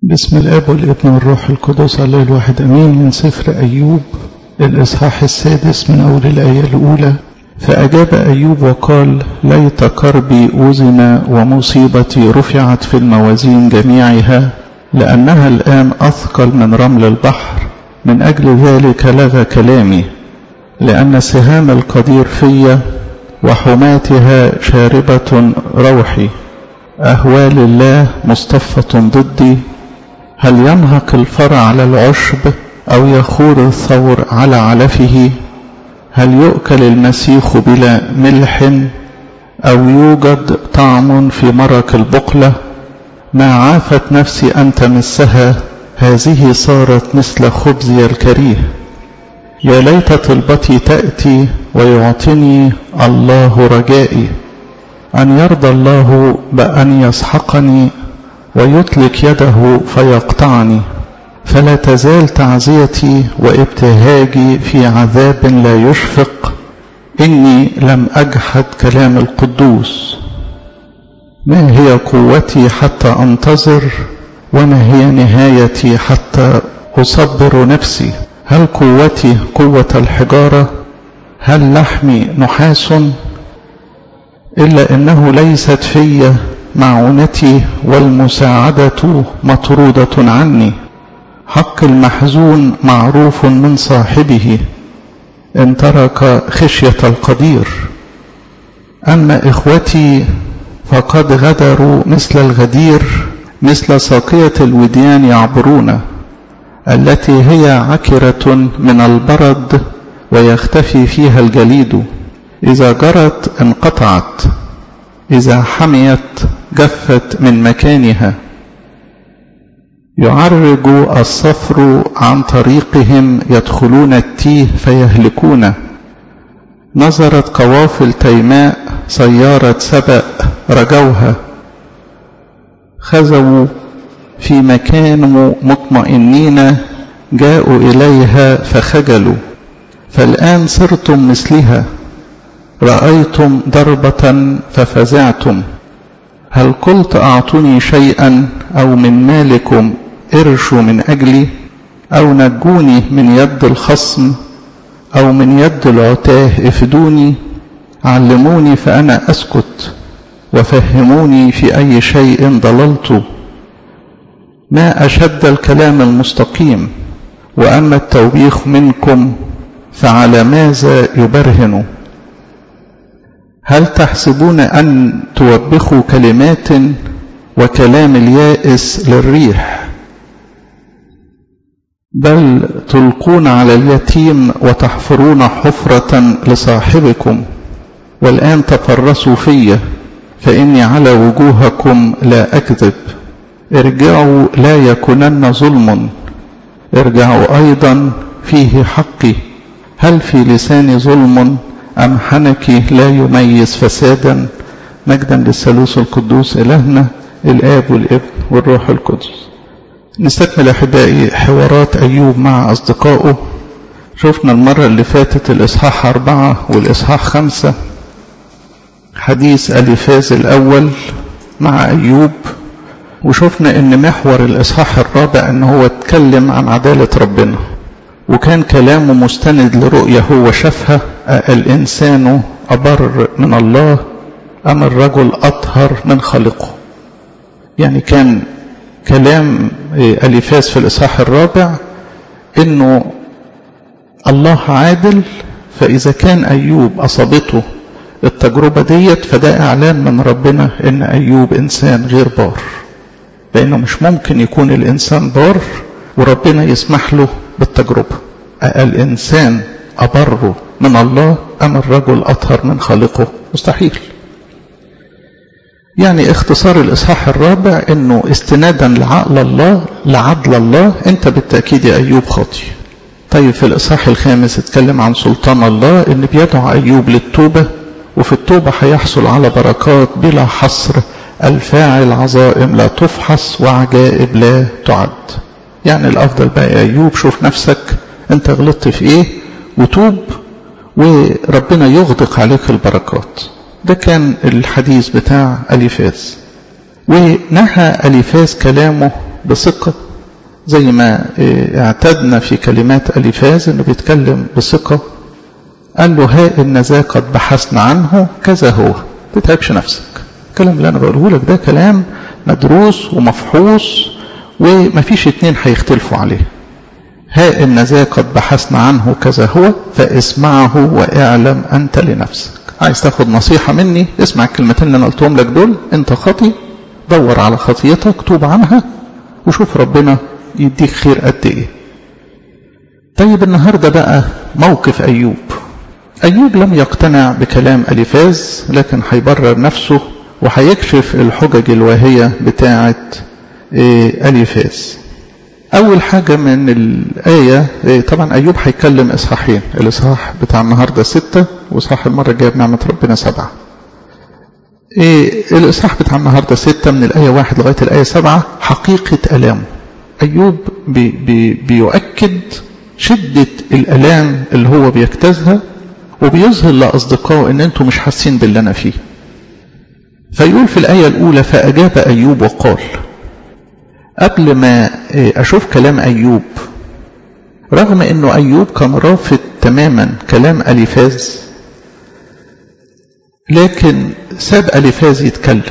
بسم الآب والابن والروح القدس الله الواحد أمين. من سفر أيوب الإصحاح 6 من أول الآية الأولى. فأجاب أيوب وقال: ليت كربي أوزن ومصيبتي رفعت في الموازين جميعها، لأنها الآن أثقل من رمل البحر. من أجل ذلك لغى كلامي، لأن سهام القدير في وحماتها شاربة روحي. أهوال الله مصطفة ضدي. هل ينهق الفرع على العشب أو يخور الثور على علفه؟ هل يؤكل المسيخ بلا ملح أو يوجد طعم في مرق البقلة؟ ما عافت نفسي أن تمسها، هذه صارت مثل خبزي الكريه. يا ليت طلبتي تأتي ويعطني الله رجائي، أن يرضى الله بأن يسحقني ويطلق يده فيقطعني. فلا تزال تعزيتي وابتهاجي في عذاب لا يشفق، إني لم أجحد كلام القدوس. ما هي قوتي حتى أنتظر، وما هي نهايتي حتى أصبر نفسي؟ هل قوتي قوة الحجارة؟ هل لحمي نحاس؟ إلا إنه ليست في معونتي، والمساعدة مطرودة عني. حق المحزون معروف من صاحبه، إن ترك خشية القدير. أما إخوتي فقد غدروا مثل الغدير، مثل ساقية الوديان يعبرون، التي هي عكرة من البرد ويختفي فيها الجليد. إذا جرت انقطعت، إذا حميت جفت من مكانها. يعرج الصفر عن طريقهم، يدخلون التيه فيهلكون. نظرت قوافل تيماء سيارة سبأ رجوها، خزوا في مكان مطمئنين، جاءوا إليها فخجلوا. فالآن صرتم مثلها، رأيتم ضربة ففزعتم. هل قلت أعطوني شيئا، أو من مالكم ارشوا من أجلي، أو نجوني من يد الخصم، أو من يد العتاه افدوني؟ علموني فأنا أسكت، وفهموني في أي شيء ضللت. ما أشد الكلام المستقيم، وأما التوبيخ منكم فعلى ماذا يبرهن؟ هل تحسبون أن توبخوا كلمات، وكلام اليائس للريح؟ بل تلقون على اليتيم وتحفرون حفرة لصاحبكم. والآن تفرسوا في، فإني على وجوهكم لا أكذب. ارجعوا لا يكونن ظلم، ارجعوا أيضا فيه حقي. هل في لساني ظلم، أم حنكي لا يميز فسادا؟ مجدا للثالوث القدوس إلهنا الآب والابن والروح القدس. نستكمل أحبائي حوارات أيوب مع أصدقائه. شفنا المرة اللي فاتت الإصحاح 4 والإصحاح 5، حديث أليفاز الأول مع أيوب. وشفنا إن محور الإصحاح الرابع إن هو اتكلم عن عدالة ربنا، وكان كلامه مستند لرؤية هو شافها: الإنسان أبر من الله، أم الرجل أطهر من خالقه؟ يعني كان كلام أليفاز في الإصحاح الرابع إنه الله عادل. فإذا كان أيوب أصابته التجربة ديت، فده إعلان من ربنا إن أيوب إنسان غير بار، لأنه مش ممكن يكون الإنسان بار وربنا يسمح له بالتجربة. الإنسان أبر من الله، أم الرجل أطهر من خالقه؟ مستحيل. يعني اختصار الإصحاح الرابع إنه استنادا لعقل الله، لعدل الله، أنت بالتأكيد يا أيوب خاطئ. طيب في الإصحاح الخامس اتكلم عن سلطان الله، إن بيدعو أيوب للتوبة، وفي التوبة هيحصل على بركات بلا حصر. الفاعل عظائم لا تفحص، وعجائب لا تعد. يعني الأفضل بقى يا أيوب، شوف نفسك أنت غلطت في إيه وتوب، وربنا يغدق عليك البركات. ده كان الحديث بتاع أليفاز. ونهى أليفاز كلامه بثقة زي ما اعتدنا في كلمات أليفاز انه بيتكلم بثقة. قال له ها إن ذا قد بحثنا عنه كذا هو. تتعبش نفسك، الكلام اللي أنا بقوله لك ده كلام مدروس ومفحوص ومفيش اتنين هيختلفوا عليه. ها إن ذا قد بحثنا عنه كذا هو فاسمعه واعلم أنت لنفسك. عايز تاخد نصيحة مني اسمع الكلمتين اللي أنا قلتهم لك دول. أنت خاطي، دور على خطيتك، توب عنها وشوف ربنا يديك خير قد إيه. طيب النهاردة بقى موقف أيوب. أيوب لم يقتنع بكلام أليفاز لكن هيبرر نفسه وهيكشف الحجج الواهية بتاعة أليفاز. أول حاجة من الآية، طبعا أيوب هيكلم إصحاحين، الإصحاح بتاع النهاردة 6 وإصحاح المرة الجاية بنعمة ربنا 7. الإصحاح بتاع النهاردة 6 من الآية 1 لغاية الآية 7 حقيقة ألامه. أيوب بيؤكد شدة الألام اللي هو بيجتازها وبيظهر لأصدقائه إن أنتم مش حاسين باللي أنا فيه. فيقول في الآية الأولى فأجاب أيوب وقال. قبل ما أشوف كلام أيوب، رغم أنه أيوب كان رافض تماما كلام أليفاز لكن ساب أليفاز يتكلم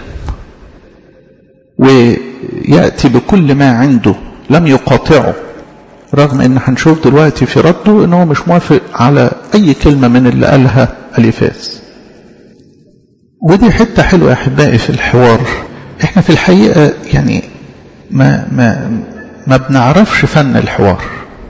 ويأتي بكل ما عنده، لم يقاطعه، رغم أن هنشوف دلوقتي في رده أنه مش موافق على أي كلمة من اللي قالها أليفاز. ودي حتة حلوة يا أحبائي في الحوار. احنا في الحقيقة يعني ما بنعرفش فن الحوار.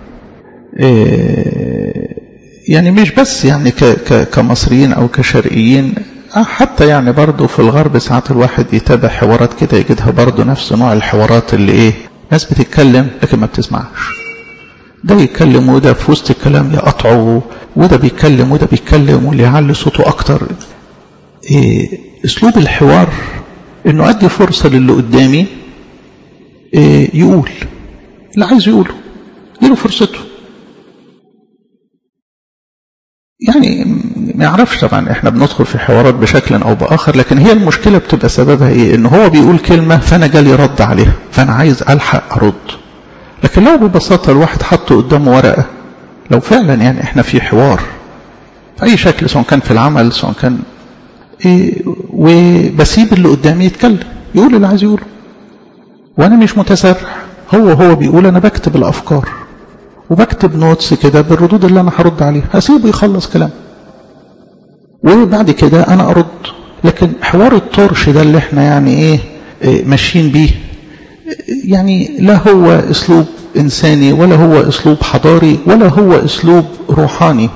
يعني مش بس يعني كمصريين أو كشرقيين، حتى يعني برضو في الغرب ساعات الواحد يتابع حوارات كده يجدها برضو نفس نوع الحوارات اللي ناس بتتكلم لكن ما بتسمعش. ده يتكلم وده في وسط الكلام يقطعه، وده بيتكلم وده بيتكلم واللي يعلي صوته أكتر. أسلوب الحوار إنه أدي فرصة للي قدامي يقول اللي عايز يقوله، له فرصته. يعني ما يعرفش طبعا احنا بندخل في حوارات بشكل او باخر، لكن هي المشكلة بتبقى سببها ان هو بيقول كلمة فانا جالي رد عليها فانا عايز الحق ارد. لكن لو ببساطة الواحد حطه قدامه ورقة، لو فعلا يعني احنا في حوار في اي شكل سواء كان في العمل سواء كان وبسيب اللي قدامي يتكلم يقول اللي عايز يقوله وانا مش متسرح، هو بيقول انا بكتب الافكار وبكتب نوتس كده بالردود اللي انا هرد عليها، هسيبه يخلص كلام وبعد كده انا ارد. لكن حوار الطرش ده اللي احنا يعني ماشيين بيه، يعني لا هو اسلوب انساني ولا هو اسلوب حضاري ولا هو اسلوب روحاني.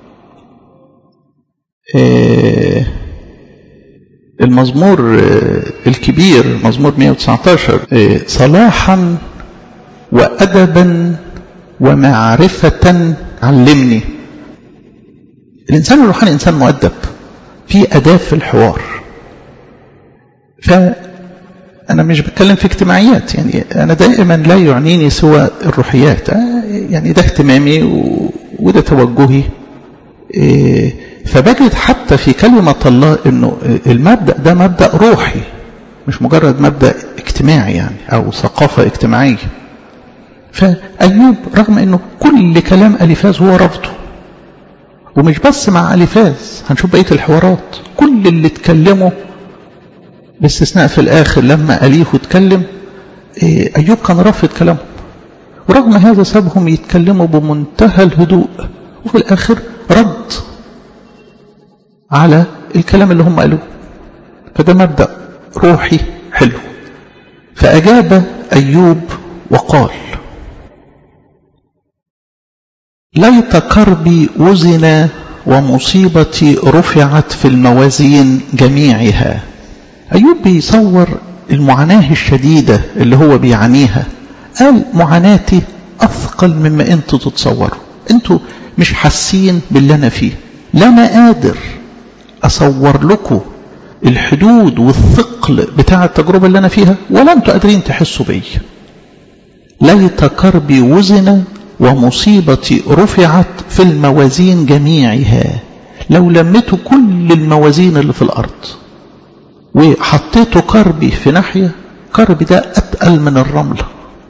المزمور الكبير مزمور 119 صلاحا وأدبا ومعرفة علمني. الإنسان الروحاني إنسان مؤدب في أداب في الحوار. فأنا مش بتكلم في اجتماعيات، يعني أنا دائما لا يعنيني سوى الروحيات، يعني ده اهتمامي وده توجهي. فبجد حتى في كلمة الله إنه المبدأ ده مبدأ روحي مش مجرد مبدأ اجتماعي يعني أو ثقافة اجتماعية. فأيوب رغم إنه كل كلام أليفاز هو رفضه، ومش بس مع أليفاز، هنشوف بقية الحوارات كل اللي اتكلموا باستثناء في الآخر لما أليه اتكلم أيوب كان رافض كلامهم، ورغم هذا سابهم يتكلموا بمنتهى الهدوء وفي الآخر رد على الكلام اللي هم قالوه. فده مبدأ روحي حلو. فأجاب أيوب وقال ليت كربي وزن ومصيبتي رفعت في الموازين جميعها. أيوب بيصور المعاناة الشديدة اللي هو بيعانيها، قال معاناتي أثقل مما أنتوا تتصوروا، أنتوا مش حاسين باللي أنا فيه، لا أنا قادر أصور لكم الحدود والثقل بتاع التجربة اللي أنا فيها ولا أنتوا قادرين تحسوا بي. ليت كربي وزن ومصيبتي رفعت في الموازين جميعها. لو لميتوا كل الموازين اللي في الأرض وحطيتوا كربي في ناحية، كربي ده أتقل من الرملة،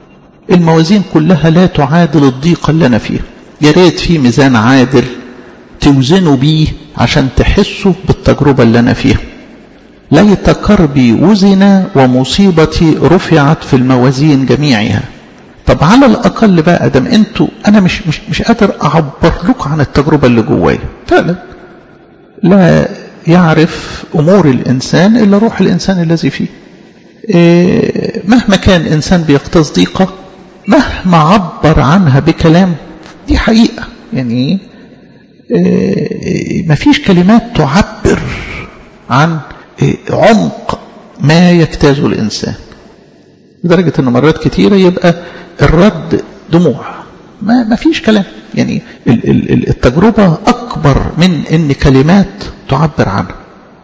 الموازين كلها لا تعادل الضيقة اللي أنا فيها. يا ريت في ميزان عادل توزنوا بيه عشان تحسوا بالتجربة اللي أنا فيها. ليت كربي وزن ومصيبتي رفعت في الموازين جميعها. طب على الأقل بقى دام أنتوا أنا مش قادر أعبر لكم عن التجربة اللي جوايا. فعلا لا يعرف أمور الإنسان إلا روح الإنسان الذي فيه. مهما كان إنسان بيقتز ضيقة، مهما عبر عنها بكلام، دي حقيقة يعني مفيش كلمات تعبر عن عمق ما يجتازه الإنسان، لدرجة أن مرات كتيرة يبقى الرد دموع، ما فيش كلام. يعني التجربة أكبر من أن كلمات تعبر عنها.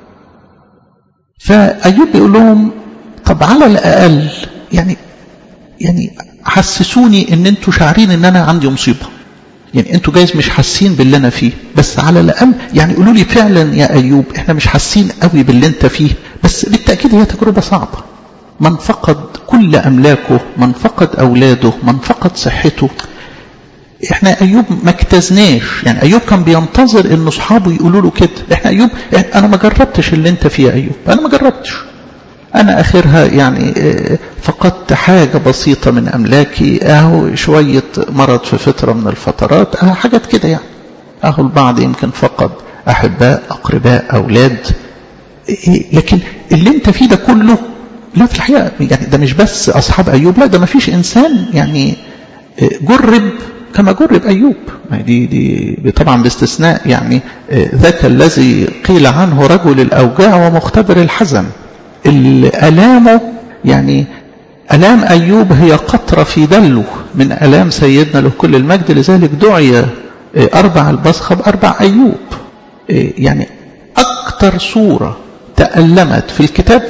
فأيوب بيقول لهم طب على الأقل يعني حسسوني أن أنتوا شاعرين أن أنا عندي مصيبة. يعني أنتوا جايز مش حاسين باللي أنا فيه، بس على الأقل يعني قولوا لي فعلا يا أيوب إحنا مش حاسين قوي باللي أنت فيه، بس بالتأكيد هي تجربة صعبة. من فقد كل أملاكه، من فقد أولاده، من فقد صحته. إحنا أيوب ما اجتزناش، يعني أيوب كان بينتظر إن أصحابه يقولوا له كده. إحنا أيوب أنا ما جربتش اللي أنت فيه يا أيوب، أنا ما جربتش. أنا آخرها يعني فقدت حاجة بسيطة من أملاكي، أهو شوية مرض في فترة من الفترات، حاجات كده يعني. أهو البعض يمكن فقد أحباء، أقرباء، أولاد. لكن اللي أنت فيه ده كله لا، في الحقيقة يعني ده مش بس أصحاب أيوب، لا ده ما فيش إنسان يعني جرب كما جرب أيوب. دي طبعا باستثناء يعني ذاك الذي قيل عنه رجل الأوجاع ومختبر الحزن. الألام يعني ألام أيوب هي قطرة في دلو من ألام سيدنا له كل المجد، لذلك دعي 4 البصخة ب4 أيوب. يعني أكثر سورة تألمت في الكتاب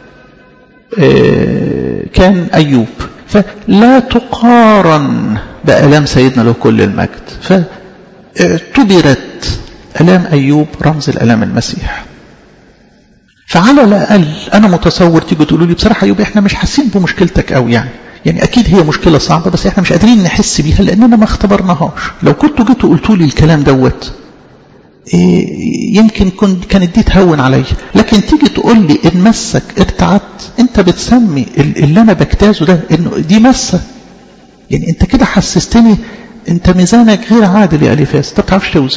كان أيوب، فلا تقارن بألام سيدنا له كل المجد. فاعتبرت ألام أيوب رمز الألام المسيح. فعلى الأقل أنا متصور تيجوا تقولوا لي بصراحة أيوب إحنا مش حاسين بمشكلتك أوي، يعني أكيد هي مشكلة صعبة بس إحنا مش قادرين نحس بيها لأننا ما اختبرناهاش. لو كنتوا جيتوا قلتوا لي الكلام دوت يمكن كانت دي تهون عليا، لكن تيجي تقول لي إن مسك ارتعدت، أنت بتسمي اللي أنا بجتازه ده إنه دي مسة. يعني أنت كده حسستني أنت ميزانك غير عادل يا أليفاس، أنت ما بتعرفش توزن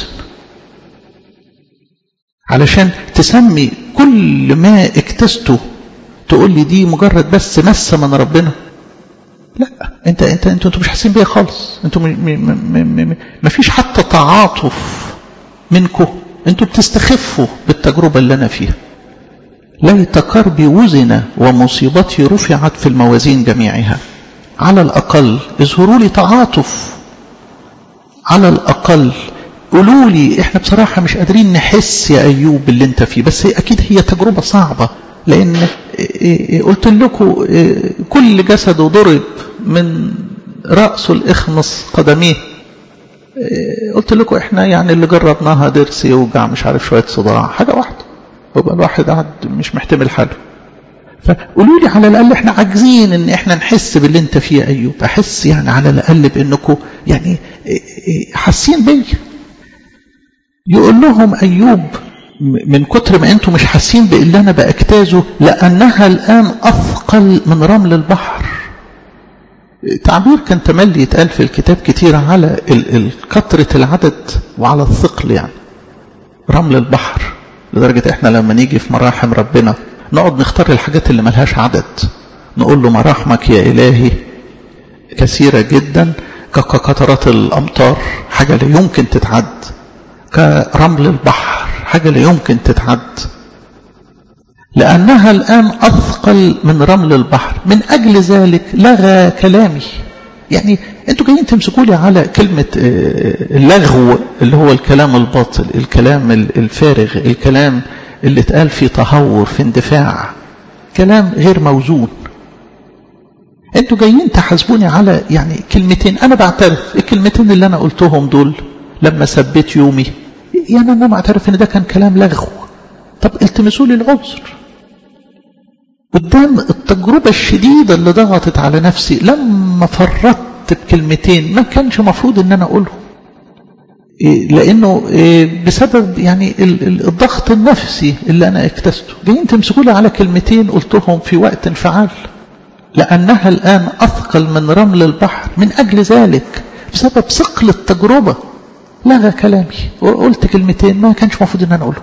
علشان تسمي كل ما اكتسته تقول لي دي مجرد بس مسة من ربنا. لا، انتوا مش حاسين بيها خالص. انتوا ما فيش حتى تعاطف منكم، انتوا بتستخفوا بالتجربة اللي انا فيها. ليت كربي وزن ومصيبتي رفعت في الموازين جميعها. على الأقل اظهروا لي تعاطف، على الأقل قولوا لي احنا بصراحة مش قادرين نحس يا أيوب باللي انت فيه، بس أكيد هي تجربة صعبة، لأن قلت لكم كل جسده ضرب من رأسه الإخمص قدميه. قلت لكم احنا يعني اللي جربناها ضرس يوجع، مش عارف شوية صداع، حاجة واحدة، ويبقى الواحد قاعد مش محتمل حاله. فقولوا لي على الأقل احنا عاجزين ان احنا نحس باللي انت فيه يا أيوب، أحس يعني على الأقل بأنكم يعني حاسين بي. يقول لهم أيوب من كتر ما أنتم مش حاسين باللي أنا بأجتازه لأنها الآن أثقل من رمل البحر. تعبير كان تملي يتقال في الكتاب كتير على كثرة العدد وعلى الثقل، يعني رمل البحر، لدرجة إحنا لما نيجي في مراحم ربنا نقعد نختار الحاجات اللي ملهاش عدد، نقول له مراحمك يا إلهي كثيرة جدا كقطرات الأمطار، حاجة لا يمكن تتعد، كرمل البحر حاجة لا يمكن تتعد، لأنها الآن أثقل من رمل البحر، من أجل ذلك لغى كلامي. يعني أنتوا جايين تمسكوا لي على كلمة اللغو اللي هو الكلام الباطل، الكلام الفارغ، الكلام اللي اتقال في تهور، في اندفاع، كلام غير موزون. أنتوا جايين تحاسبوني على يعني كلمتين. أنا بعترف الكلمتين اللي أنا قلتهم دول لما سبيت يومي، يعني أنا معترف إن ده كان كلام لغو. طب التمسوا لي العذر، قدام التجربة الشديدة اللي ضغطت على نفسي لما فرطت بكلمتين ما كانش مفروض ان انا اقولهم، لانه بسبب يعني الضغط النفسي اللي انا اكتسته. جايين تمسكوا لي على كلمتين قلتهم في وقت انفعال، لانها الان اثقل من رمل البحر، من اجل ذلك بسبب ثقل التجربة لغى كلامي وقلت كلمتين ما كانش مفروض ان انا اقولهم.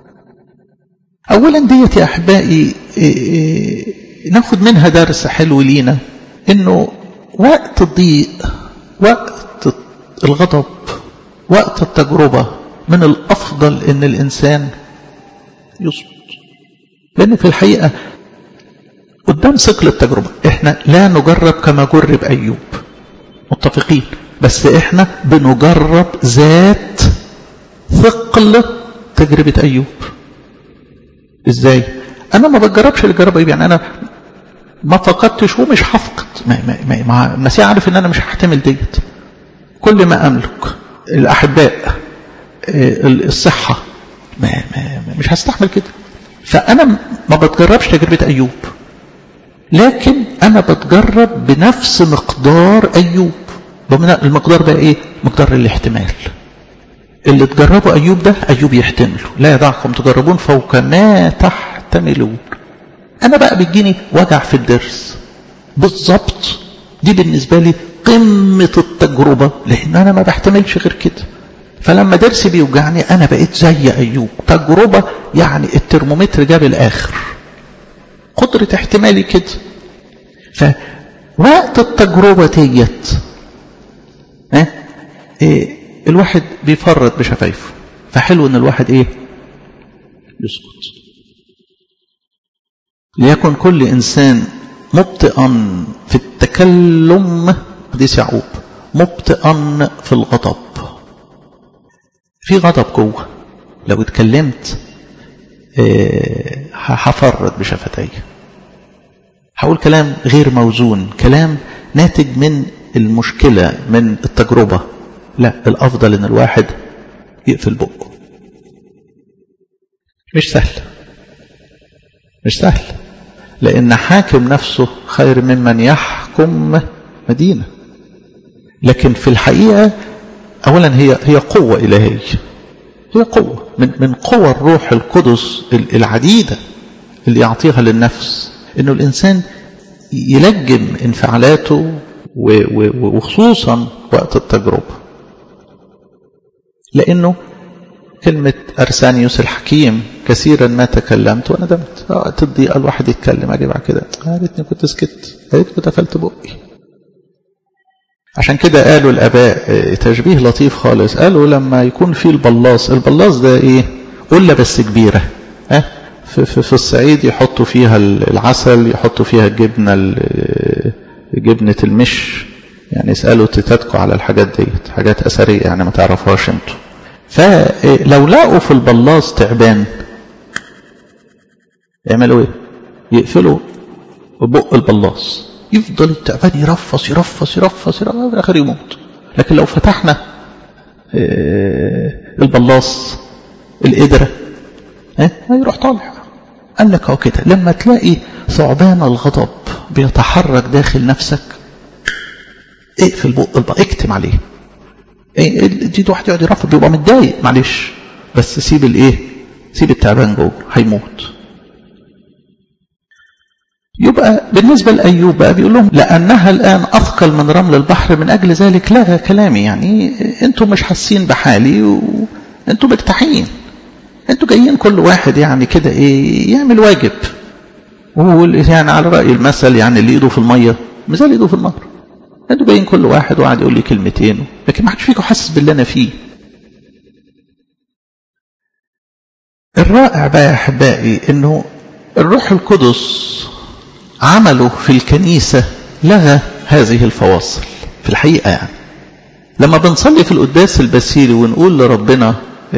اولا ديت يا احبائي ناخد منها درس حلو لينا، انه وقت الضيق، وقت الغضب، وقت التجربة من الافضل ان الانسان يصمت. لان في الحقيقة قدام ثقل التجربة احنا لا نجرب كما جرب ايوب، متفقين، بس احنا بنجرب ذات ثقل تجربة ايوب. ازاي؟ انا ما بجربش الجرب ايوب، يعني انا ما فقدتش ومش هفقد، ما المسيح عارف ان انا مش هحتمل ديت. كل ما املك الاحباء الصحة مش هستحمل كده. فانا ما بتجربش تجربة ايوب، لكن انا بتجرب بنفس مقدار ايوب. المقدار بقى ايه؟ مقدار الاحتمال. اللي تجربوا ايوب ده ايوب يحتمله، لا يدعكم تجربون فوق ما تحتملون. انا بقى بيجيني وجع في الضرس بالظبط، دي بالنسبة لي قمة التجربة، لان انا ما بحتملش غير كده. فلما ضرسي بيوجعني انا بقيت زي ايوب، تجربة يعني الترمومتر جاب الاخر، قدرة احتمالي كده. فوقت التجربة ديت الواحد بيفرط بشفايفه، فحلو ان الواحد يسكت. ليكن كل انسان مبطئا في التكلم، قديس يعقوب، مبطئا في الغضب. في غضب جوه، لو اتكلمت هفرط بشفتي، هقول كلام غير موزون، كلام ناتج من المشكلة، من التجربة. لا، الأفضل إن الواحد يقفل بقه. مش سهل، لأن حاكم نفسه خير ممن يحكم مدينة. لكن في الحقيقة أولا هي قوة إلهية، هي قوة من قوى الروح القدس العديدة اللي يعطيها للنفس، إنه الإنسان يلجم انفعالاته وخصوصا وقت التجربة. لأنه كلمة أرسانيوس الحكيم كثيرا ما تكلمت وندمت. وقت الضيقة الواحد يتكلم أجي بعد كده يا ريتني كنت سكت، يا ريتني كنت قفلت بقي. عشان كده قالوا الآباء تشبيه لطيف خالص، قالوا لما يكون في البلاص ده قلة بس كبيرة، في الصعيد يحطوا فيها العسل، يحطوا فيها جبنة المش، يعني اسألوا تتاتكوا على الحاجات ديت، حاجات أثرية يعني ما تعرفوهاش انتوا. فلو لقوا في البلاص تعبان يعملوا يقفلوا بق البلاص، يفضل التعبان يرفص يرفص يرفص في الآخر يموت. لكن لو فتحنا البلاص القدرة هيروح طالع. قال لك كده لما تلاقي ثعبان الغضب بيتحرك داخل نفسك، اقفل بق اكتم عليه. دي واحد يقعد يرفض بيبقى متضايق، معلش، بس سيب سيب التعبان جوه هيموت. يبقى بالنسبة لأيوب بقى بيقول لهم لأنها الآن أثقل من رمل البحر، من أجل ذلك لغى كلامي. يعني أنتوا مش حاسين بحالي وأنتوا مرتاحين، أنتوا جايين كل واحد يعني كده يعمل واجب، يعني على رأي المثل يعني اللي إيده في المية مثال إيده في النار. أنتوا جايين كل واحد وقاعد يقول لي كلمتين، لكن ما حدش فيكم حاسس باللي أنا فيه. الرائع بقى يا أحبائي إنه الروح القدس عمله في الكنيسة لغى هذه الفواصل. في الحقيقة يعني لما بنصلي في القداس البسيلي ونقول لربنا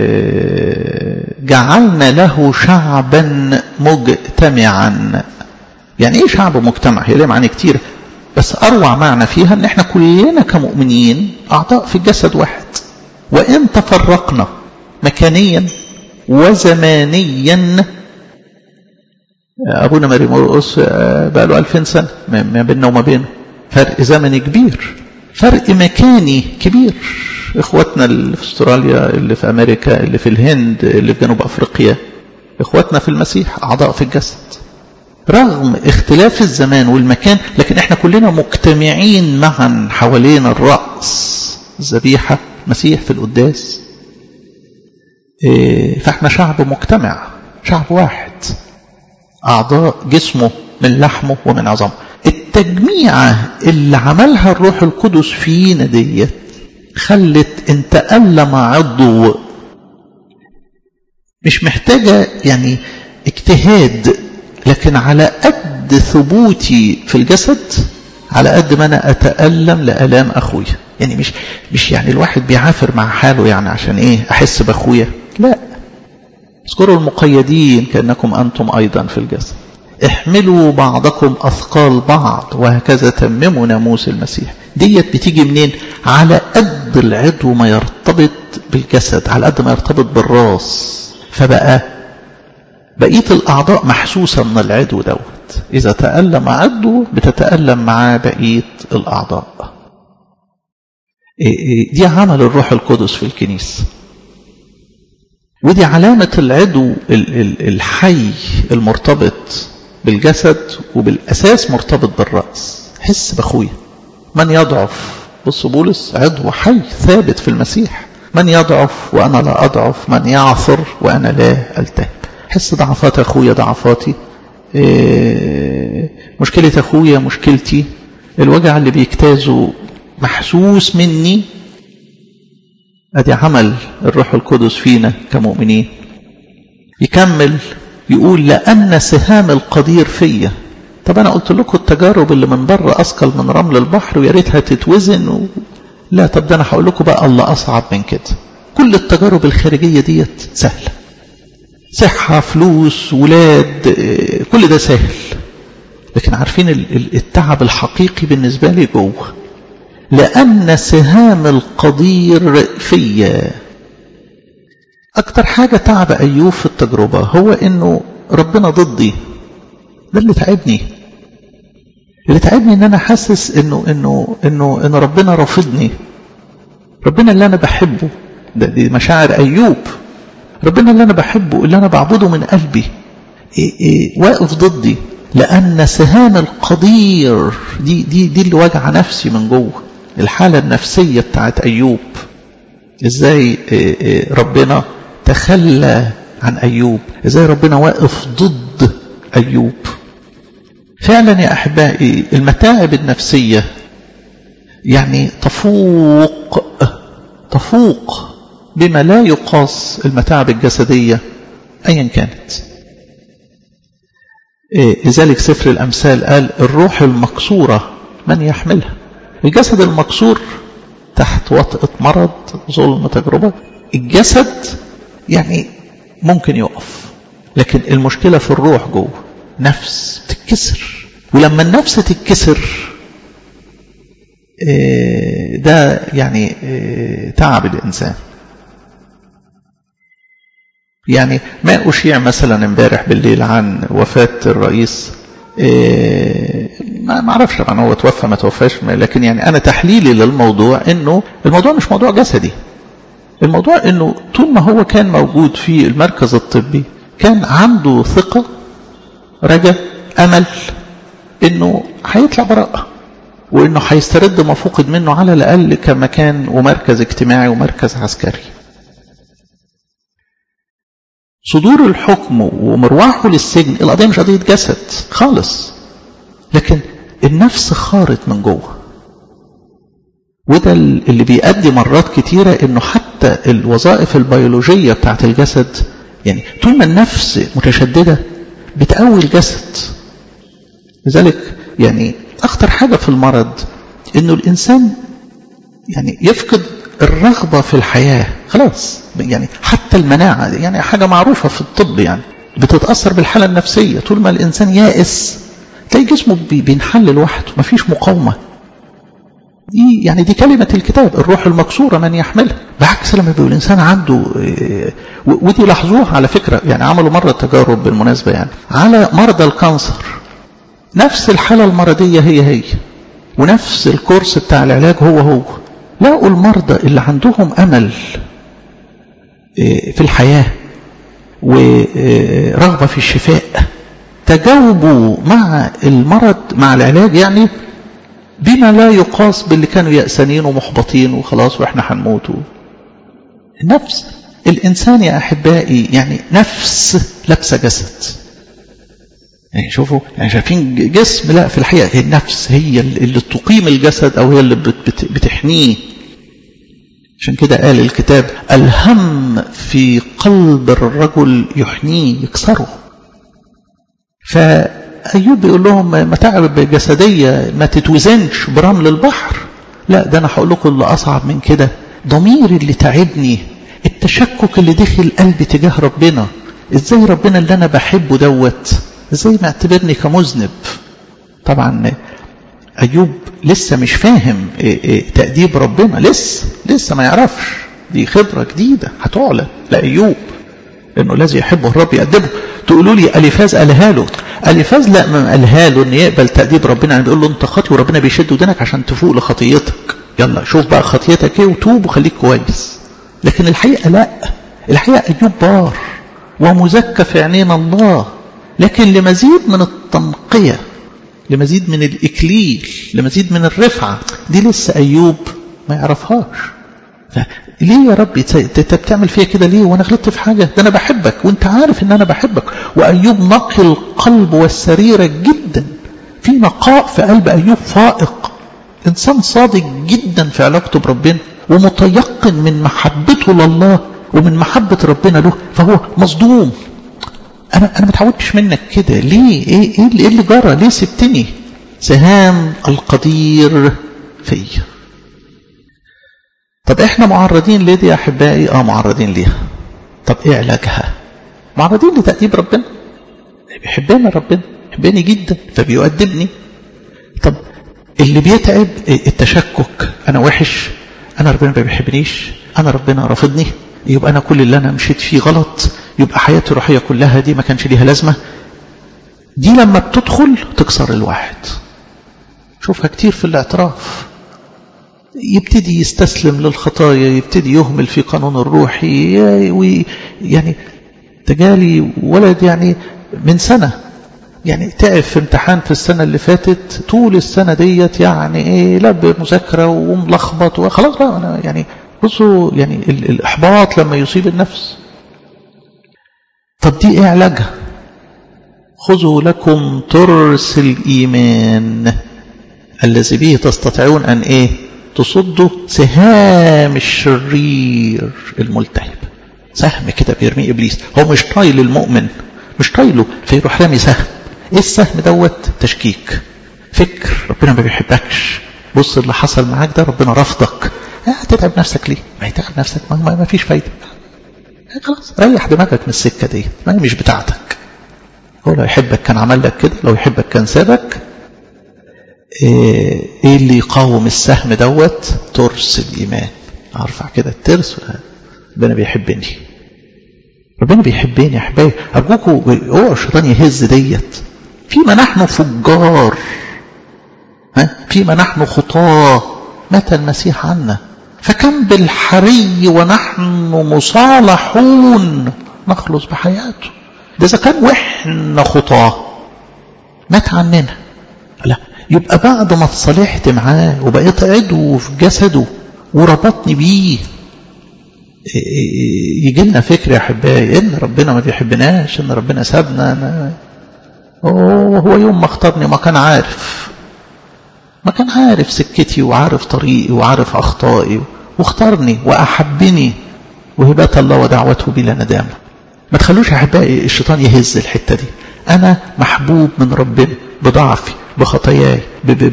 جعلنا له شعبا مجتمعا، يعني ايه شعب مجتمع؟ هي ليه معاني كتير، بس اروع معنى فيها ان احنا كلنا كمؤمنين اعضاء في الجسد واحد، وان تفرقنا مكانيا وزمانيا أبونا ماري مرقس بقى له 2000 سنة ما بيننا وما بينه، فرق زمني كبير، فرق مكاني كبير. إخواتنا اللي في استراليا، اللي في أمريكا، اللي في الهند، اللي في جنوب أفريقيا، إخواتنا في المسيح أعضاء في الجسد، رغم اختلاف الزمان والمكان، لكن احنا كلنا مجتمعين معا حوالين الرأس الذبيحة مسيح في القداس. فاحنا شعب مجتمع، شعب واحد، أعضاء جسمه من لحمه ومن عظامه. التجميعة اللي عملها الروح القدس فينا ديت خلت ان تألم عضو مش محتاجة يعني اجتهاد، لكن على قد ثبوتي في الجسد على قد ما انا اتألم لآلام اخويا. يعني مش يعني الواحد بيعافر مع حاله يعني عشان ايه احس باخويا، لا. اذكروا المقيدين كأنكم انتم ايضا في الجسد، احملوا بعضكم اثقال بعض وهكذا تمموا ناموس المسيح. ديت بتيجي منين؟ على قد العضو ما يرتبط بالجسد، على قد ما يرتبط بالراس، فبقى بقية الأعضاء محسوسة من العضو دوت. إذا تألم عضو بتتألم معاه بقية الأعضاء. دي عمل الروح القدس في الكنيسة، ودي علامة العضو الحي المرتبط بالجسد وبالأساس مرتبط بالرأس. حس بأخويا. من يضعف، بص بولس عضو حي ثابت في المسيح، من يضعف وأنا لا أضعف، من يعثر وأنا لا ألتهب. حس ضعفات أخويا ضعفاتي، مشكلة أخويا مشكلتي، الوجع اللي بيجتازه محسوس مني. أدي عمل الروح القدس فينا كمؤمنين. يكمل يقول لأن سهام القدير فيا. طب أنا قلت لكم التجارب اللي من بره أثقل من رمل البحر ويا ريتها تتوزن لا، طب ده أنا هقول لكم بقى الله أصعب من كده. كل التجارب الخارجية ديت سهلة، صحة، فلوس، ولاد، كل ده سهل، لكن عارفين التعب الحقيقي بالنسبة لي جوه. لأن سهام القدير فيا. أكتر حاجة تعب أيوب في التجربة هو إنه ربنا ضدي. ده اللي تعبني، إن أنا حاسس إنه ربنا رافضني. ربنا اللي أنا بحبه، دي مشاعر أيوب، ربنا اللي أنا بحبه اللي أنا بعبده من قلبي واقف ضدي. لأن سهام القدير دي اللي وجع نفسي من جوه. الحالة النفسية بتاعت أيوب، إزاي ربنا تخلى عن أيوب، إزاي ربنا واقف ضد أيوب. فعلا يا أحبائي المتاعب النفسية يعني تفوق بما لا يقاس المتاعب الجسدية أيا كانت. لذلك سفر الأمثال قال الروح المكسورة من يحملها. الجسد المكسور تحت وطأة مرض، ظلم، تجربة. الجسد يعني ممكن يقف، لكن المشكلة في الروح جوه، نفس تتكسر. ولما النفس تتكسر ده يعني تعب الإنسان. يعني ما أشيع مثلا امبارح بالليل عن وفاة الرئيس، ما اعرفش طبعا هو توفى ما توفاش، لكن يعني أنا تحليلي للموضوع إنه الموضوع مش موضوع جسدي. الموضوع إنه طول ما هو كان موجود في المركز الطبي كان عنده ثقة، رجاء، أمل إنه هيطلع براءة، وإنه هيسترد ما فقد منه على الأقل كمكان ومركز اجتماعي ومركز عسكري. صدور الحكم ومروحه للسجن، القضية مش قضية جسد خالص، لكن النفس خارت من جوه. وده اللي بيؤدي مرات كتيرة إنه حتى الوظائف البيولوجية بتاعت الجسد، يعني طول ما النفس متشددة بتقوي الجسد. لذلك يعني أخطر حاجة في المرض إنه الإنسان يعني يفقد الرغبة في الحياة خلاص. يعني حتى المناعة يعني حاجة معروفة في الطب، يعني بتتأثر بالحالة النفسية. طول ما الإنسان يائس تلاقي جسمه بينحل لوحده، مفيش مقاومة. دي كلمة الكتاب، الروح المكسورة من يحملها. بعكس لما بيقول الإنسان عنده، ودي لاحظوها على فكرة، يعني عملوا مرة تجارب بالمناسبة يعني على مرضى الكانسر، نفس الحالة المرضية هي ونفس الكورس بتاع العلاج هو. لقوا المرضى اللي عندهم أمل في الحياة ورغبة في الشفاء تجاوبوا مع المرض مع العلاج يعني بما لا يقاس باللي كانوا يأسانين ومحبطين وخلاص وإحنا هنموت. النفس الإنسان يا أحبائي يعني نفس لابسة جسد. يعني شوفوا، يعني شايفين جسم، لا في الحقيقة هي النفس هي اللي تقيم الجسد أو هي اللي بتحنيه. عشان كده قال الكتاب الهم في قلب الرجل يحنيه يكسره. فأيوب بيقول لهم متاعب جسدية ما تتوزنش برمل البحر. لا، ده أنا هقول لكم اللي أصعب من كده، ضميري اللي تعبني، التشكك اللي دخل قلبي تجاه ربنا. ازاي ربنا اللي أنا بحبه دوت ازاي معتبرني كمذنب؟ طبعا أيوب لسه مش فاهم تأديب ربنا، لسه ما يعرفش، دي خبرة جديدة هتعلن لأيوب إنه الذي يحبه الرب يأدبه. تقولوا لي أليفاز قالها له، أليفاز لا، ما قالها له إن يقبل تأديب ربنا، يعني بيقول له أنت خاطي وربنا بيشد ودنك عشان تفوق لخطيتك، يلا شوف بقى خطيتك إيه وتوب وخليك كويس. لكن الحقيقة لا، الحقيقة أيوب بار ومزكى في عينين الله، لكن لمزيد من التنقية، لمزيد من الإكليل، لمزيد من الرفعة، دي لسه أيوب ما يعرفهاش. ليه يا رب انت بتعمل فيها كده ليه وانا غلطت في حاجة؟ ده انا بحبك وانت عارف ان انا بحبك. وأيوب نقي القلب والسريرة جدا، في نقاء في قلب أيوب فائق، إنسان صادق جدا في علاقته بربنا ومتيقن من محبته لله ومن محبة ربنا له، فهو مصدوم. أنا ما تعودتش منك كده ليه؟ إيه اللي جرى؟ ليه سبتني؟ سهام القدير فيا. طب إحنا معرضين ليه دي يا أحبائي؟ معرضين ليها. طب إيه علاجها؟ معرضين لتأديب ربنا، بيحبني ربنا، بيحبني جدا فبيؤدبني. طب اللي بيتعب التشكك، أنا وحش، أنا ربنا ما بيحبنيش، أنا ربنا رافضني، يبقى أنا كل اللي أنا مشيت فيه غلط، يبقى حياتي الروحية كلها دي ما كانش ليها لازمة. دي لما بتدخل تكسر الواحد. شوفها كتير في الاعتراف، يبتدي يستسلم للخطايا، يبتدي يهمل في قانون الروحي. يعني تجالي ولد يعني من سنة يعني تعب في امتحان في السنة اللي فاتت، طول السنة ديت يعني لا بمذاكرة وملخبط وخلاص بقى. أنا يعني بصوا يعني الإحباط لما يصيب النفس. طب دي إيه علاجها؟ خذوا لكم ترس الإيمان الذي به تستطيعون أن تصدوا سهام الشرير الملتهب. سهم كده بيرميه إبليس، هو مش طايل المؤمن، مش طايله، فيروح رامي سهم. ايه السهم دوت؟ تشكيك، فكر ربنا ما بيحبكش، بص اللي حصل معاك ده ربنا رفضك، هتتعب نفسك ليه؟ ما يتعب نفسك، ما فيش فايدة، خلاص ريح دماغك من السكة دي، ما هي مش بتاعتك. هو لو يحبك كان عمل لك كده، لو يحبك كان سابك. ايه اللي يقاوم السهم دوت؟ ترس الإيمان. ارفع كده الترس، ربنا بيحبني، ربنا بيحبني يا احبائي. ارجوكوا اوعوا الشيطان يهز ديت. فيما نحن فجار، فيما نحن خطاة مات المسيح عنا، فكم بالحري ونحن مصالحون نخلص بحياته. ده إذا كان وإحنا خطاة مات عننا، لا يبقى بعد ما اتصالحت معاه وبقيت عضو في جسده وربطني بيه، يجي لنا فكر يا احبائي ان ربنا ما بيحبناش، ان ربنا سابنا. هو يوم ما اختارني ما كان عارف سكتي وعارف طريقي وعارف اخطائي، واختارني واحبني، وهبات الله ودعوته بلا ندامه. ما تخلوش يا احبائي الشيطان يهز الحته دي. انا محبوب من ربنا بضعفي بخطاياي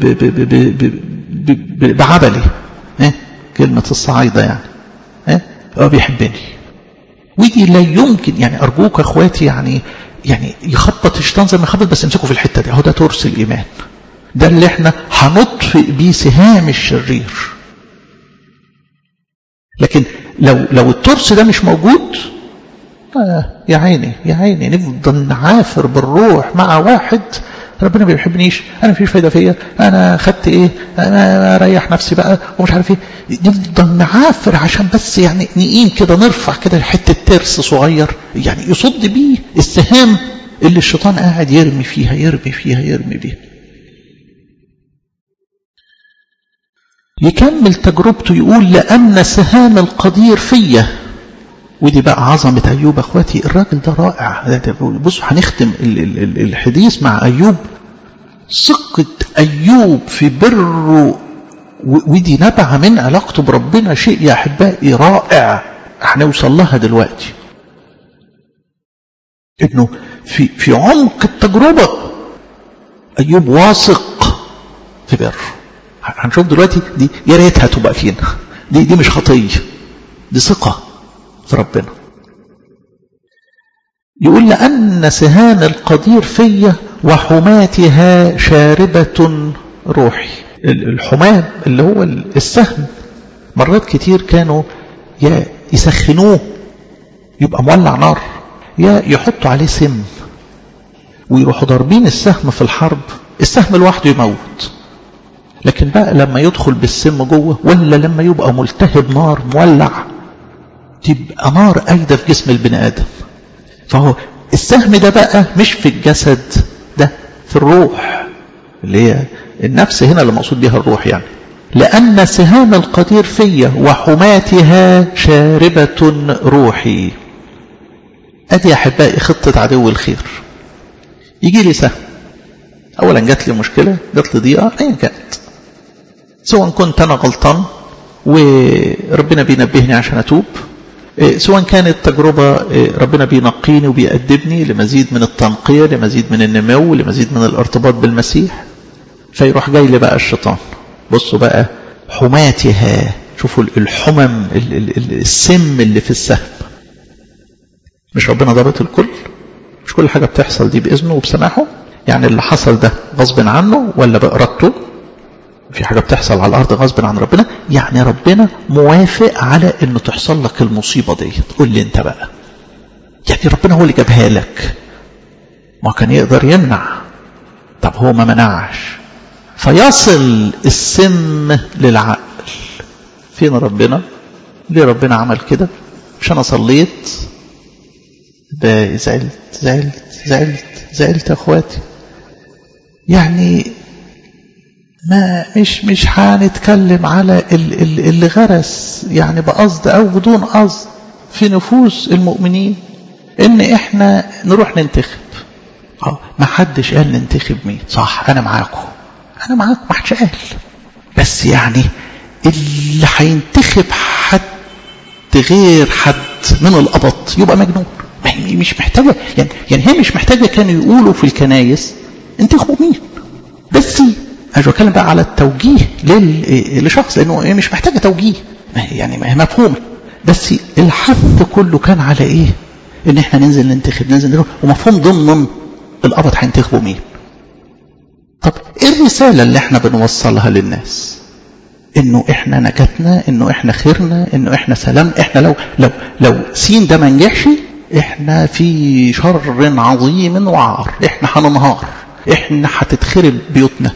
بعبلي، كلمه الصعايده يعني هو بيحبني. ودي لا يمكن، يعني أرجوك أخواتي يعني يخبط الشيطان زي ما يخبط، بس امسكوا في الحتة دي. هو ده ترس الإيمان. ده اللي احنا هنطفئ بيه سهام الشرير. لكن لو الترس ده مش موجود، يا عيني يا عيني نفضل نعافر بالروح مع واحد ربنا ما بيحبنيش، انا مفيش فايده فيا، انا خدت ايه، انا اريح نفسي بقى ومش عارف ايه. نفضل نعافر عشان بس يعني نقيم كده، نرفع كده حته ترس صغير يعني يصد بيه السهام اللي الشيطان قاعد يرمي فيها يرمي فيها يرمي بيها. يكمل تجربته يقول لأن سهام القدير فيا. ودي بقى عظمة أيوب أخواتي، الراجل ده رائع. بصوا هنختم الحديث مع أيوب، ثقة أيوب في بره، ودي نبع من علاقته بربنا، شيء يا أحبائي رائع هنوصل لها دلوقتي. إنه في عمق التجربة أيوب واثق في بره. هنشوف دلوقتي دي يا ريتها تبقى فينا، دي مش خطية، دي ثقة في ربنا. يقول لأن سهام القدير فيا وحماتها شاربة روحي. الحمام اللي هو السهم، مرات كتير كانوا يا يسخنوه يبقى مولع نار، يا يحطوا عليه سم ويروحوا ضاربين السهم في الحرب، السهم لوحده يموت، لكن بقى لما يدخل بالسم جوه، ولا لما يبقى ملتهب نار مولع، تبقى نار قايدة في جسم البني آدم. فهو السهم ده بقى مش في الجسد، ده في الروح، اللي هي النفس هنا اللي مقصود بها الروح يعني. لأن سهام القدير فيا وحماتها شاربة روحي. أدي يا أحبائي خطة عدو الخير. يجي لي سهم، أولا جات لي مشكلة، جات لي ضيقة أيا كانت، سواء كنت أنا غلطان وربنا بينبهني عشان أتوب، سواء كانت تجربة ربنا بينقيني وبيأدبني لمزيد من التنقية، لمزيد من النمو، لمزيد من الارتباط بالمسيح، فيروح جاي لي بقى الشيطان. بصوا بقى حماتها، شوفوا الحمم السم اللي في السهم. مش ربنا ضابط الكل؟ مش كل حاجة بتحصل دي بإذنه وبسماحه؟ يعني اللي حصل ده غصب عنه ولا بإرادته؟ في حاجة بتحصل على الأرض غصب عن ربنا؟ يعني ربنا موافق على إنه تحصل لك المصيبة دي. تقول لي أنت بقى، يعني ربنا هو اللي جابها لك، ما كان يقدر يمنع، طب هو ما منعش، فيصل السم للعقل. فين ربنا؟ ليه ربنا عمل كده؟ مش أنا صليت زعلت زعلت زعلت زعلت يا أخواتي. يعني ما مش هنتكلم على اللي غرس يعني بقصد او بدون قصد في نفوس المؤمنين ان احنا نروح ننتخب. ما حدش قال ننتخب مين، صح، انا معاكم، انا معاكم، ما حدش قال، بس يعني اللي هينتخب حد غير حد من القبط يبقى مجنون. مش محتاجه يعني هي مش محتاجه كانوا يقولوا في الكنايس انتخبوا مين، بس أنا بتكلم بقى على التوجيه لشخص، لأنه مش محتاجة توجيه، يعني ما هي مفهومة، بس الحث كله كان على إيه؟ إن إحنا ننزل ننتخب، ومفهوم ضمن القبط هينتخبوا مين. طب إيه الرسالة اللي إحنا بنوصلها للناس؟ إنه إحنا نجاتنا، إنه إحنا خيرنا، إنه إحنا سلام، إحنا لو سين ده ما نجحش إحنا في شر عظيم وعار، إحنا هننهار، إحنا هتتخرب بيوتنا.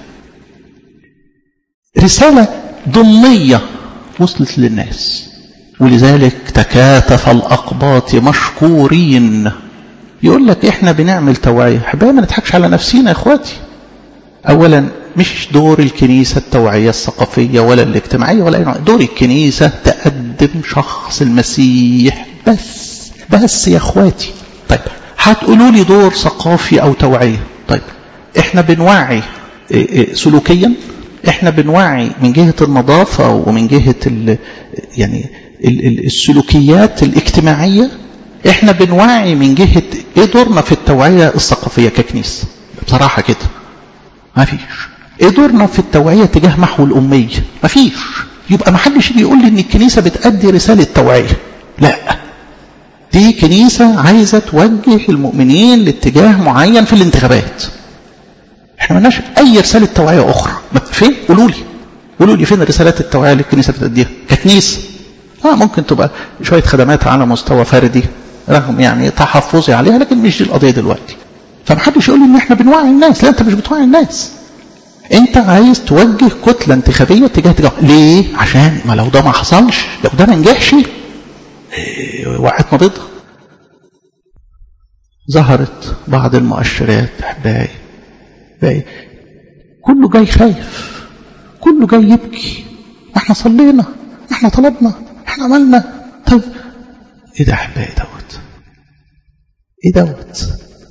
رسالة ضمنية وصلت للناس، ولذلك تكاتف الأقباط مشكورين. يقول لك إحنا بنعمل توعية. حبايبي ما نضحكش على نفسينا يا إخواتي. أولا مش دور الكنيسة التوعية الثقافية ولا الاجتماعية ولا أي نوع، دور الكنيسة تقدم شخص المسيح بس يا إخواتي. طيب هتقولوا لي دور ثقافي أو توعية، طيب إحنا بنوعي سلوكيا، إحنا بنوعي من جهة النظافة ومن جهة يعني السلوكيات الاجتماعية، إحنا بنوعي من جهة إيه دورنا في التوعية الثقافية ككنيسة. بصراحة كده ما فيش. إيه دورنا في التوعية تجاه محو الأمية؟ ما فيش. يبقى ما حدش يقول لي إن الكنيسة بتأدي رسالة توعية. لا، دي كنيسة عايزة توجه المؤمنين لاتجاه معين في الانتخابات. احنا مالناش اي رساله توعيه اخرى. فين؟ قولوا لي فين رسالات التوعيه اللي الكنيسه بتديها ككنيسه؟ ممكن تبقى شويه خدمات على مستوى فردي رغم يعني تحفظي عليها، لكن مش دي القضيه دلوقتي. فمحدش يقول لي ان احنا بنوعي الناس. لا، انت مش بتوعي الناس، انت عايز توجه كتله انتخابيه تجاه ليه؟ عشان ما لو ده ما حصلش، لو ده ما نجحش، وقعت مريضه. ظهرت بعض المؤشرات احبائي، كله جاي خايف، كله جاي يبكي. احنا صلينا، احنا طلبنا، احنا عملنا. طيب ايه ده احبائي دوت؟ ايه دوت؟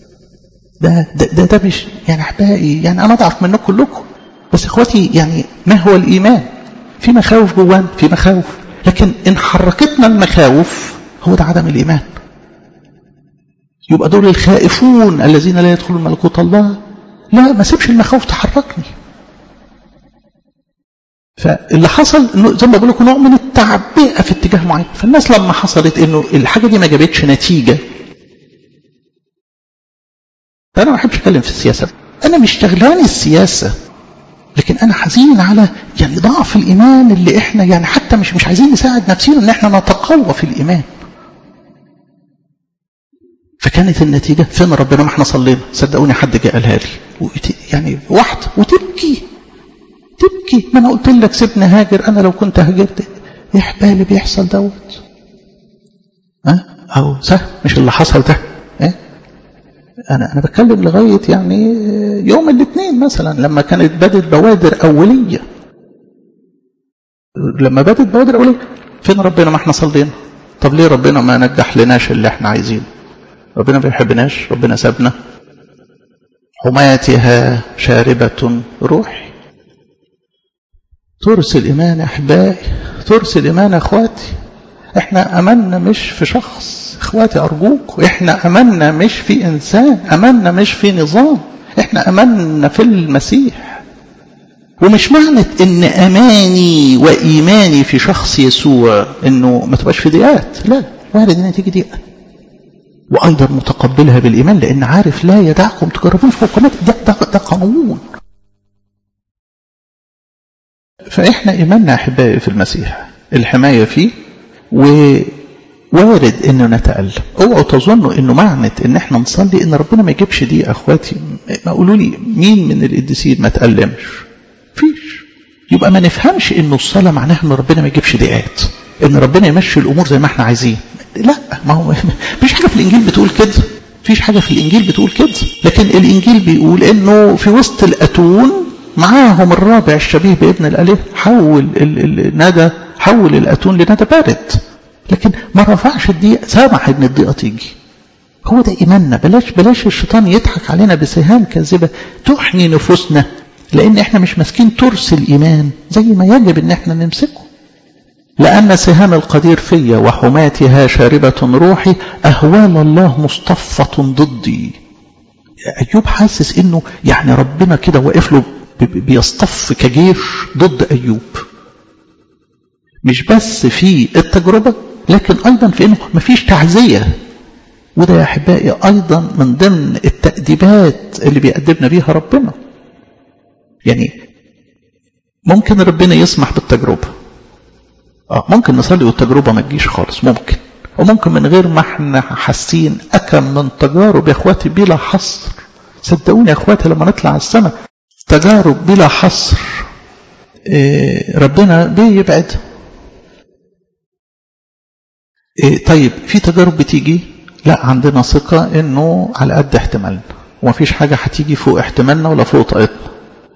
ده مش يعني احبائي، يعني انا اضعف منكم كلكم، بس اخواتي يعني ما هو الايمان؟ في مخاوف جوان، في مخاوف، لكن ان حركتنا المخاوف هو ده عدم الايمان. يبقى دول الخائفون الذين لا يدخلون ملكوت الله. لا، ما سيبش المخاوف تحركني. فاللي حصل انه زي ما بقول لكم نوع من التعبئه في اتجاه معين. فالناس لما حصلت انه الحاجه دي ما جابتش نتيجه، انا ما بحبش اتكلم في السياسه، انا مش شغلاني السياسه، لكن انا حزين على يعني ضعف الايمان اللي احنا يعني حتى مش عايزين نساعد نفسنا ان احنا نتقوى في الايمان. فكانت النتيجه فين ربنا؟ ما احنا صلينا، صدقوني حد جه قالها لي يعني واحده وتبكي. ما انا قلت لك سيبني هاجر، انا لو كنت هاجرت. ايه حبالي بيحصل دوت؟ او سهل مش اللي حصل ده. انا بتكلم لغايه يعني يوم الاثنين مثلا لما كانت بدت بوادر اوليه. فين ربنا؟ ما احنا صلينا. طب ليه ربنا ما نجح لناش اللي احنا عايزينه؟ ربنا ما بيحبناش؟ ربنا سابنا؟ حماتها شاربة روحي. ترسل إيمان أحبائي، ترسل إيمان أخواتي. إحنا أملنا مش في شخص أخواتي أرجوك، إحنا أملنا مش في إنسان، أملنا مش في نظام، إحنا أملنا في المسيح. ومش معنى إن أماني وإيماني في شخص يسوع إنه ما تبقاش في ضيقات، لا، وارد إن تيجي ضيقة، وأيضا متقبلها بالإيمان، لأن عارف لا يدعكم تجربون فوق ما ده قانون. فإحنا إيماننا أحبائي في المسيح، الحماية فيه، ووارد إنه نتألم. اوعوا تظنوا إنه معنى إن إحنا نصلي إن ربنا ما يجيبش دي. أخواتي ما قولوا لي مين من القديسين ما تألمش؟ فيش. يبقى ما نفهمش إنه الصلاة معناها إن ربنا ما يجيبش ضيقات، إن ربنا يمشي الأمور زي ما إحنا عايزين. لا، ما هو مفيش حاجة في الإنجيل بتقول كده، مفيش حاجة في الإنجيل بتقول كده. لكن الإنجيل بيقول إنه في وسط الأتون معاهم الرابع الشبيه بابن الأله حول الندى، حول الأتون لندى بارد، لكن ما رفعش الضيق، سامح ان الضيقه تيجي. هو ده ايماننا. بلاش الشيطان يضحك علينا بسهام كاذبه تحني نفوسنا، لان احنا مش ماسكين ترس الايمان زي ما يجب ان احنا نمسكه. لان سهام القدير فيا وحماتها شاربه روحي، اهوال الله مصطفه ضدي. ايوب حاسس انه يعني ربنا كده واقف له بيصطف كجيش ضد ايوب، مش بس في التجربه لكن أيضا في أنه مفيش تعزية. وده يا أحبائي أيضا من ضمن التأديبات اللي بيقدمنا بيها ربنا. يعني ممكن ربنا يسمح بالتجربة، ممكن نصلي والتجربة ما تجيش خالص، ممكن، وممكن من غير ما احنا حاسين. أكم من تجارب يا أخواتي بلا حصر، صدقوني يا أخواتي لما نطلع السماء تجارب بلا حصر ربنا بيبعد. طيب في تجارب بتيجي، لا، عندنا ثقة انه على قد احتمالنا، ومفيش حاجة هتيجي فوق احتمالنا ولا فوق طاقتنا.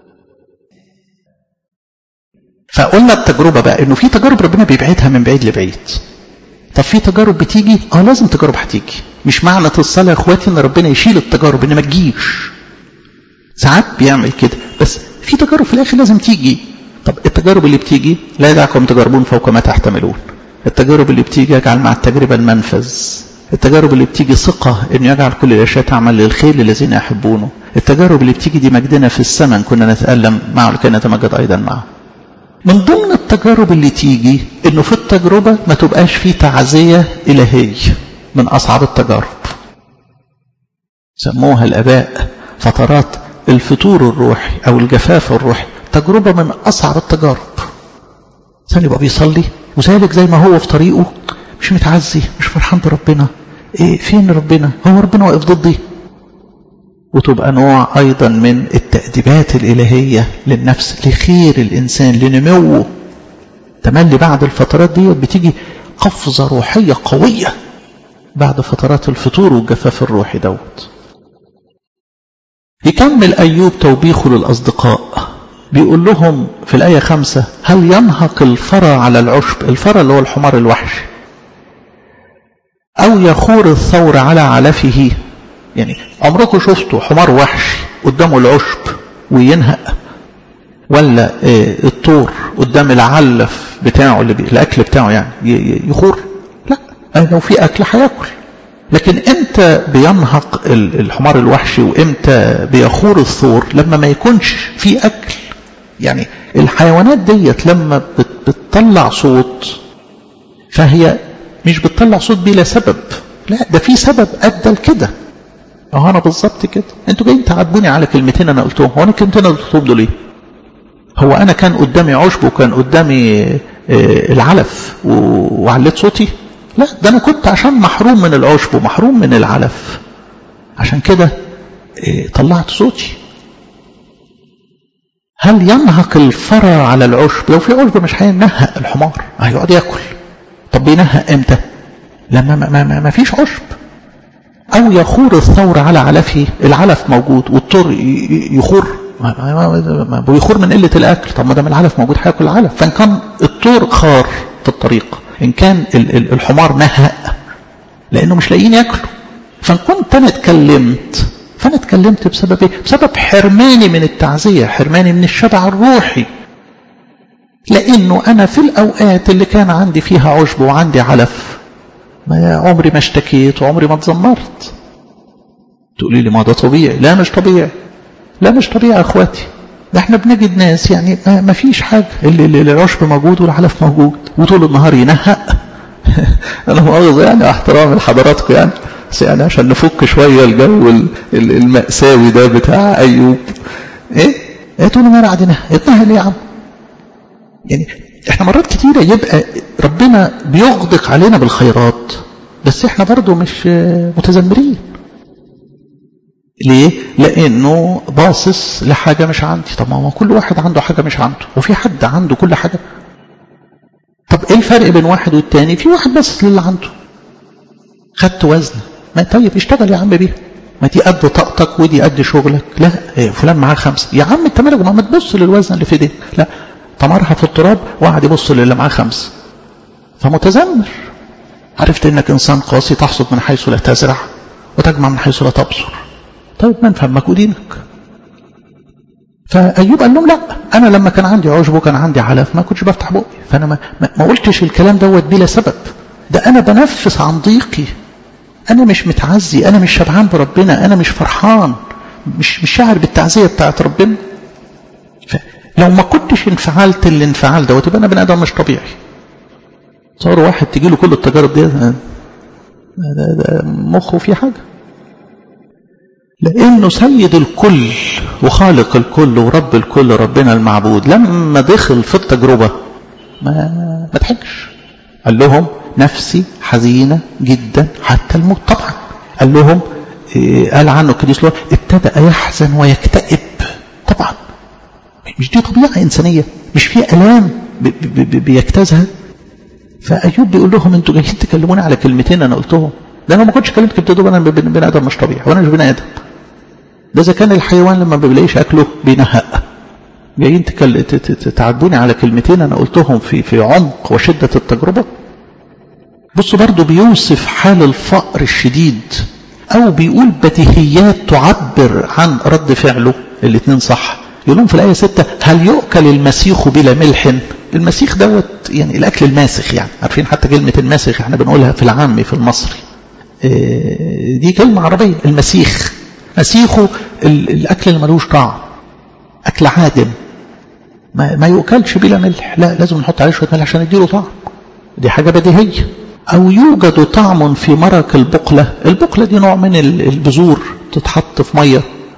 فقلنا التجربة بقى انه في تجارب ربنا بيبعدها من بعيد لبعيد. طب في تجارب بتيجي، لازم تجارب هتيجي. مش معنى الصلاة يا اخواتي ان ربنا يشيل التجارب ان ما تجيش، ساعات بيعمل كده، بس في تجارب في الاخر لازم تيجي. طب التجارب اللي بتيجي لا يدعكم تجربون فوق ما تحتملون. التجارب اللي بتيجي يجعل مع التجربة المنفذ. التجارب اللي بتيجي ثقة انه يجعل كل الاشياء تعمل للخير للذين يحبونه. التجارب اللي بتيجي دي مجدنا في السماء كنا نتألم معه لكي نتمجد ايضا معه. من ضمن التجارب اللي تيجي انه في التجربة ما تبقاش فيه تعزية الهية. من اصعب التجارب سموها الاباء فترات الفتور الروحي أو الجفاف الروحي تجربة من أصعب التجارب. إنسان يبقى بيصلي وسالك زي ما هو في طريقه، مش متعزي، مش فرحان بربنا. فين ربنا؟ هو ربنا واقف ضدي؟ وتبقى نوع أيضا من التأديبات الإلهية للنفس لخير الإنسان لنموه. تملي بعد الفترات دي بتيجي قفزة روحية قوية بعد فترات الفتور والجفاف الروحي دوت. يكمل أيوب توبيخه للأصدقاء، بيقول لهم في الآية 5: هل ينهق الفرى على العشب؟ الفرى اللي هو الحمار الوحشي. أو يخور الثور على علفه. يعني عمركم شفتوا حمار وحشي قدامه العشب وينهق؟ ولا الطور قدام العلف بتاعه الأكل بتاعه يعني يخور؟ لا، لو في أكل هياكل. لكن امتى بينهق الحمار الوحشي وامتى بيخور الثور؟ لما ما يكونش في أكل. يعني الحيوانات ديت لما بتطلع صوت فهي مش بتطلع صوت بلا سبب، لا، ده في سبب أدى لكده. أنا بالظبط كده. انتوا جايين تعاتبوني على كلمتين أنا قلتهم. هو أنا الكلمتين اللي قلتهم دول إيه؟ هو أنا كان قدامي عشب وكان قدامي العلف وعليت صوتي؟ لا، ده أنا كنت عشان محروم من العشب ومحروم من العلف، عشان كده طلعت صوتي. هل ينهق الفرى على العشب؟ لو في عشب مش هينهق الحمار، هيقعد ياكل. طب بينهق امتى؟ لما ما فيش عشب. أو يخور الثور على علفه، العلف موجود والطور يخور، ما بيخور من قلة الأكل. طب ما دام العلف موجود هياكل العلف. فإن كان الطور خار في الطريق، إن كان الحمار نهق لأنه مش لاقيين ياكلوا. فإن كنت أنا اتكلمت، فأنا اتكلمت بسبب إيه؟ بسبب حرماني من التعزية، حرماني من الشبع الروحي. لأنه أنا في الأوقات اللي كان عندي فيها عشب وعندي علف ما عمري ما اشتكيت وعمري ما اتذمرت. تقولي لي ما ده طبيعي. لا، مش طبيعي. لا، مش طبيعي يا اخواتي. ده احنا بنجد ناس يعني ما فيش حاجة، اللي العشب موجود والعلف موجود وطول النهار ينهق. انا مؤاخذة يعني، احترام لحضراتكم يعني، بس يعني عشان نفك شوية الجو المأساوي ده بتاع ايوب. ايه طول النهار قاعد ينهق؟ يتنهق ليه يا عم؟ يعني احنا مرات كتيرة يبقى ربنا بيغدق علينا بالخيرات، بس احنا برضو مش متذمرين. ليه؟ لانه باصص لحاجة مش عندي. طب ما هو كل واحد عنده حاجة مش عنده، وفي حد عنده كل حاجة؟ طب ايه الفرق بين واحد والتاني؟ في واحد بس للي عنده. خدت وزن، ما طيب اشتغل يا عم بيها، ما دي قد طاقتك ودي قد شغلك. لا، فلان معاه 5 يا عم، انت مالك؟ ما تبص للوزن اللي في ايديك. لا، طمرها في التراب وقعد يبص للي معاه 5، فمتذمر. عرفت انك انسان قاسي، تحصد من حيث لا تزرع وتجمع من حيث لا تبصر. طيب من فمك ودينك. فأيوب قال لهم لا، أنا لما كان عندي عشب وكان عندي علف ما كنتش بفتح بقي، فأنا ما قلتش الكلام دوت بلا سبب. ده أنا بنفس عن ضيقي، أنا مش متعزي، أنا مش شبعان بربنا، أنا مش فرحان، مش شاعر بالتعزية بتاعت ربنا. لو ما كنتش انفعلت الانفعال دوت يبقى أنا بني آدم مش طبيعي. صار واحد تجي له كل التجارب دي، ده مخه في حاجة. لأنه سيد الكل وخالق الكل ورب الكل، ربنا المعبود، لما دخل في التجربة ما تحجش. قال لهم نفسي حزينة جدا حتى الموت. طبعا قال لهم، قال عنه القديس لوقا ابتدأ يحزن ويكتئب. طبعا مش دي طبيعة إنسانية؟ مش في ألام بيجتازها؟ فأيوب بيقول لهم انتوا جايين تكلموني على كلمتين أنا قلتهم؟ ده أنا ما كنتش كلمت كده، أنا بني آدم مش طبيعي، وأنا مش بني آدم. ده إذا كان الحيوان لما بيلاقيش أكله بينهق، جايين تعدوني على كلمتين أنا قلتهم في عمق وشدة التجربة. بصوا برضو بيوصف حال الفقر الشديد، أو بيقول بديهيات تعبر عن رد فعله. الاثنين صح. يقولون في الآية 6: هل يؤكل المسيخ بلا ملح؟ المسيخ دوت يعني الأكل الماسخ، يعني عارفين حتى كلمة الماسخ احنا بنقولها في العامي في المصري، دي كلمة عربية. المسيخ، مسيخه الأكل اللي ملوش طعم، أكل عادم ما يؤكلش بلا ملح، لا لازم نحط عليه شوية ملح عشان يديله طعم. دي حاجة بديهية. أو يوجد طعم في مرق البقلة. البقلة دي نوع من البذور تتحط في مية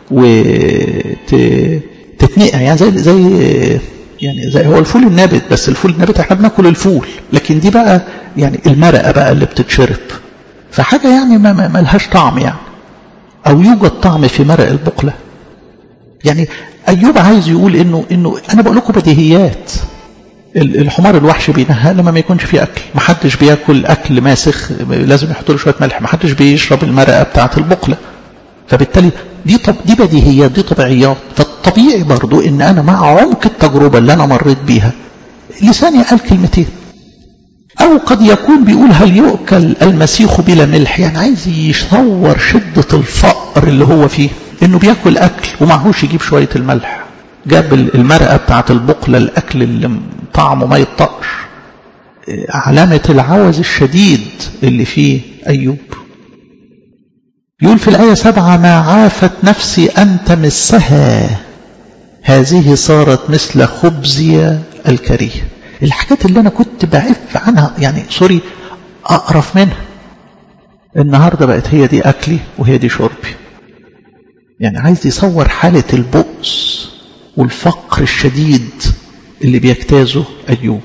وتتنقع، يعني زي هو الفول النابت، بس الفول النابت احنا بناكل الفول، لكن دي بقى يعني المرقة بقى اللي بتتشرب، فحاجة يعني ما لهاش طعم يعني، او يوجد طعم في مرق البقلة. يعني ايوب عايز يقول انه انا بقول لكم بديهيات. الحمار الوحش بينهى لما ما يكونش فيه اكل، محدش بياكل اكل ماسخ لازم يحط له شويه ملح، محدش بيشرب المرقه بتاعه البقله. فبالتالي دي بديهيات، دي طبيعيات. فالطبيعي برضو ان انا مع عمق التجربه اللي انا مريت بيها لساني قال كلمتين. او قد يكون بيقول هل يؤكل المسيخ بلا ملح، يعني عايز يصور شده الفقر اللي هو فيه، انه بياكل اكل ومعهوش يجيب شويه الملح، جاب المرقه بتاعه البقله، الاكل اللي طعمه ما يطقش، علامه العوز الشديد اللي فيه ايوب. يقول في الآية 7 ما عافت نفسي أن تمسها، هذه صارت مثل خبزي الكريه. الحاجات اللي أنا كنت بعف عنها، يعني سوري أقرف منها، النهاردة بقت هي دي أكلي وهي دي شربي. يعني عايز يصور حالة البؤس والفقر الشديد اللي بيجتازه أيوب.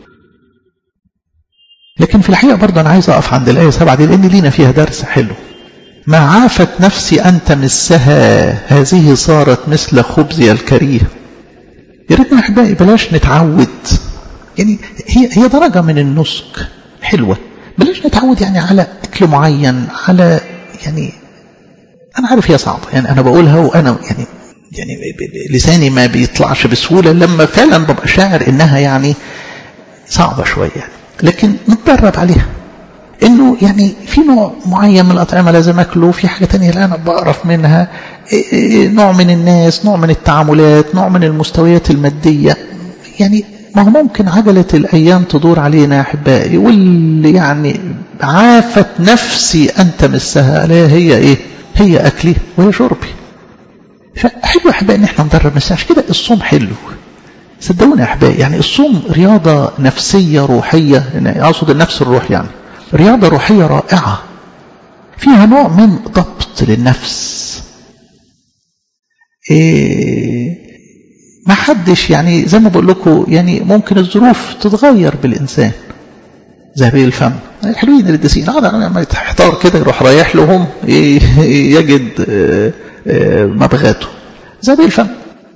لكن في الحقيقة برضه أنا عايز أقف عند الآية 7 دي، لأن لينا فيها درس حلو. ما عافت نفسي أن تمسها، هذه صارت مثل خبزي الكريه. يا ريتنا أحبائي بلاش نتعود، يعني هي درجة من النسك حلوة، بلاش نتعود يعني على أكل معين، على يعني أنا عارف هي صعبة، يعني أنا بقولها وأنا يعني لساني ما بيطلعش بسهولة لما فعلا ببقى شاعر إنها يعني صعبة شوية يعني. لكن نتدرب عليها، انه يعني في نوع معين من الاطعمه لازم اكله، في حاجه تانية اللي انا بقرف منها، نوع من الناس، نوع من التعاملات، نوع من المستويات الماديه. يعني ما هو ممكن عجله الايام تدور علينا يا احبائي، واللي يعني عافت نفسي ان تمسها، لا هي ايه؟ هي اكلي وهي شربي. فحلو يا احبائي ان احنا ندرب نفسنا. عشان كده الصوم حلو، صدقوني يا احبائي، يعني الصوم رياضه نفسيه روحيه، اقصد النفس الروح، يعني رياضة روحية رائعة فيها نوع من ضبط للنفس. ما حدش يعني زي ما بقول لكم، يعني ممكن الظروف تتغير بالإنسان. ذهبي الفم حلوين القديسين، لما يحتار كده يروح رايح لهم يجد مبغاته. ذهبي الفم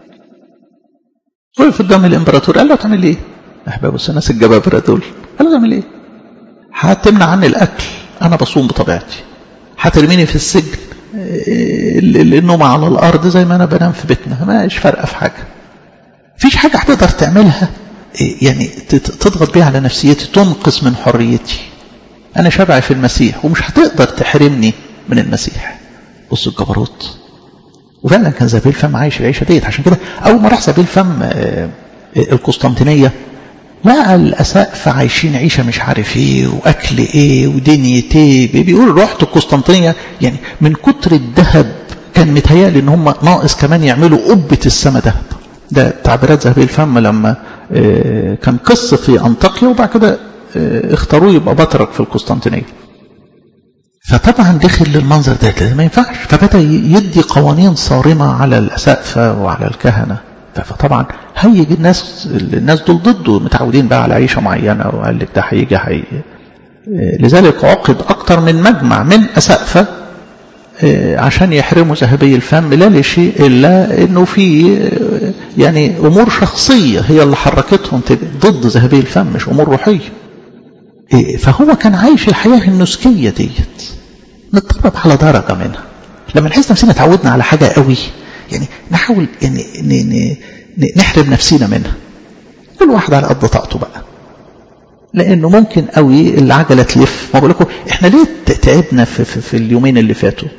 وقف قدام الامبراطور قال له تعمل ايه؟ احباب الناس الجبابرة دول، قال له تعمل ايه؟ هتمنع عني الأكل، أنا بصوم بطبيعتي، هترميني في السجن، النوم على الأرض زي ما أنا بنام في بيتنا، ما إيش فرقة في حاجة. فيش حاجة هتقدر تعملها يعني تضغط بيها على نفسيتي، تنقص من حريتي. أنا شبعي في المسيح ومش هتقدر تحرمني من المسيح. بصوا الجبروت. وفعلا كان زبيل فم عايش العيشة ديت. عشان كده أول ما راح زبيل فم القسطنطينية لقى الأسقف عايشين عيشة مش عارف ايه واكل ايه ودنيا ايه. بيقول رحت القسطنطينية يعني من كتر الذهب كان متهيألي ان هم ناقص كمان يعملوا قبة السما ذهب. ده تعبيرات ذهبي الفم لما كان قصة في أنطاكيا وبعد كده اختاروه يبقى بطرك في القسطنطينية. فطبعا دخل للمنظر ده ما ينفعش، فبدأ يدي قوانين صارمة على الأسقفة وعلى الكهنة. فطبعا هيجي الناس دول ضده، متعودين بقى على عيشة معينة، وقال لك ده هيجي لذلك عقد أكتر من مجمع من أسقفة عشان يحرموا ذهبي الفم، لا لشيء إلا إنه في يعني أمور شخصية هي اللي حركتهم ضد ذهبي الفم، مش أمور روحية. فهو كان عايش الحياة النسكية ديت، نتدرب على درجة منها. لما نحس نفسنا تعودنا على حاجة قوي يعني نحاول يعني نحرم نفسنا منها، كل واحد على قد طاقته بقى، لأنه ممكن قوي العجلة تلف. ما بقول لكم إحنا ليه تعبنا في اليومين اللي فاتوا؟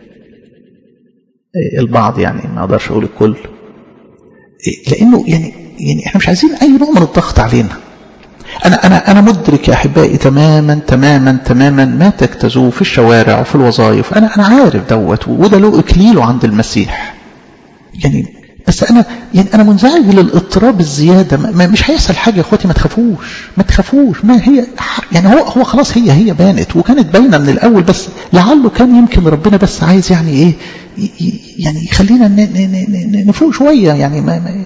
البعض يعني ما أقدرش أقول الكل، لأنه يعني إحنا مش عايزين أي نوع من الضغط علينا. أنا مدرك يا أحبائي تماما تماما تماما ما تجتازوه في الشوارع وفي الوظائف. أنا عارف دوت، وده له إكليله عند المسيح. يعني بس أنا منزعج للاضطراب الزيادة. مش هيحصل حاجة يا أخواتي، ما تخافوش. ما هي يعني هو خلاص هي بانت وكانت باينة من الأول، بس لعله كان يمكن ربنا بس عايز يعني إيه، يعني يخلينا نفوق شوية. يعني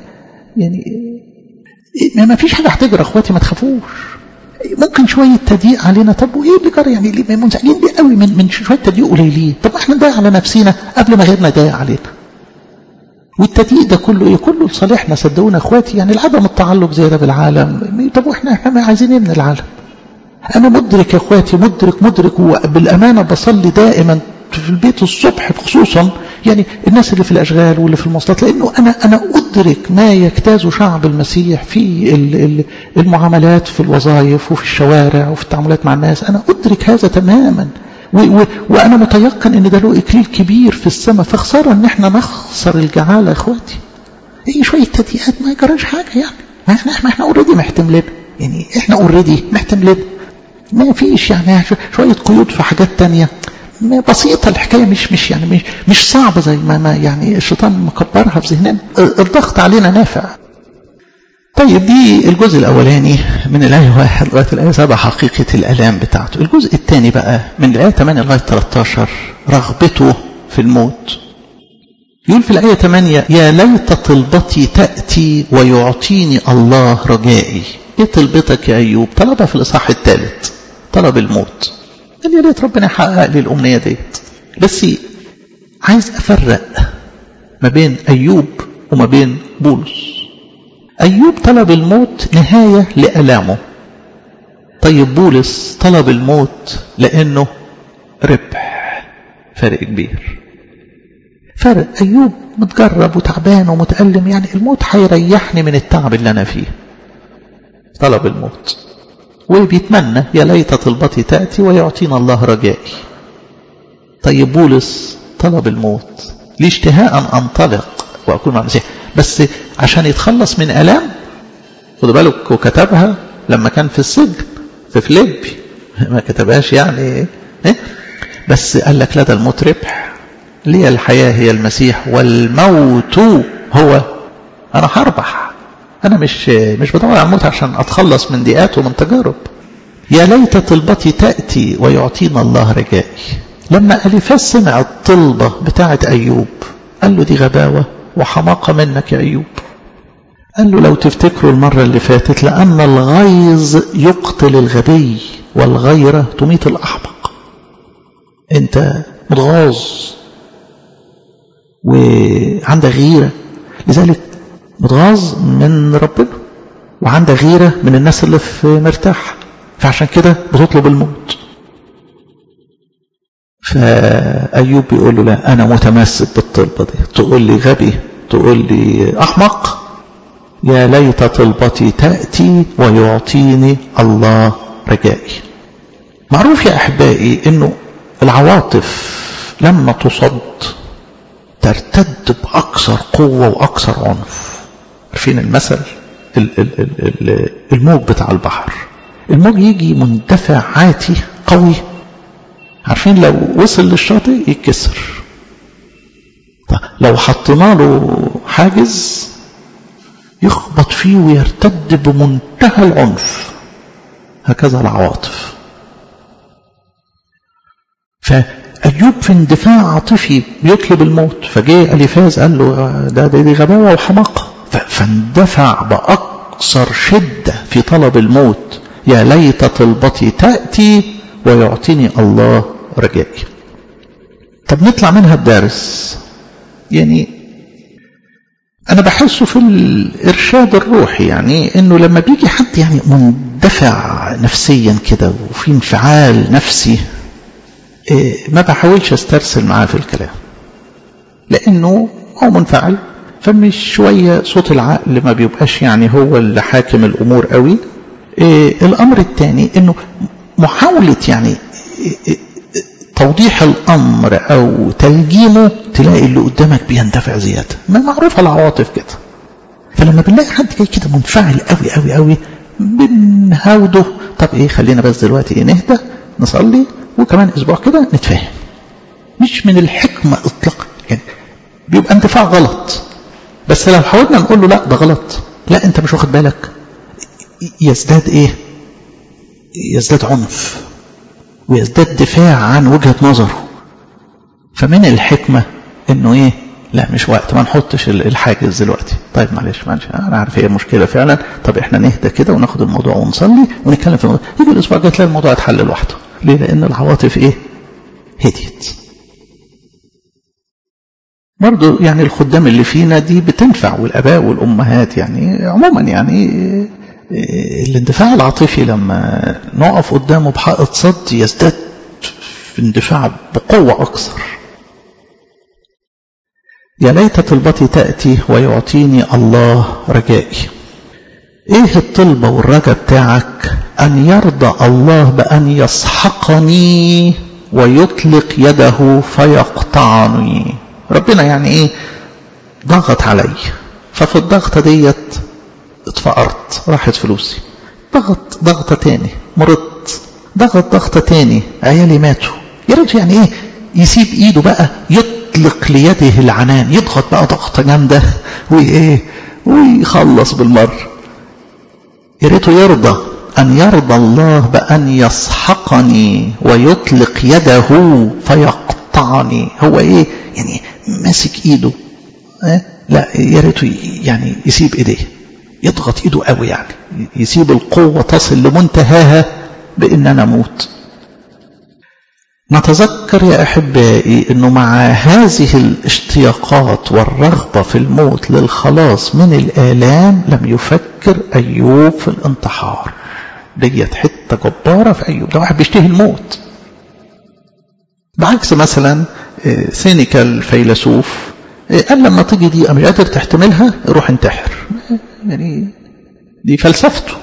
ما فيش حاجة هتجرى أخواتي، ما تخافوش. ممكن شوية تضييق علينا، طب وإيه اللي جرى؟ يعني اللي منزعجين بيه قوي من شوية تضييق قليلين. طب احنا نضيق على نفسنا قبل ما غيرنا يضيق علينا. والتضييق ده كله ايه؟ كله لصالحنا صدقونا اخواتي. يعني العدم التعلق زياده بالعالم. طب واحنا ما عايزين ايه من العالم؟ انا مدرك يا اخواتي، مدرك وبالامانه بصلي دائما في البيت الصبح خصوصا، يعني الناس اللي في الاشغال واللي في المواصلات، لانه انا ادرك ما يجتاز شعب المسيح في المعاملات في الوظائف وفي الشوارع وفي التعاملات مع الناس. انا ادرك هذا تماما، وانا متيقن ان ده له اكليل كبير في السماء. فخساره ان احنا نخسر الجعاله يا اخواتي. ايه شويه تضييقات ما يجراش حاجه يعني. ما احنا اوريدي محتملين، يعني احنا اوريدي محتملين. ما فيش يعني شويه قيود في حاجات تانية بسيطه. الحكايه مش صعبه زي ما يعني الشيطان مكبرها في ذهننا. الضغط علينا نافع. طيب دي الجزء الأولاني من الآية 1 لغاية الآية 7 حقيقة الآلام بتاعته. الجزء الثاني بقى من الآية 8 لغاية 13 رغبته في الموت. يقول في الآية 8: يا ليت طلبتي تأتي ويعطيني الله رجائي. ايه طلبتك يا أيوب؟ طلبها في الإصحاح الثالث، طلب الموت. قال يا ليت ربنا يحقق لي الأمنية ديت. بس عايز أفرق ما بين أيوب وما بين بولس. أيوب طلب الموت نهاية لألامه. طيب بولس طلب الموت لأنه ربح. فرق كبير. فرق. أيوب متجرب وتعبان ومتألم، يعني الموت هيريحني من التعب اللي أنا فيه. طلب الموت وبيتمنى يا ليت طلبتي تأتي ويعطينا الله رجائي. طيب بولس طلب الموت لاشتهاء أنطلق وأكون مع المسيح، بس عشان يتخلص من ألام. خدوا بالك وكتبها لما كان في السجن في فيليبي، ما كتبهاش يعني بس قال لك لا، ده الموت ربح. لي الحياة هي المسيح والموت هو. أنا هربح. أنا مش بدور على الموت عشان أتخلص من ضيقات ومن تجارب. يا ليت طلبتي تأتي ويعطينا الله رجائي. لما أليفاز سمع الطلبة بتاعة أيوب قال له دي غباوة وحماقة منك يا أيوب. قال له لو تفتكروا المرة اللي فاتت، لأن الغيظ يقتل الغبي والغيرة تميت الأحمق. أنت متغاظ وعندك غيرة، لذلك متغاظ من ربنا وعندك غيرة من الناس اللي في مرتاح، فعشان كده بتطلب الموت. فأيوب بيقول له لا، أنا متمسك بالطلبة دي. تقول لي غبي، تقول لي أحمق، يا ليت طلبتي تأتي ويعطيني الله رجائي. معروف يا أحبائي إنه العواطف لما تصد ترتد بأكثر قوة وأكثر عنف. عارفين المثل الموج بتاع البحر، الموج يجي مندفع عاتي قوي، عارفين لو وصل للشاطئ يتكسر. لو حطينا له حاجز يخبط فيه ويرتد بمنتهى العنف. هكذا العواطف. فأيوب في اندفاع عاطفي بيطلب الموت، فجاء أليفاز قال له دي غباوة وحماقة، فاندفع بأكثر شدة في طلب الموت. يا ليت طلبتي تأتي ويعطيني الله رجائي. طب نطلع منها الدارس. يعني أنا بحسه في الإرشاد الروحي، يعني إنه لما بيجي حد يعني مندفع نفسيا كده وفي انفعال نفسي، ما بحاولش استرسل معاه في الكلام، لأنه هو منفعل. فمش شوية صوت العقل ما بيبقاش يعني هو اللي حاكم الأمور قوي. الأمر الثاني إنه محاولة يعني توضيح الأمر أو تلجيمه، تلاقي اللي قدامك بيندفع زيادة. ما معروف على العواطف كده. فلما بنلاقي حد جاي كده منفعل قوي قوي قوي، بنهاوده. طب إيه، خلينا بس دلوقتي نهدى نصلي وكمان أسبوع كده نتفاهم. مش من الحكمة إطلاقا، يعني بيبقى اندفاع غلط. بس لو حاولنا نقول له لا ده غلط، لا انت مش واخد بالك، يزداد ايه؟ يزداد عنف ويزداد دفاع عن وجهة نظره. فمن الحكمة انه ايه؟ لا مش وقت، ما نحطش الحاجز دلوقتي. طيب معلش انا عارف هي المشكلة فعلا، طب احنا نهدى كده وناخد الموضوع ونصلي ونتكلم في الموضوع. يجي الاسبوع الجاي تلاقي الموضوع اتحل لوحده. ليه؟ لان العواطف ايه؟ هديت. برضو يعني الخدام اللي فينا دي بتنفع، والاباء والامهات يعني عموما، يعني الاندفاع العاطفي لما نقف قدامه بحائط صد يزداد في اندفاع بقوة اكثر. يا ليت طلبتي تأتي ويعطيني الله رجائي. ايه الطلبة والرجاء بتاعك؟ ان يرضى الله بان يسحقني ويطلق يده فيقطعني. ربنا يعني ايه؟ ضغط علي، ففي الضغطة ديت اتفقرت، راحت فلوسي. ضغطة تاني مرضت، ضغطة تاني عيالي ماتوا. يا ريت يعني ايه؟ يسيب ايده بقى، يطلق ليده العنان، يضغط بقى ضغطة جامدة وايه ويخلص بالمرة. يا ريته يرضى أن يرضى الله بأن يسحقني ويطلق يده فيقطعني. هو ايه يعني؟ ماسك ايده، لا يا ريته يعني يسيب ايديه، يضغط ايده قوي، يعني يسيب القوة تصل لمنتهاها بان انا اموت. نتذكر يا احبائي انه مع هذه الاشتياقات والرغبة في الموت للخلاص من الآلام لم يفكر ايوب في الانتحار. ديت حتة جبارة في ايوب، ده واحد بيشتهي الموت. بعكس مثلا سينيكا الفيلسوف قال لما تيجي دي مش قادر تحتملها روح انتحر. يعني دي فلسفته.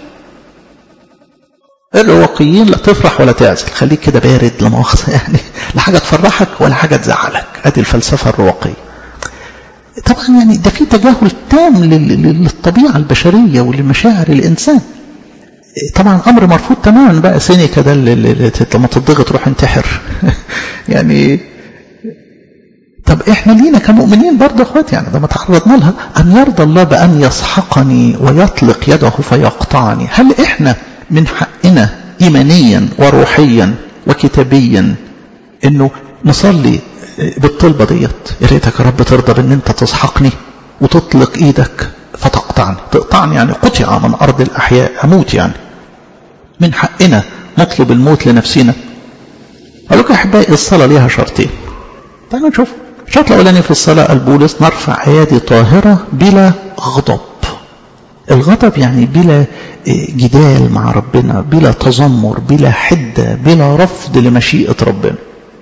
الرواقيين لا تفرح ولا تعزل، خليك كده بارد لا مؤاخذة، يعني لا حاجة تفرحك ولا حاجة تزعلك. ادي الفلسفة الرواقية. طبعا يعني ده في تجاهل تام للطبيعة البشرية ولمشاعر الإنسان. طبعا أمر مرفوض تماما بقى سينيكا ده اللي لما تضغط روح انتحر. يعني طب احنا لينا كمؤمنين برضه اخوات، يعني ده ما تعرضنا لها. ان يرضى الله بان يسحقني ويطلق يده فيقطعني. هل احنا من حقنا ايمانيا وروحيا وكتابيا انه نصلي بالطلبه ديت؟ يا ريتك يا رب ترضى بان انت تسحقني وتطلق ايدك فتقطعني. تقطعني يعني قطع من ارض الاحياء، اموت يعني. من حقنا نطلب الموت لنفسنا. اقول لكم يا احبائي الصلاه ليها شرطين. تعالوا نشوف. الشرط الاولاني في الصلاه البولس نرفع ايادي طاهره بلا غضب. الغضب يعني بلا جدال مع ربنا، بلا تذمر، بلا حده، بلا رفض لمشيئه ربنا.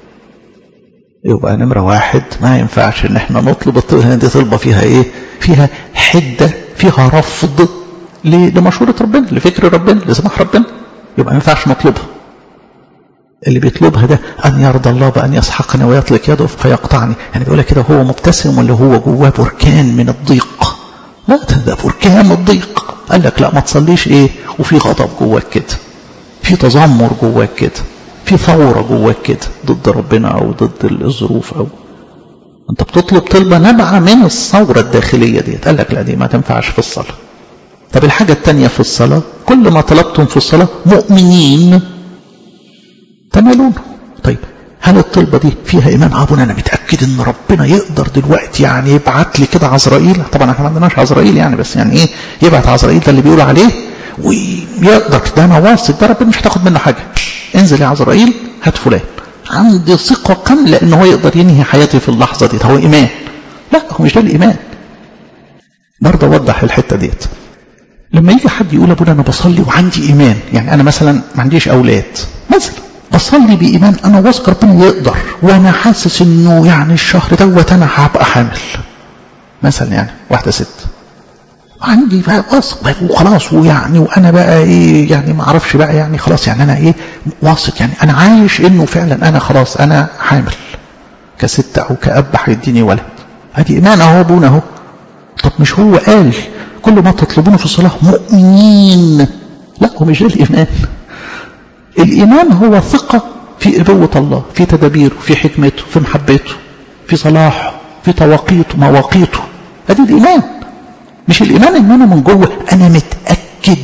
يبقى نمره واحد ما ينفعش ان احنا نطلب دي طلبه فيها ايه؟ فيها حده، فيها رفض لمشوره ربنا، لفكر ربنا، لسماح ربنا. يبقى ما ينفعش نطلبها. اللي بيطلبها ده أن يرضى الله بأن يسحقني ويطلق يده فيقطعني. يعني بيقولها كده هو مبتسم ولا هو جواه بركان من الضيق؟ لا ده بركان من الضيق. قال لك لا ما تصليش ايه وفي غضب جواك كده، في تذمر جواك كده، في ثورة جواك كده ضد ربنا أو ضد الظروف، أو أنت بتطلب طلبة نبعة من الثورة الداخلية دي. قال لك لا دي ما تنفعش في الصلاة. طب الحاجة التانية في الصلاة، كل ما طلبتم في الصلاة مؤمنين تنالونه. طيب هل الطلبة دي فيها إيمان؟ أبونا أنا متأكد إن ربنا يقدر دلوقتي يعني يبعت لي كده عزرائيل. طبعا احنا ما عندناش عزرائيل يعني، بس يعني إيه يبعت عزرائيل ده اللي بيقول عليه ويقدر. ده أنا واثق ده ربنا مش هتاخد منه حاجة. انزل يا عزرائيل هات فلان. عندي ثقة كاملة إن هو يقدر ينهي حياتي في اللحظة دي. هو إيمان؟ لا هو مش ده الإيمان. برضه أوضح الحتة ديت. لما يجي حد يقول أبونا أنا بصلي وعندي إيمان، يعني أنا مثلا ما عنديش أولاد مثلا، بصلي بإيمان أنا واثق ربنا يقدر، وأنا حاسس إنه يعني الشهر دوت أنا هبقى حامل مثلا، يعني واحدة ست عندي بقى واثق وخلاص، ويعني وأنا بقى إيه يعني ما أعرفش بقى يعني خلاص، يعني أنا إيه واثق، يعني أنا عايش إنه فعلا أنا خلاص أنا حامل كست أو كأب هيديني ولد. هذه إيمان أهو أبونا أهو. طب مش هو قال كل ما تطلبونه في الصلاة مؤمنين؟ لا هو مش ده الإيمان. الإيمان هو ثقة في إبوة الله، في تدابيره، في حكمته، في محبته، في صلاحه، في مواقيته. ادي الايمان. مش الايمان ان انا من جوه انا متاكد.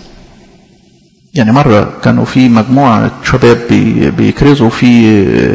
يعني مره كانوا في مجموعه شباب بيكرزوا في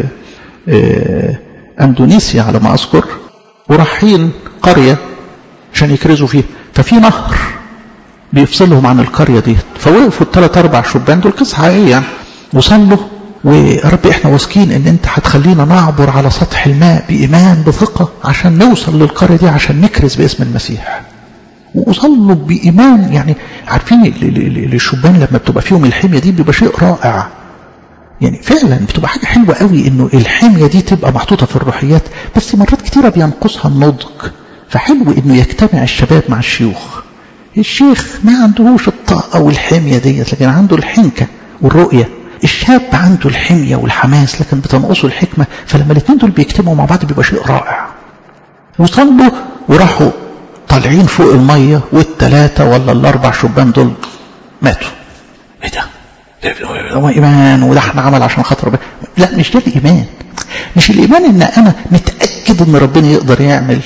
اندونيسيا على ما اذكر، ورايحين قريه عشان يكرزوا فيها، ففي نهر بيفصلهم عن القريه دي، فوقفوا الثلاث اربع شبان دول، قصه حقيقيه يعني، وصلوا ويا رب احنا واثقين ان انت هتخلينا نعبر على سطح الماء بايمان بثقه عشان نوصل للقريه دي عشان نكرز باسم المسيح. وصلوا بايمان. يعني عارفين الشبان لما بتبقى فيهم الحميه دي بيبقى شيء رائع. يعني فعلا بتبقى حاجه حلوه قوي انه الحميه دي تبقى محطوطه في الروحيات، بس مرات كتيره بينقصها النضج. فحلو انه يجتمع الشباب مع الشيوخ. الشيخ ما عندهوش الطاقه والحميه ديت، لكن عنده الحنكه والرؤيه. الشاب عنده الحميه والحماس لكن بتنقصه الحكمه. فلما الاثنين دول بيجتمعوا مع بعض بيبقى شيء رائع. وصلوا وراحوا طالعين فوق الميه، والثلاثه ولا الاربع شبان دول ماتوا. ايه ده؟ هو ايمان وده احنا عمل عشان خاطر ربنا؟ لا، مش ده الايمان. مش الايمان ان انا متاكد ان ربنا يقدر يعمل،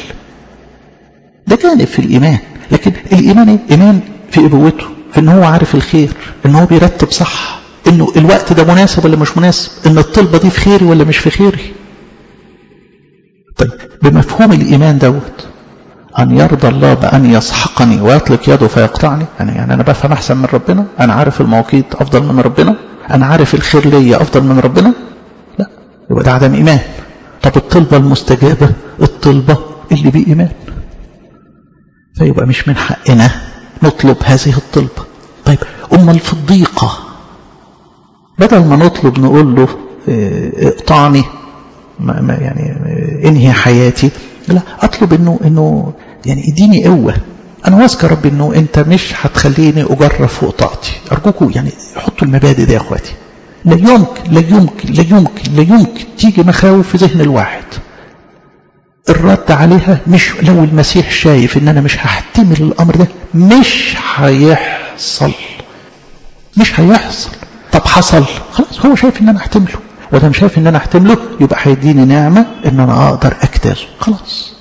ده جانب في الايمان. لكن الايمان ايه؟ ايمان في ابوته، في ان هو عارف الخير، ان هو بيرتب صح، انه الوقت ده مناسب ولا مش مناسب، ان الطلبه دي في خيري ولا مش في خيري. طيب بمفهوم الايمان دوت، ان يرضى الله بان يسحقني ويطلق يده فيقطعني. يعني انا بفهم احسن من ربنا؟ انا عارف المواقيت افضل من ربنا؟ انا عارف الخير ليا افضل من ربنا؟ لا، يبقى ده عدم ايمان. طب الطلبه المستجابه، الطلبه اللي بايمان، فيبقى مش من حقنا نطلب هذه الطلبه. طيب امال في الضيقه بدل ما نطلب نقول له اقطعني، يعني انهي حياتي، لا، اطلب انه يعني اديني قوه. انا واثق يا رب انه انت مش هتخليني اجرب فوق طاقتي. ارجوكم يعني حطوا المبادئ دي يا اخواتي. لا يمكن لا يمكن لا يمكن لا يمكن تيجي مخاوف في ذهن الواحد الرد عليها مش لو المسيح شايف ان انا مش هحتمل الامر ده، مش هيحصل. مش هيحصل. طب حصل، خلاص هو شايف ان انا احتمله، وده مش شايف ان انا احتمله يبقى هيديني نعمه ان انا اقدر اجتازه. خلاص.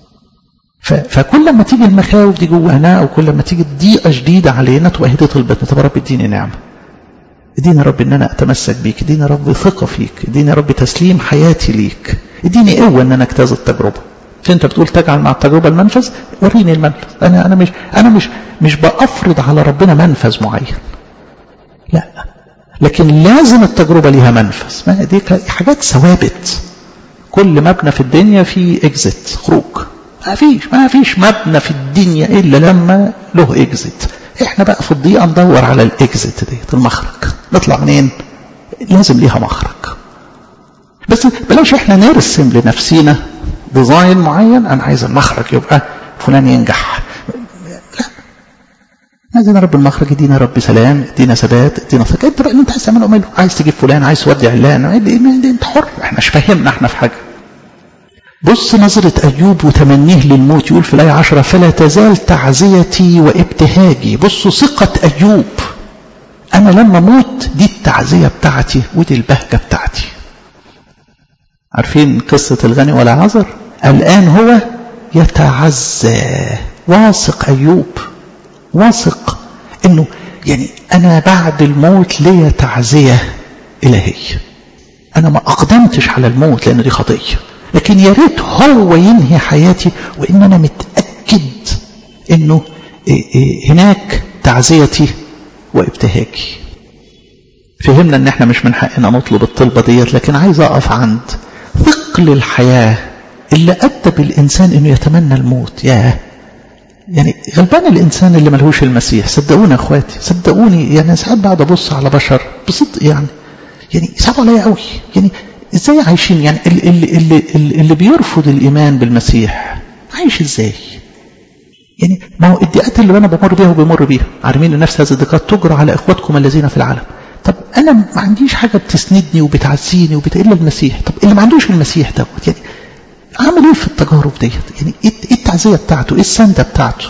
فكل ما تيجي المخاوف دي جوانا، او كل ما تيجي ضيقه جديده علينا، تبقى هي دي طلبتنا. طب يا رب اديني نعمه، اديني يا رب ان انا اتمسك بيك، اديني يا رب ثقه فيك، اديني يا رب تسليم حياتي ليك، اديني قوه ان انا اجتاز التجربه. انت بتقول تجعل مع التجربه المنفذ، وريني المنفذ. انا مش بافرض على ربنا منفذ معين، لا، لكن لازم التجربه ليها منفذ. ما دي حاجات ثوابت. كل مبنى في الدنيا فيه اكزيت، خروج. ما فيش مبنى في الدنيا الا لما له اكزيت. احنا بقى في الضيقه ندور على الاكزيت ديت، المخرج. نطلع منين؟ لازم ليها مخرج. بس بلاش احنا نرسم لنفسينا ديزاين معين، انا عايز المخرج يبقى فلان ينجح. لا، عايزين رب المخرج يدينا رب سلام، يدينا ثبات، يدينا ثقه. انت بقى اللي انت عايز تعمله اعمله. عايز تجيب فلان، عايز تودي علان، انت حر. احنا مش فاهمنا احنا في حاجه. بص نظرة أيوب وتمنيه للموت، يقول في الآية 10: فلا تزال تعزيتي وابتهاجي. بصوا ثقة أيوب، أنا لما أموت دي التعزية بتاعتي ودي البهجة بتاعتي. عارفين قصة الغني والعازر؟ الآن هو يتعزى. واثق أيوب، واثق إنه يعني أنا بعد الموت ليا تعزية إلهية. أنا ما أقدمتش على الموت لأن دي خطية، لكن يا ريت هو ينهي حياتي وإن أنا متأكد إنه هناك تعزيتي وابتهاجي. فهمنا إن إحنا مش من حقنا نطلب الطلبة ديت، لكن عايز أقف عند ثقل الحياة اللي أدى بالإنسان إنه يتمنى الموت. يعني غلبان الإنسان اللي ملهوش المسيح. صدقوني يا أخواتي، صدقوني، يعني ساعات بعد أبص على بشر بصدق يعني صعب عليا قوي. يعني ازاي عايشين؟ يعني اللي بيرفض الايمان بالمسيح عايش ازاي؟ يعني ما هو الضيقات اللي انا بمر بيها وبمر بيها، عارفين ان نفس هذه الضيقات تجرى على اخواتكم الذين في العالم. طب انا ما عنديش حاجه بتسندني وبتعزيني الا المسيح. طب اللي ما عندوش المسيح دوت يعني عامل ايه في التجارب ديت؟ يعني ايه التعزيه بتاعته؟ ايه السنده بتاعته؟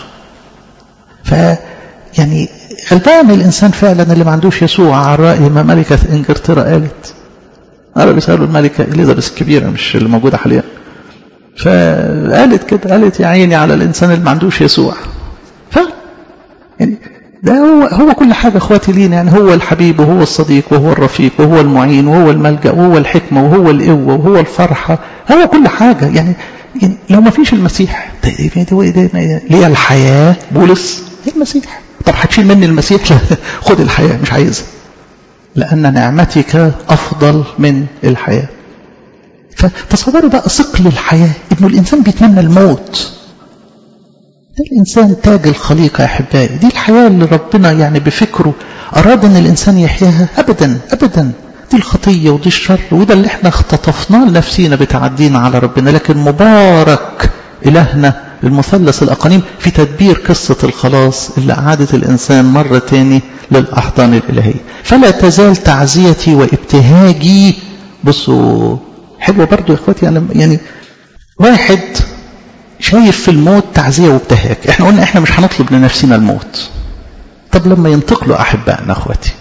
يعني غلبان الانسان فعلا اللي ما عندوش يسوع. على راي ما ملكه انجلترا قالت، بيسألوا الملكة إليزابيث الكبيرة، مش اللي موجودة حاليا، فقالت كده، قالت يا عيني على الإنسان اللي ما عندوش يسوع. يعني ده هو كل حاجة اخواتي لينا، يعني هو الحبيب وهو الصديق وهو الرفيق وهو المعين وهو الملجأ وهو الحكمة وهو القوة وهو الفرحة، هو كل حاجة. يعني لو ما فيش المسيح ليه الحياة؟ بولس المسيح. طب هتشيل مني المسيح؟ خد الحياة، مش عايزها، لأن نعمتك أفضل من الحياة. فتصوروا بقى ثقل الحياة، إنه الإنسان بيتمنى الموت. ده الإنسان تاج الخليقة يا أحبائي، دي الحياة اللي ربنا يعني بفكره أراد أن الإنسان يحياها. أبدا أبدا، دي الخطية ودي الشر، وده اللي احنا اختطفناه لنفسينا بتعدينا على ربنا. لكن مبارك إلهنا المثلث الأقانيم في تدبير قصة الخلاص اللي أعادت الإنسان مرة تاني للأحضان الإلهية. فلا تزال تعزيتي وابتهاجي. بصوا حلوة برضو يا إخواتي، يعني واحد شايف في الموت تعزية وابتهاج. احنا قلنا احنا مش هنطلب لنفسنا الموت. طب لما ينتقلوا أحبائنا أخواتي،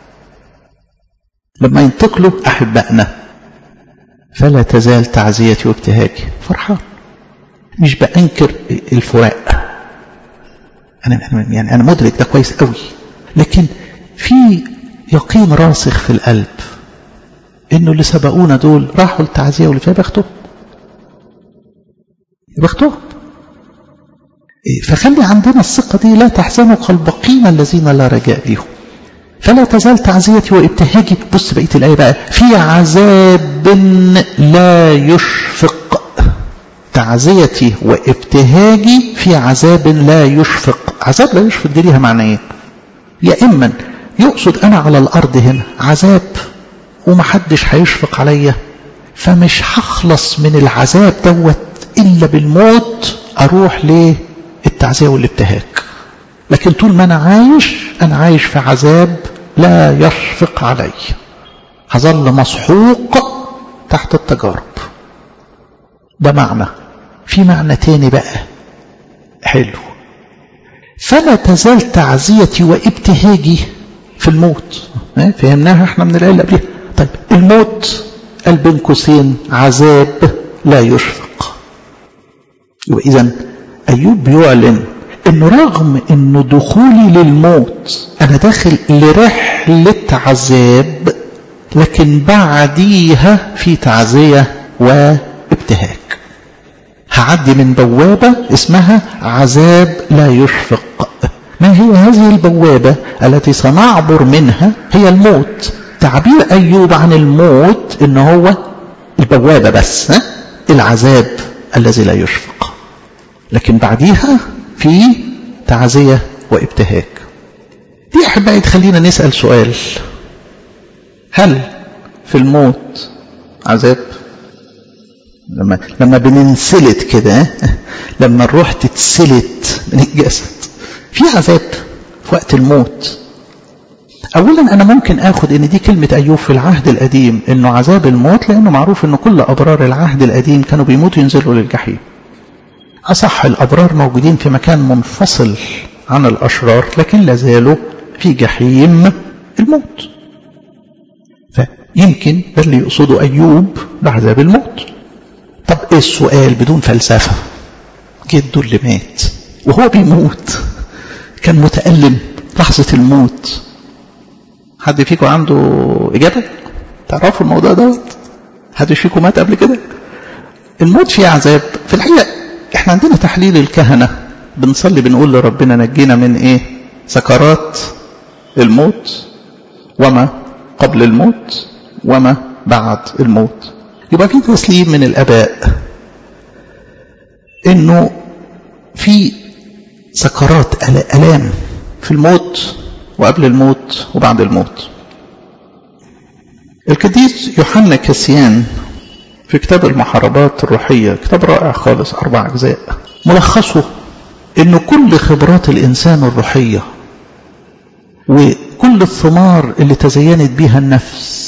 لما ينتقلوا أحبائنا، فلا تزال تعزيتي وابتهاجي. فرحان، مش بأنكر الفراق، أنا مدرك ده كويس قوي، لكن في يقين راسخ في القلب إنه اللي سبقونا دول راحوا التعزية واللي فيها بختهم. فخلي عندنا الثقة دي، لا تحزنوا كالباقين الذين لا رجاء لهم. فلا تزال تعزيتي وابتهاجي. بص بقية الآية بقى، في عذاب لا يشفق. تعزيتي وابتهاجي في عذاب لا يشفق. عذاب لا يشفق دي ليها معنيين. يا إما يقصد أنا على الأرض هنا عذاب ومحدش هيشفق عليا، فمش هخلص من العذاب دوت إلا بالموت، أروح للتعزية والابتهاج. لكن طول ما أنا عايش في عذاب لا يشفق علي، هظل مسحوق تحت التجارب. ده معنى. في معنى تاني بقى حلو، فلا تزال تعزيتي وابتهاجي في الموت. فهمناها احنا من الآية اللي قبلها. طيب الموت قال بين قوسين عذاب لا يشفق. وإذا أيوب بيعلن إنه رغم إنه دخولي للموت أنا داخل لرحلة عذاب، لكن بعديها في تعزية وابتهاج. هعدي من بوابة اسمها عذاب لا يشفق. ما هي هذه البوابة التي سنعبر منها؟ هي الموت. تعبير أيوب عن الموت إنه هو البوابة بس، العذاب الذي لا يشفق، لكن بعديها في تعزية وابتهاج. دي أحبائي تخلينا نسأل سؤال، هل في الموت عذاب؟ لما بننسلت كده، لما الروح تتسلت من الجسد، في عذاب في وقت الموت. أولا أنا ممكن أخذ إن دي كلمة أيوب في العهد القديم إنه عذاب الموت، لأنه معروف إنه كل أبرار العهد القديم كانوا بيموتوا ينزلوا للجحيم. أصح الأبرار موجودين في مكان منفصل عن الأشرار، لكن لازالوا في جحيم الموت. فيمكن ده اللي يقصده أيوب بعذاب الموت. طب إيه السؤال بدون فلسفة؟ جده اللي مات وهو بيموت كان متألم لحظة الموت. حد فيكم عنده إجابة؟ تعرفوا الموضوع دوت؟ حد فيكم مات قبل كده؟ الموت فيه عذاب. في الحقيقة احنا عندنا تحليل الكهنة، بنصلي بنقول لربنا نجينا من ايه؟ سكرات الموت، وما قبل الموت، وما بعد الموت. يبقى في تسليم من الآباء انه في سكرات ألام في الموت وقبل الموت وبعد الموت. القديس يوحنا كاسيان في كتاب المحاربات الروحية، كتاب رائع خالص 4 أجزاء، ملخصه إنه كل خبرات الإنسان الروحية وكل الثمار اللي تزينت بها النفس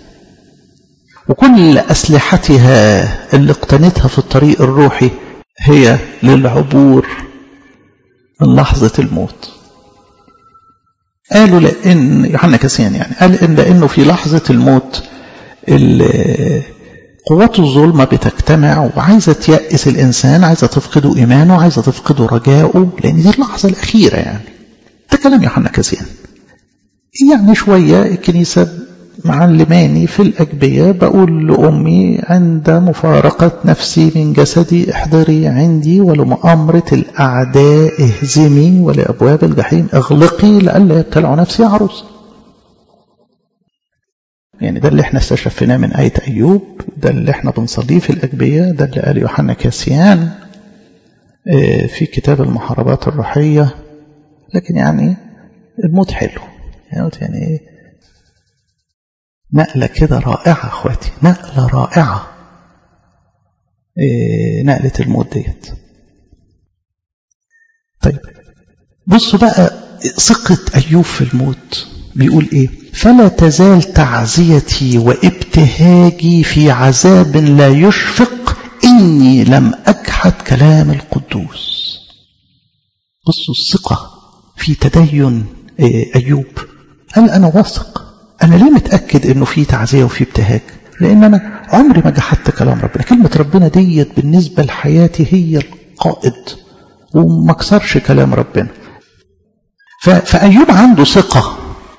وكل أسلحتها اللي اقتنتها في الطريق الروحي هي للعبور من لحظة الموت. قالوا لأن يوحنا كاسيان يعني قال إن لأنه في لحظة الموت قوات الظلمة بتجتمع وعايزة تيأس الإنسان، عايزة تفقده إيمانه، عايزة تفقده رجاؤه، لأن دي اللحظة الأخيرة يعني. ده كلام يوحنا كاسيان. يعني شوية الكنيسة معلماني في الأجبية، بقول لأمي عند مفارقة نفسي من جسدي احضري عندي، ولمؤامرة الأعداء اهزمي، ولأبواب الجحيم اغلقي لئلا يبتلع نفسي عروس. يعني ده اللي احنا استشفناه من آية أيوب، ده اللي احنا بنصليه في الأجبية، ده اللي قال يوحنا كاسيان في كتاب المحاربات الروحية. لكن يعني الموت حلو يعني نقلة كده رائعة أخواتي، نقلة رائعة نقلة الموت ديت. طيب بصوا بقى ثقة أيوب في الموت، بيقول إيه؟ فلا تزال تعزيتي وابتهاجي في عذاب لا يشفق إني لم أجحد كلام القدوس. بصوا الثقة في تدين أيوب، قال أنا واثق. أنا ليه متأكد إنه في تعزية وفي ابتهاج؟ لأن أنا عمري ما جحدت كلام ربنا. كلمة ربنا ديت بالنسبة لحياتي هي القائد، وما كسرش كلام ربنا. فأيوب عنده ثقة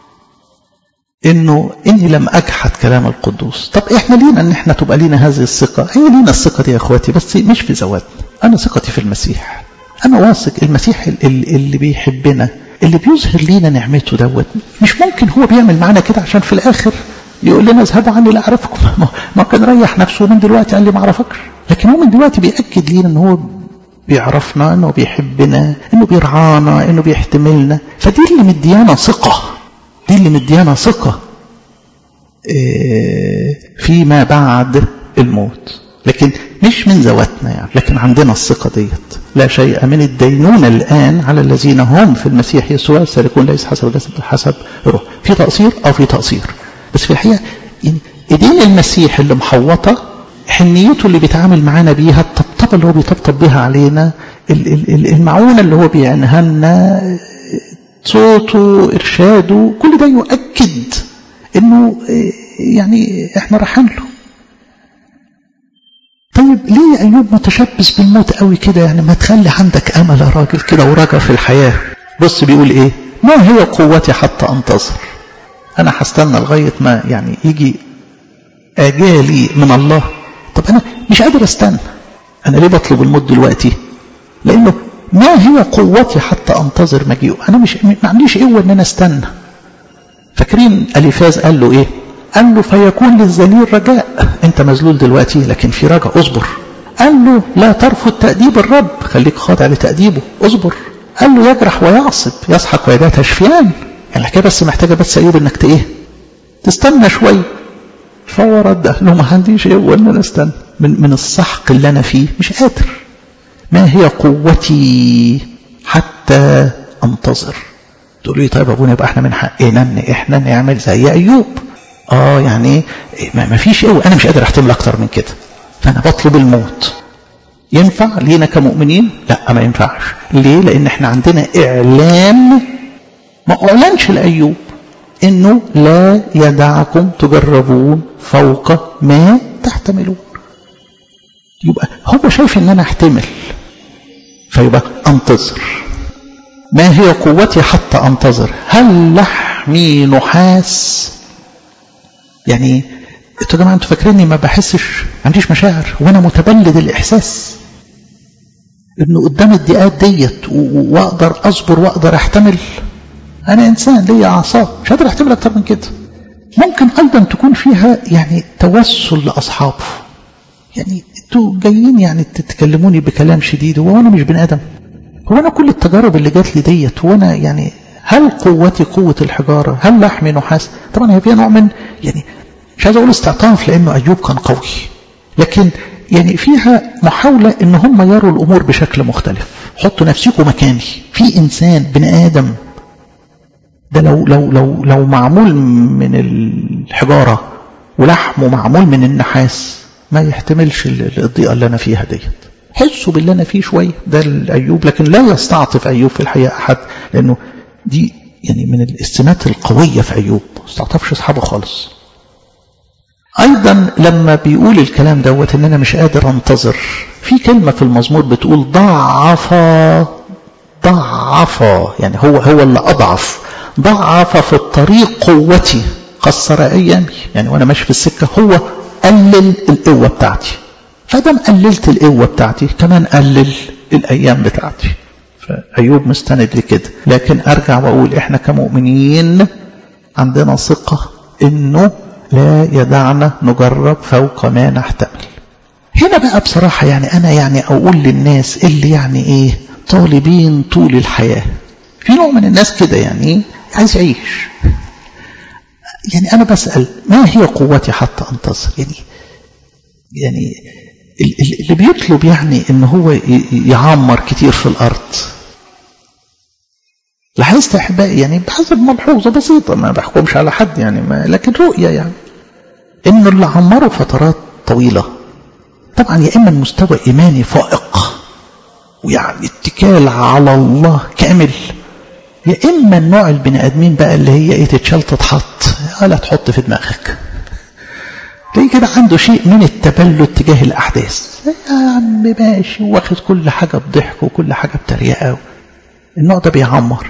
إني لم أجحد كلام القدوس. طب إحنا لينا إن إحنا تبقى لينا هذه الثقة؟ هي لينا الثقة دي يا أخواتي، بس مش في ذواتنا. أنا ثقتي في المسيح. أنا واثق المسيح اللي بيحبنا، اللي بيظهر لينا نعمته دوت. مش ممكن هو بيعمل معنا كده عشان في الآخر يقول لنا اذهبوا عني لا أعرفكم. ما كان ريح نفسه من دلوقتي قال لي ما أعرفكش. لكن هو من دلوقتي بيأكد لينا إن هو بيعرفنا، إنه بيحبنا، إنه بيرعانا، إنه بيحتملنا. فدي اللي مديانا ثقة، دي اللي مديانا ثقة فيما بعد الموت. لكن مش من ذواتنا يعني، لكن عندنا الثقة ديت. لا شيء من الدينونة الآن على الذين هم في المسيح يسوع، سيكون ليس حسب الجسد بل حسب الروح. في تقصير أو في تقصير، بس في الحقيقة إيدين المسيح اللي محوطة، حنيته اللي بيتعامل معانا بيها، الطبطبة اللي هو بيطبطب بيها علينا، المعونة اللي هو بيعنها لنا، صوته، إرشاده، كل ده يؤكد إنه يعني إحنا رايحين له. طيب ليه أيوب متشبث بالموت قوي كده؟ يعني ما تخلي عندك أمل يا راجل كده ورجع في الحياة. بص بيقول إيه؟ ما هي قوتي حتى أنتظر؟ أنا هستنى لغاية ما يعني يجي أجالي من الله. طب أنا مش قادر أستنى. أنا ليه بطلب الموت دلوقتي؟ لأنه ما هي قوتي حتى أنتظر مجيئه؟ أنا ما عنديش قوة إن أنا أستنى. فاكرين أليفاز قال له إيه؟ قال له فيكون للذليل رجاء. أنت مذلول دلوقتي لكن في رجاء، أصبر. قال له لا ترفض تأديب الرب، خليك خاضع لتأديبه، أصبر. قال له يجرح ويعصب، يسحق ويداه تشفيان. يعني الحكاية بس محتاجة بس أيوب إنك إيه؟ تستنى شوي. فهو رد قال له ما عنديش قوة إن أنا أستنى، من السحق اللي أنا فيه مش قادر. ما هي قوتي حتى أنتظر؟ تقول لي طيب أبونا يبقى احنا من حقنا إن احنا نعمل زي أيوب. يعني ما فيش قوة، أنا مش قادر أحتمل أكتر من كده، فأنا بطلب الموت. ينفع لينا كمؤمنين؟ لا ما ينفعش. ليه؟ لأن احنا عندنا إعلان ما أعلنش لأيوب إنه لا يدعكم تجربون فوق ما تحتملون. يبقى هو شايف إن أنا أحتمل، فيبقى أنتظر. ما هي قوتي حتى أنتظر؟ هل لحمي نحاس؟ يعني انتوا يا جماعه انتوا فاكريني ما بحسش، ما عنديش مشاعر، وانا متبلد الاحساس انه قدام الضيقات ديت واقدر اصبر واقدر احتمل. انا انسان ليا اعصاب، مش قادر احتمل اكتر من كده. ممكن ايضا تكون فيها يعني توسل لاصحابه. يعني انتوا جايين يعني تتكلموني بكلام شديد، وانا مش بني ادم. هو انا كل التجارب اللي جات لي ديت وانا يعني هل قوتي قوه الحجاره؟ هل لحمي نحاس؟ طبعا هي فيها نوع من يعني مش عايز اقول استعطاف لانه ايوب كان قوي، لكن يعني فيها محاوله ان هم يروا الامور بشكل مختلف. حطوا نفسكم مكاني، في انسان بني ادم ده لو معمول من الحجاره ولحمه معمول من النحاس ما يحتملش الضيقه اللي انا فيها ديت. حسوا باللي انا فيه شويه ده الايوب، لكن لا يستعطف ايوب في الحقيقه احد، لانه دي يعني من السمات القويه في ايوب، ما استعطفش اصحابه خالص. أيضا لما بيقول الكلام دوت إن أنا مش قادر أنتظر، في كلمة في المزمور بتقول ضعف، يعني هو اللي أضعف. ضعف في الطريق قوتي، قصر أيامي، يعني وأنا ماشي في السكة هو قلل القوة بتاعتي، فدام قللت القوة بتاعتي كمان قلل الأيام بتاعتي. فأيوب مستند لكده. لكن أرجع وأقول إحنا كمؤمنين عندنا ثقة إنه لا يدعنا نجرب فوق ما نحتمل. هنا بقى بصراحة يعني أنا يعني أقول للناس اللي يعني إيه طالبين طول الحياة، في نوع من الناس كده يعني عايز يعيش، يعني أنا بسأل ما هي قوتي حتى أنتظر؟ يعني اللي بيطلب يعني إن هو يعمر كتير في الأرض، لاحظت أحبائي يعني بحسب ملحوظة بسيطة، ما بحكمش على حد يعني لكن رؤية يعني إنه اللي عمروا فترات طويلة طبعا يا إما مستوى إيماني فائق ويعني اتكال على الله كامل، يا إما النوع البني آدمين بقى اللي هي إيه تتشال تتحط لا تحط في دماغك، تلاقي كده عنده شيء من التبلد تجاه الأحداث، يا عم ماشي واخد كل حاجة بضحك وكل حاجة بتريقة. النوع ده بيعمر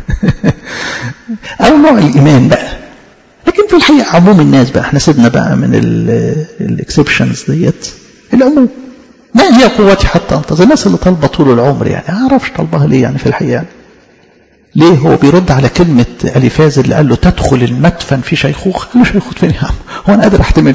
أو نوع الإيمان بقى. لكن في الحقيقة عموم الناس بقى احنا سيبنا بقى من الاكسبشنز ديت، العموم ما هي قوتي حتى أنتظر؟ الناس اللي طالبة طول العمر يعني أعرفش طالبها ليه يعني في الحقيقة يعني. ليه؟ هو بيرد على كلمة أليفاز اللي قال له تدخل المدفن في شيخوخة، قال له شيخوخة فين يا عم؟ هو أنا قادر أحتمل؟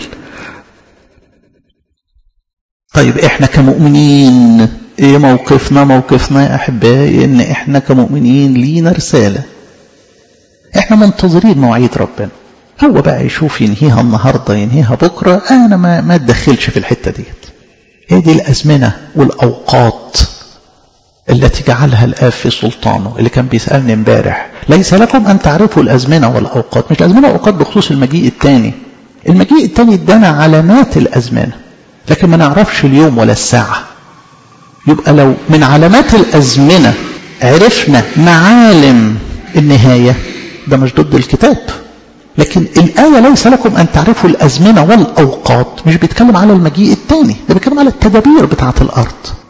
طيب إحنا كمؤمنين إيه موقفنا؟ موقفنا يا أحبائي إن إحنا كمؤمنين لينا رسالة، إحنا منتظرين مواعيد ربنا، هو بقى يشوف ينهيها النهاردة ينهيها بكرة، أنا ما أتدخلش في الحتة ديت. هي دي الأزمنة والأوقات التي جعلها الآب في سلطانه. اللي كان بيسألني امبارح ليس لكم أن تعرفوا الأزمنة والأوقات، مش الأزمنة والأوقات بخصوص المجيء الثاني. المجيء الثاني ادانا علامات الأزمنة لكن ما نعرفش اليوم ولا الساعة. يبقى لو من علامات الأزمنة عرفنا معالم النهاية ده مش ضد الكتاب. لكن الآية ليس لكم أن تعرفوا الأزمنة والأوقات مش بيتكلم على المجيء الثاني، ده بيتكلم على التدابير بتاعة الأرض.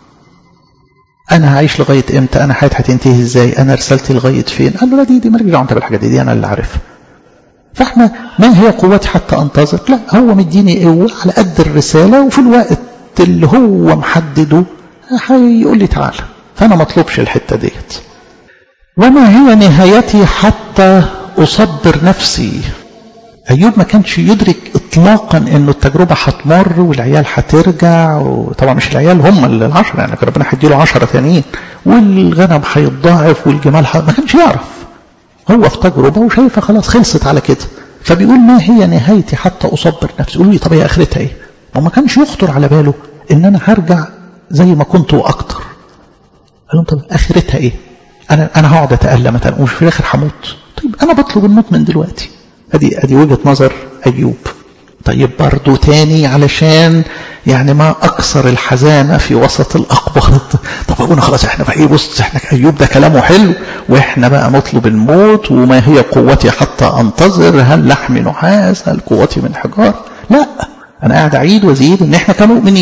أنا هعيش لغاية إمتى؟ أنا حياتي هتنتهي إزاي؟ أنا رسالتي لغاية فين؟ قال له لا دي مالك دعوة أنت بالحاجة دي أنا اللي عارفها. فإحنا ما هي قوتي حتى أنتظر؟ لا، هو مديني قوة على قد الرسالة وفي الوقت اللي هو محدده هيقول لي تعالى، فأنا مطلوبش الحتة ديت. وما هي نهايتي حتى أصبر نفسي؟ أيوب ما كانش يدرك إطلاقا أنه التجربة هتمر والعيال هترجع، وطبعا مش العيال هم اللي 10 يعني ربنا هيديله 10 ثانيين والغنم هيتضاعف والجمال ما كانش يعرف. هو في تجربة وشايفة خلاص خلصت على كده، فبيقول ما هي نهايتي حتى أصبر نفسي؟ يقول لي طب هي آخرتها إيه؟ وما كانش يخطر على باله إن أنا هرجع زي ما كنت وأكتر. قال لهم طب آخرتها إيه؟ أنا هقعد أتألم ومش في الآخر هموت. طيب أنا بطلب الموت من دلوقتي. أدي وجهة نظر أيوب. طيب برضو تاني علشان يعني ما أكثر الحزانة في وسط الأقباط. طب أقولنا خلاص إحنا بقى إيه، بص إحنا أيوب ده كلامه حلو وإحنا بقى نطلب الموت، وما هي قوتي حتى أنتظر؟ هل لحم نحاس؟ هل قوتي من حجار؟ لا، أنا قاعد أعيد وأزيد إن إحنا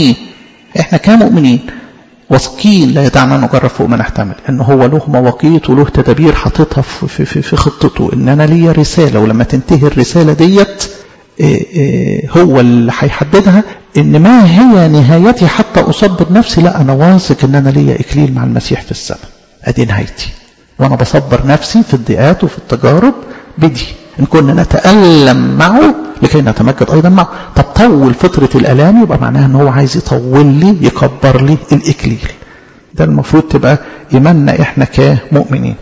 كمؤمنين واثقين لا يدعنا نجرب فوق ما نحتمل، ان هو له مواقيت وله تدابير حاططها في خطته، ان انا ليا رساله ولما تنتهي الرساله ديت هو اللي هيحددها. ان ما هي نهايتي حتى اصبر نفسي؟ لا، انا واثق ان انا ليا اكليل مع المسيح في السماء، ادي نهايتي، وانا بصبر نفسي في الضيقات وفي التجارب بدي ان كنا نتألم معه لكي نتمجد ايضا معه. طب طول فترة الالام يبقى معناها ان هو عايز يطول لي يكبر لي الاكليل. ده المفروض تبقى ايماننا احنا كمؤمنين.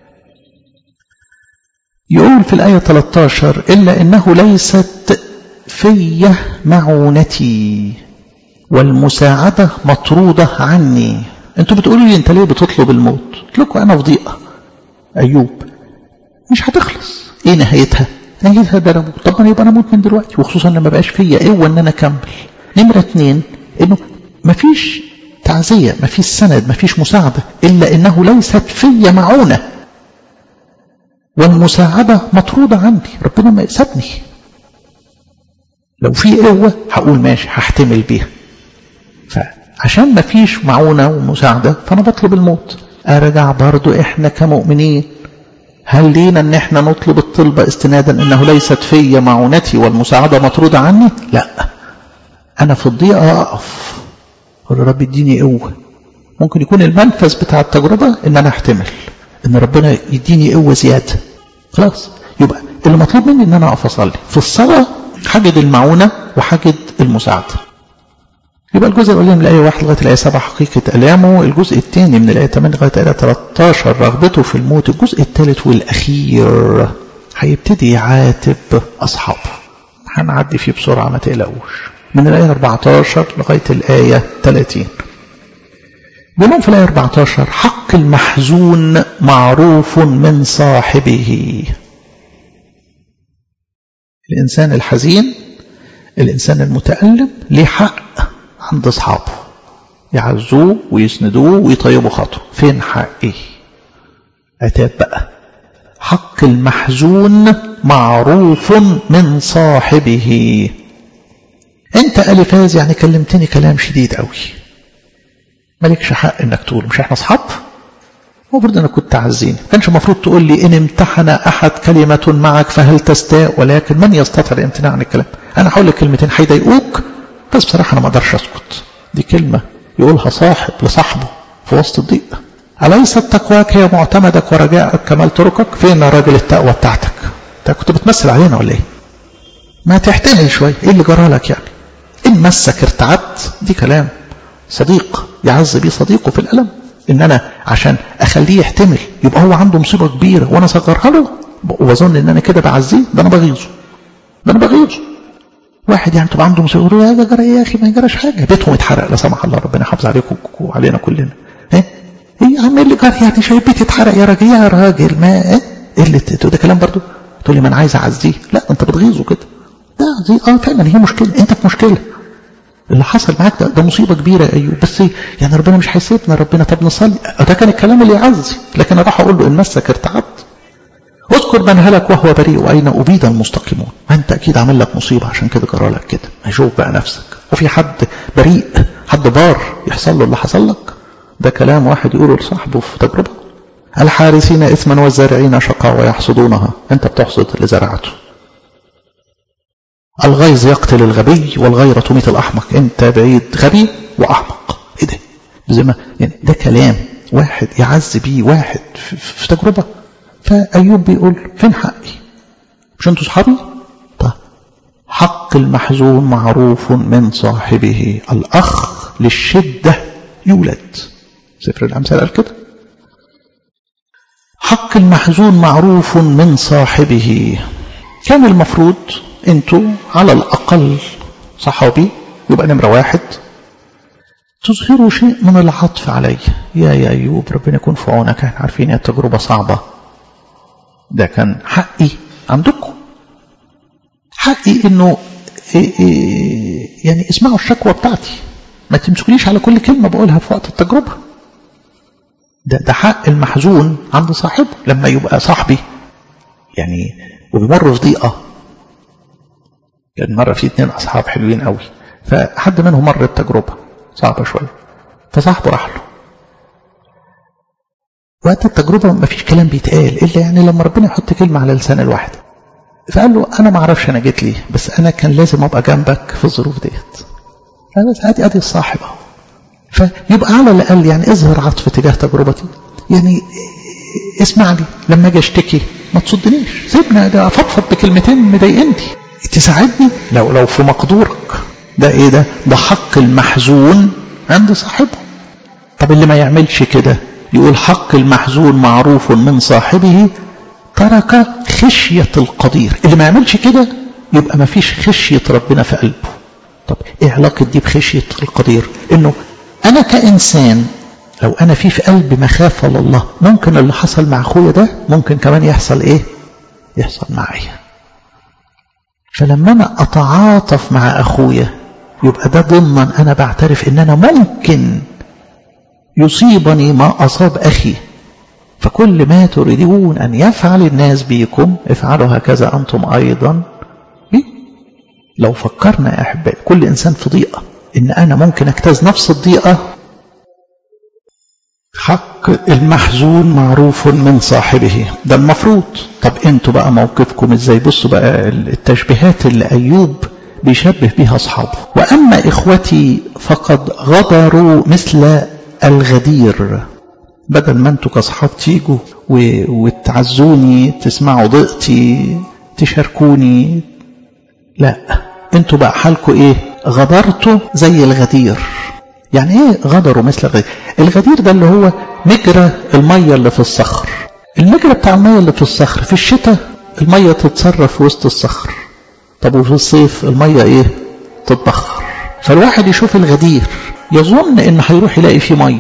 يقول في الآية 13 إلا إنه ليست في معونتي والمساعدة مطرودة عني. انتوا بتقولوا لي انت ليه بتطلب الموت؟ قلت لكم انا في ضيقة. ايوب مش هتخلص، ايه نهايتها؟ نهايتها ده انا طب انا يبقى انا اموت من دلوقتي، وخصوصا لما بقاش فيا قوه ان انا اكمل. نمرة 2 انه مفيش تعزية، مفيش سند، مفيش مساعدة، الا انه ليست فيا معونة والمساعدة مطرودة عني. ربنا ما سابني، لو في قوة هقول ماشي هحتمل بيها. فعشان ما فيش معونة ومساعدة فأنا بطلب الموت. أرجع برضو إحنا كمؤمنين هل لينا ان احنا نطلب الطلبة استنادا انه ليست في معونتي والمساعدة مطرودة عني؟ لا، انا في الضيقة اقف اقول يا رب اديني قوة. ممكن يكون المنفذ بتاع التجربة ان انا احتمل ان ربنا يديني قوة زيادة. خلاص، يبقى اللي مطلوب مني ان انا اقف اصلي في الصلاة، حاجد المعونة وحاجد المساعدة. يبقى الجزء الأولاني من الآية 1 لغاية الآية 7 حقيقة ألامه، الجزء الثاني من الآية 8 لغاية الآية 13 رغبته في الموت، الجزء الثالث والأخير هيبتدي يعاتب أصحابه. هنعدي فيه بسرعة ما تقلقوش. من الآية 14 لغاية الآية 30 بيقولون في الآية 14 حق المحزون معروف من صاحبه. الإنسان الحزين، الإنسان المتألم ليه حق عند أصحابه، يعزوه ويسندوه ويطيبوا خاطره. فين حقه؟ عتاب بقى. حق المحزون معروف من صاحبه. انت ألفاز يعني كلمتني كلام شديد قوي، مالكش حق انك تقول. مش احنا اصحاب؟ المفروض انك كنت تعزيني. كانش المفروض تقول لي ان امتحن احد كلمة معك فهل تستاء، ولكن من يستطيع الامتناع عن الكلام. انا هقول لك كلمتين هيضايقوك، بس بصراحة انا ما اقدرش اسكت. دي كلمة يقولها صاحب لصاحبه في وسط الضيق. أليست تقواك هي معتمدك ورجاءك كمال طرقك؟ فين راجل التقوى بتاعتك؟ انت كنت بتمثل علينا ولا ايه؟ ما تحتمل شوية. ايه اللي جرى لك يعني؟ ان مسك ارتعدت، دي كلام صديق يعز بيه صديقه في الألم. ان انا عشان اخليه يحتمل يبقى هو عنده مصيبة كبيرة وانا اصغرها له واظن ان انا كده بعزيه، ده انا بغيظه. واحد يعني تبقى عنده مصيبة يقول هذا جرى يا اخي، ما يجراش حاجة، بيتهم اتحرق لا سمح الله، ربنا يحافظ عليكم وعلينا كلنا. ايه يا عم اللي جرى يعني شايف بيتي اتحرق يا راجل ما ايه اللي ده كلام برضو. تقول لي ما انا عايز اعزيه، لا انت بتغيظه كده. ده فعلا هي مشكلة، انت في مشكلة. اللي حصل معاك ده مصيبة كبيرة يا أيوب، بس يعني ربنا مش هيسيبنا، ربنا طب نصلي. ده كان الكلام اللي يعزي. لكن أنا راح أقول له إن مسك ارتعبت. اذكر من هلك وهو بريء وأين أبيد المستقيمون. ما أنت أكيد عمل لك مصيبة عشان كده جرى لك كده. هشوف بقى نفسك. وفي حد بريء، حد بار يحصل له اللي حصل لك؟ ده كلام واحد يقوله لصاحبه في تجربة. الحارسين إثما والزارعين شقاء ويحصدونها. أنت بتحصد اللي زرعته. الغيظ يقتل الغبي والغيرة تميت الأحمق. أنت بعيد غبي وأحمق. إيه ده؟ زي ما يعني ده كلام واحد يعز بيه واحد في تجربة. فأيوب بيقول فين حقي؟ مش أنتوا صحابي؟ طيب حق المحزون معروف من صاحبه. الأخ للشدة يولد. سفر الأمثال قال كده. حق المحزون معروف من صاحبه. كان المفروض انتوا على الأقل صحابي يبقى نمرة واحد تظهروا شيء من العطف علي. يا أيوب ربنا يكون في عونك، احنا عارفين يا التجربة صعبة. ده كان حقي عندكم. حقي انه يعني اسمعوا الشكوى بتاعتي، ما تمسكونيش على كل كلمة بقولها في وقت التجربة. ده حق المحزون عند صاحبه. لما يبقى صاحبي يعني وبيمر في ضيقة. كان مرة في 2 أصحاب حلوين قوي، فحد منهم مر التجربة صعبة شوية، فصاحبه راح له. وقت التجربة ما فيش كلام بيتقال إلا يعني لما ربنا يحط كلمة على لسان الواحد. فقال له أنا ما أعرفش أنا جيت ليه، بس أنا كان لازم أبقى جنبك في الظروف ديت. فبس أدي الصاحب أهو. فيبقى على الأقل يعني اظهر عطف تجاه تجربتي. يعني اسمعني لما أجي أشتكي ما تصدنيش، سيبنا ده أفضفض بكلمتين مضايقني تساعدني لو في مقدورك. ده ايه ده حق المحزون عند صاحبه. طب اللي ما يعملش كده يقول حق المحزون معروف من صاحبه ترك خشية القدير. اللي ما يعملش كده يبقى ما فيش خشية ربنا في قلبه. طب ايه علاقة دي بخشية القدير؟ انه انا كإنسان لو انا في قلبي مخافة لله، ممكن اللي حصل مع اخويا ده ممكن كمان يحصل ايه؟ يحصل معايا. فلما أنا أتعاطف مع أخويا يبقى ده ضمن أنا بعترف إن أنا ممكن يصيبني ما أصاب أخي. فكل ما تريدون أن يفعل الناس بيكم افعلوا هكذا أنتم أيضا بي. لو فكرنا يا أحبائي كل إنسان في ضيقة إن أنا ممكن أجتاز نفس الضيقة، حق المحزون معروف من صاحبه، ده المفروض. طب انتوا بقى موقفكم ازاي؟ بصوا بقى التشبيهات اللي أيوب بيشبه بها أصحابه. وأما إخوتي فقد غدروا مثل الغدير. بدل ما انتوا كأصحاب تيجوا وتعزوني، تسمعوا ضيقتي، تشاركوني، لا، انتوا بقى حالكم ايه؟ غدرتوا زي الغدير. يعني ايه غدروا مثل الغدير؟ الغدير ده اللي هو مجرى المية اللي في الصخر. المجرى بتاع المية اللي في الصخر في الشتاء المية تتصرف في وسط الصخر، طب وفي الصيف المية ايه؟ تتبخر. فالواحد يشوف الغدير يظن ان هيروح يلاقي فيه مية،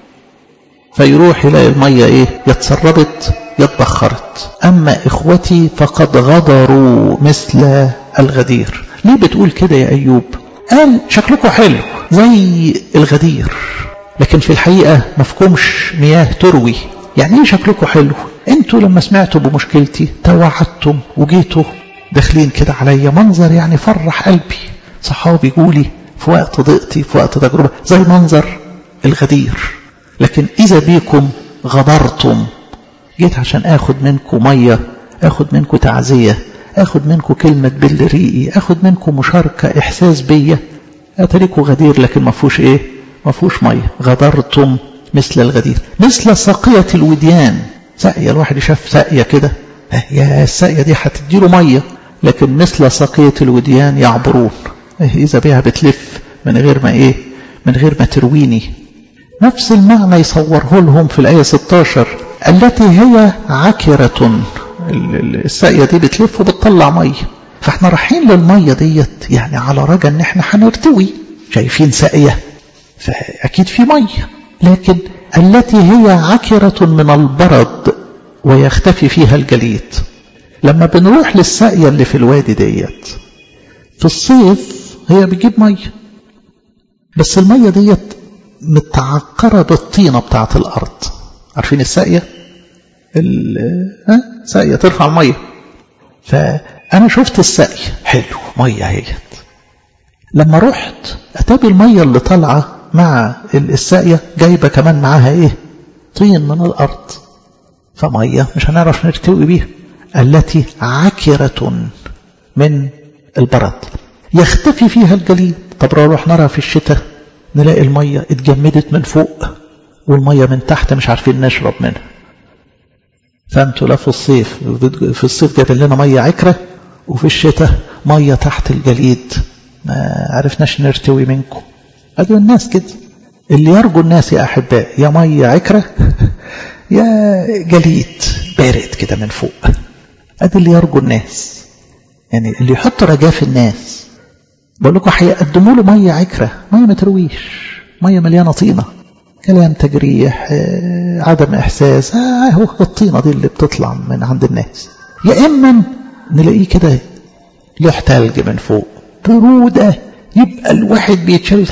فيروح يلاقي المية ايه؟ يتسربت، يتبخرت. اما اخوتي فقد غدروا مثل الغدير. ليه بتقول كده يا ايوب؟ قال شكلكم حلو زي الغدير، لكن في الحقيقة مفكومش مياه تروي. يعني ايه شكلكم حلو؟ انتوا لما سمعتوا بمشكلتي توعدتم وجيتوا داخلين كده عليا، منظر يعني فرح قلبي. صحابي يقولي في وقت ضيقتي، في وقت تجربة، زي منظر الغدير. لكن إذا بيكم غدرتم، جيت عشان آخد منكم مية، آخد منكم تعزية، آخد منكم كلمة بل ريقي، آخد منكم مشاركة إحساس بيا، أتريكم غدير لكن ما فيهوش إيه؟ ما فيهوش مية. غدرتم مثل الغدير، مثل ساقية الوديان. ساقية، الواحد يشاف ساقية كده، يا الساقية دي هتديله مية، لكن مثل ساقية الوديان يعبرون. إذا بيها بتلف من غير ما إيه؟ من غير ما ترويني. نفس المعنى يصوره لهم في الآية 16 التي هي عكرة. الساقية دي بتلف وبتطلع مية، فاحنا رايحين للمية ديت يعني على رجا ان احنا هنرتوي. شايفين ساقية فأكيد في مية، لكن التي هي عكرة من البرد ويختفي فيها الجليد. لما بنروح للساقية اللي في الوادي ديت في الصيف هي بتجيب مية، بس المية ديت متعكرة بالطينة بتاعة الأرض. عارفين الساقية؟ ساقية ترفع المية. فأنا شفت الساقية حلو، مية هيت. لما رحت أتابي المية اللي طالعة مع الساقية جايبة كمان معاها إيه؟ طين من الأرض، فمية مش هنعرف نرتوي بيها. التي عكرة من البرد يختفي فيها الجليد. طب نروح نرى في الشتاء نلاقي المية اتجمدت من فوق والمية من تحت مش عارفين نشرب منها. فانتوا لا في الصيف جاب لنا مية عكرة، وفي الشتاء مية تحت الجليد ما عرفناش نرتوي منكم. ادي الناس كده، اللي يرجو الناس يا احباء يا مية عكرة يا جليد بارد كده من فوق. ادي اللي يرجو الناس، يعني اللي يحط رجاء في الناس. بقول لكم هيقدموا له ميه عكره، ميه ما ترويش، ميه مليانه طينه، كلام تجريح، عدم احساس. هو الطينه دي اللي بتطلع من عند الناس. يا اما نلاقيه كده لوح تلج من فوق بروده، يبقى الواحد بيتشال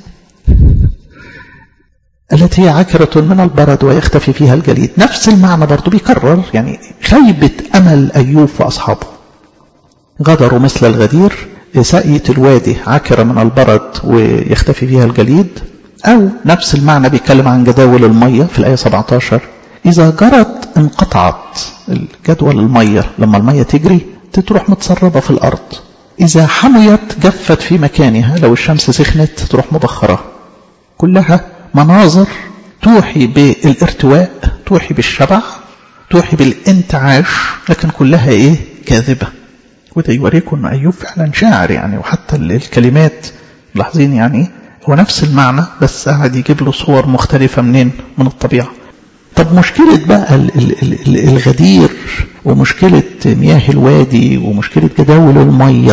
التي هي عكرة من البرد ويختفي فيها الجليد. نفس المعنى برضو بيكرر، يعني خيبة أمل أيوب وأصحابه. غدروا مثل الغدير، ساقية الوادي عكرة من البرد ويختفي فيها الجليد. أو نفس المعنى بيتكلم عن جداول المية في الآية 17 إذا جرت انقطعت. الجدول المية لما المية تجري تروح متسربة في الأرض. إذا حميت جفت في مكانها، لو الشمس سخنت تروح مبخرة. كلها مناظر توحي بالارتواء، توحي بالشبع، توحي بالانتعاش، لكن كلها ايه؟ كاذبة. وده يوريكم ان ايوب فعلا شاعر يعني، وحتى الكلمات ملاحظين يعني هو نفس المعنى بس قاعد يجيب له صور مختلفة منين؟ من الطبيعة. طب مشكلة بقى الغدير ومشكلة مياه الوادي ومشكلة جداول المية،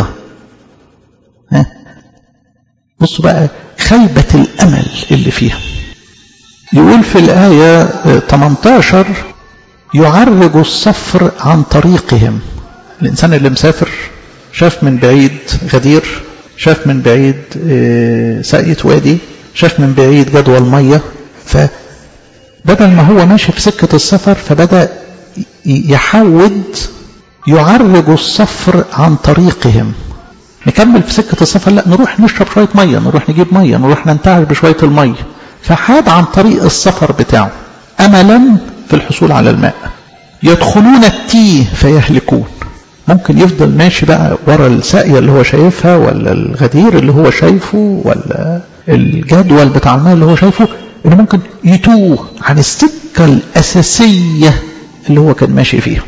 بصوا بقى خيبة الأمل اللي فيها. يقول في الآية 18 يعرج الصفر عن طريقهم. الإنسان اللي مسافر شاف من بعيد غدير، شاف من بعيد ساقية وادي، شاف من بعيد جدول مية، فبدل ما هو ماشي في سكة السفر فبدأ يحود يعرج الصفر عن طريقهم. نكمل في سكة السفر، لا نروح نشرب شوية مية، نروح نجيب مية، نروح ننتعش بشوية المية. فحاد عن طريق السفر بتاعه أملا في الحصول على الماء. يدخلون التيه فيهلكون. ممكن يفضل ماشي بقى ورا الساقية اللي هو شايفها، ولا الغدير اللي هو شايفه، ولا الجدول بتاع الماء اللي هو شايفه، إنه ممكن يتوه عن السكة الأساسية اللي هو كان ماشي فيها.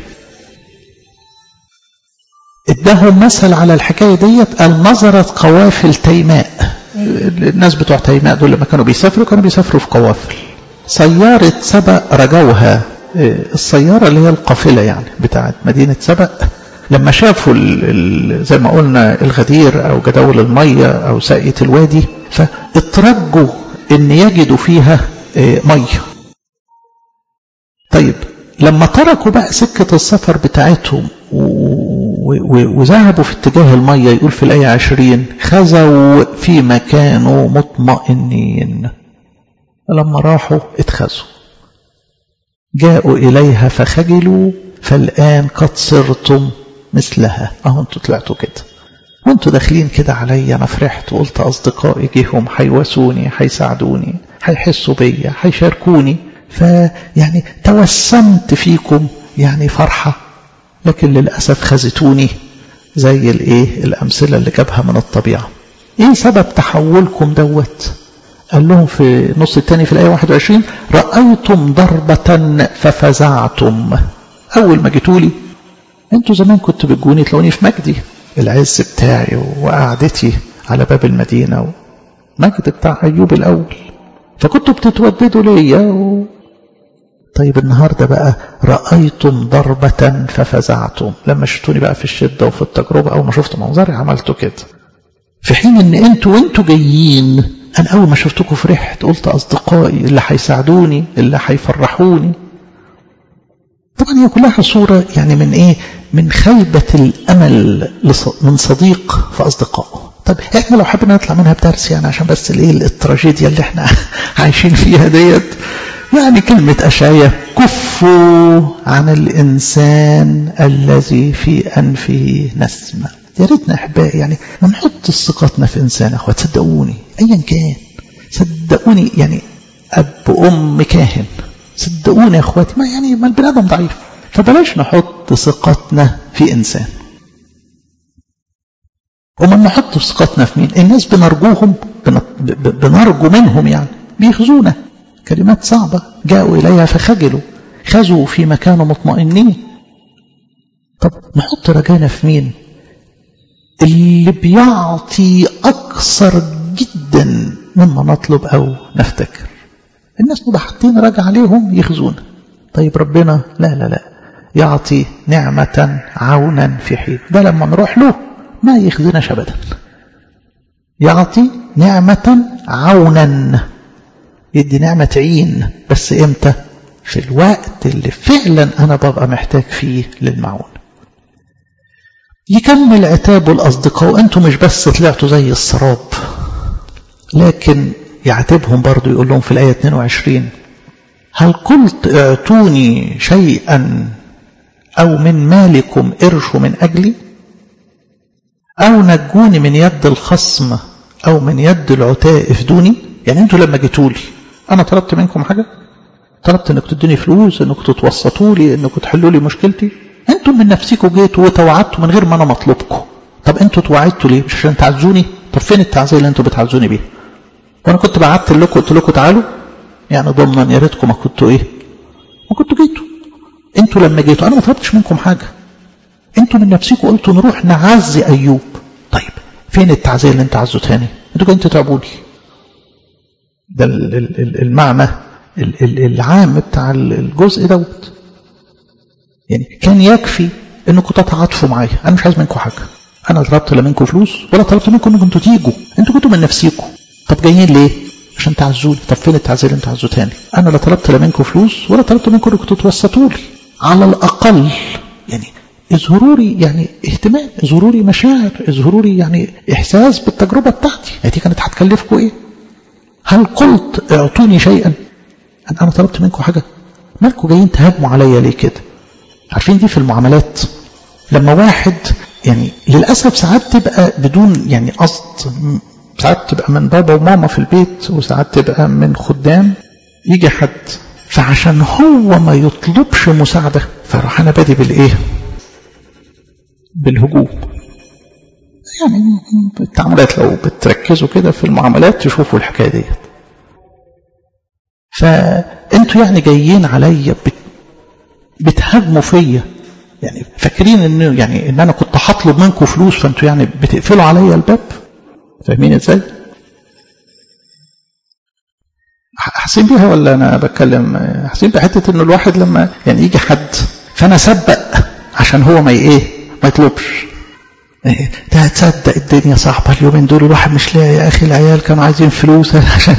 ادهم مثل على الحكاية ديت، نظرت قوافل تيماء. الناس بتوع تيماء دول لما كانوا بيسافروا في قوافل. سيارة سبأ رجوها، السيارة اللي هي القافلة يعني بتاعت مدينة سبأ، لما شافوا زي ما قلنا الغدير أو جدول المية أو ساقية الوادي، فاترجوا إن يجدوا فيها مية. طيب لما تركوا بقى سكة السفر بتاعتهم وذهبوا في اتجاه المية، يقول في الآية 20 خزوا في مكانه مطمئنين. لما راحوا اتخزوا، جاءوا إليها فخجلوا، فالآن قد صرتم مثلها. انتوا طلعتوا كده وانتوا داخلين كده عليا، انا فرحت وقلت اصدقائي جيهم هيواسوني، هيساعدوني، هيحسوا بيا، هيشاركوني، فيعني توسمت فيكم يعني فرحة، لكن للأسف خزتوني زي الأمثلة اللي جابها من الطبيعة. ايه سبب تحولكم دوت؟ قال لهم في نص الثاني في الآية 21 رأيتم ضربة ففزعتم. أول ما جيتولي انتوا زمان كنتوا بتجوني تلاقوني في مجدي، العز بتاعي وقعدتي على باب المدينة ومجد بتاع أيوب الأول، فكنتوا بتتوددوا ليا طيب النهاردة بقى رأيتم ضربة ففزعتم. لما شفتوني بقى في الشدة وفي التجربة، أول ما شفت منظري عملتوا كده، في حين ان انتوا جايين انا اول ما شفتكم فرحت، قلت اصدقائي اللي هيساعدوني اللي هيفرحوني. طبعا هي كلها صورة يعني من من خيبة الامل من صديق في اصدقائه. طب احنا لو حبينا نطلع منها بدرس يعني، عشان بس التراجيديا اللي احنا عايشين فيها ديت، يعني كلمة أشعياء كفوا عن الإنسان الذي في أنفه نسمة. يا ريتنا أحبائي يعني ما نحط ثقتنا في إنسان. أخوات صدقوني أيا كان، صدقوني يعني أب أم كاهن، صدقوني يا أخواتي ما البني آدم ضعيف، فبلاش نحط ثقتنا في إنسان. وما نحط ثقتنا في مين؟ الناس بنرجوهم، بنرجو منهم يعني بيخزونا. كلمات صعبة، جاءوا إليها فخجلوا، خزوا في مكان مطمئنين. طب نحط رجانا في مين؟ اللي بيعطي أكثر جدا مما نطلب أو نفتكر. الناس نبقى حاطين رجع عليهم يخزونا. طيب ربنا لا يعطي نعمة عونا في حين، ده لما نروح له ما يخزناش أبدا. يعطي نعمة عونا، يدي نعمة عين، بس امتى؟ في الوقت اللي فعلا أنا ببقى محتاج فيه للمعون. يكمل عتابه الأصدقاء، أنتم مش بس طلعتوا زي السراب، لكن يعتبهم برضو، يقول لهم في الآية 22 هل قلت اعطوني شيئا أو من مالكم ارشوا من أجلي، أو نجوني من يد الخصم أو من يد العتاء افدوني. يعني أنتوا لما جيتوا لي أنا طلبت منكم حاجة؟ طلبت أنكم تدوني فلوس، أنكم تتوسطوا لي، أنكم تحلوا لي مشكلتي؟ أنتم من نفسكم جيتوا وتوعدتوا من غير ما أنا مطلبكم. طب أنتوا توعدتوا ليه؟ مش عشان تعزوني؟ طب فين التعزية اللي أنتوا بتعزوني بيه؟ وأنا كنت بعت لكم قلت لكم تعالوا، يعني ضمنا يا ريتكم ما كنتوا ما كنتوا جيتوا. أنتوا لما جيتوا أنا ما طلبتش منكم حاجة، أنتوا من نفسكم قلتوا نروح نعزي أيوب. طيب فين التعزية اللي أنتوا عزوتاني؟ أنتوا كنتوا تعبوني. ده المعنى العام بتاع الجزء دوت. يعني كان يكفي انكم تتعاطفوا معايا، انا مش عايز منكم حاجه، انا طلبت لا منكم فلوس ولا طلبت منكم انكم تيجوا، انتوا كنتوا من نفسيكم. طب جايين ليه؟ عشان تعزوني. طب فين التعزيه اللي انتوا عزوتاني؟ انا لا طلبت لا منكم فلوس ولا طلبت منكم انكم تتوسطوا لي. على الاقل يعني اظهروا لي يعني اهتمام، اظهروا لي مشاعر، اظهروا لي يعني احساس بالتجربه بتاعتي. يعني دي كانت هتكلفكم ايه؟ هل قلت اعطوني شيئا؟ انا طلبت منكم حاجه؟ مالكم جايين تهاجموا عليا ليه كده؟ عارفين دي في المعاملات، لما واحد يعني للأسف ساعات تبقى بدون يعني قصد، ساعات تبقى من بابا وماما في البيت، وساعات تبقى من خدام. يجي حد فعشان هو ما يطلبش مساعدة فراح أنا بادي بالإيه؟ بالهجوم. يعني التعاملات لو بتركزوا كده في المعاملات تشوفوا الحكاية دي. فأنتوا يعني جايين عليا بتهاجموا فيا، يعني فاكرين إنه يعني إن أنا كنت هطلب منكم فلوس، فأنتوا يعني بتقفلوا عليا الباب. فاهمين إزاي؟ حاسين بيها ولا أنا بتكلم؟ حاسين بحتة إنه الواحد لما يعني يجي حد فأنا سبق عشان هو ما يطلبش. تصدق الدنيا صعبة اليومين دول، الواحد مش لاقي يا أخي، العيال كانوا عايزين فلوس عشان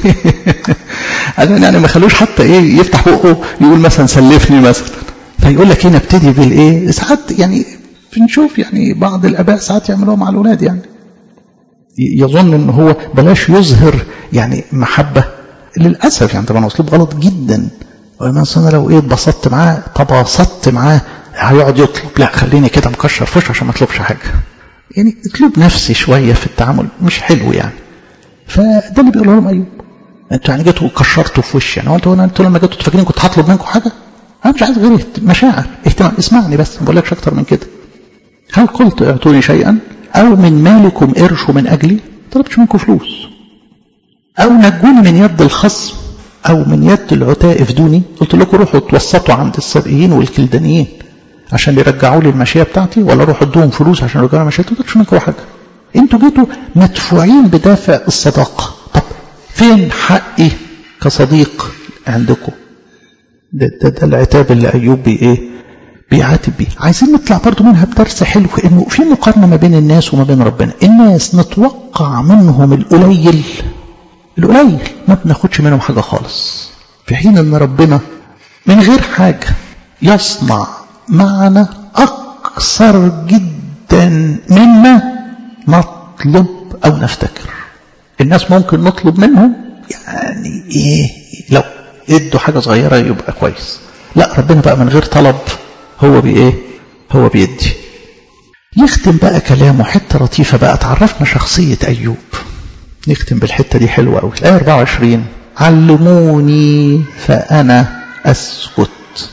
يعني ما خلوش حتى إيه يفتح بقه يقول مثلا سلفني مثلا. فيقول لك هنا ابتدي بالإيه. ساعات يعني بنشوف يعني بعض الآباء ساعات يعملوها مع الأولاد، يعني يظن إن هو بلاش يظهر يعني محبة. للأسف يعني طبعا أسلوب غلط جدا. مثلا لو إيه اتبسطت معاه تباسطت معاه هيقعد يطلب، لا خليني كده مكشر فش عشان ما اطلبش حاجة. يعني اطلب نفسي شوية في التعامل مش حلو يعني. فده اللي بيقوله لهم أيوب. انتوا يعني جيتوا كشرتوا في وشي، يعني انتوا لما جيتوا فاكرين كنت هطلب منكم حاجة؟ انا مش عايز غير مشاعر اهتمام، اسمعني بس، ما بقولكش اكتر من كده. هل قلت اعطوني شيئا او من مالكم قرش من اجلي؟ طلبتش منكم فلوس. او نجوني من يد الخصم او من يد العتاء افدوني. قلت لكم روحوا توسطوا عند السبئيين والكلدانيين عشان يرجعوا لي المشيه بتاعتي، ولا روحوا ادوهم فلوس عشان يرجعوا لي مشيتي؟ ما طلبتش منكم حاجه. انتوا جيتوا مدفوعين بدافع الصداقه. طب فين حقي كصديق عندكم؟ ده العتاب اللي ايوب بيعاتب بيه. عايزين نطلع برضو منها بدرس حلو، انه في مقارنه ما بين الناس وما بين ربنا. الناس نتوقع منهم القليل ما بناخدش منهم حاجه خالص، في حين ان ربنا من غير حاجه يصنع معنا اكثر جدا مما نطلب او نفتكر. الناس ممكن نطلب منهم يعني ايه لو ادوا حاجه صغيره يبقى كويس، لا ربنا بقى من غير طلب هو بيدي. يختم بقى كلامه حته لطيفه بقى تعرفنا شخصيه ايوب. نختم بالحته دي حلوه قوي. الايه 24 علموني فانا اسكت،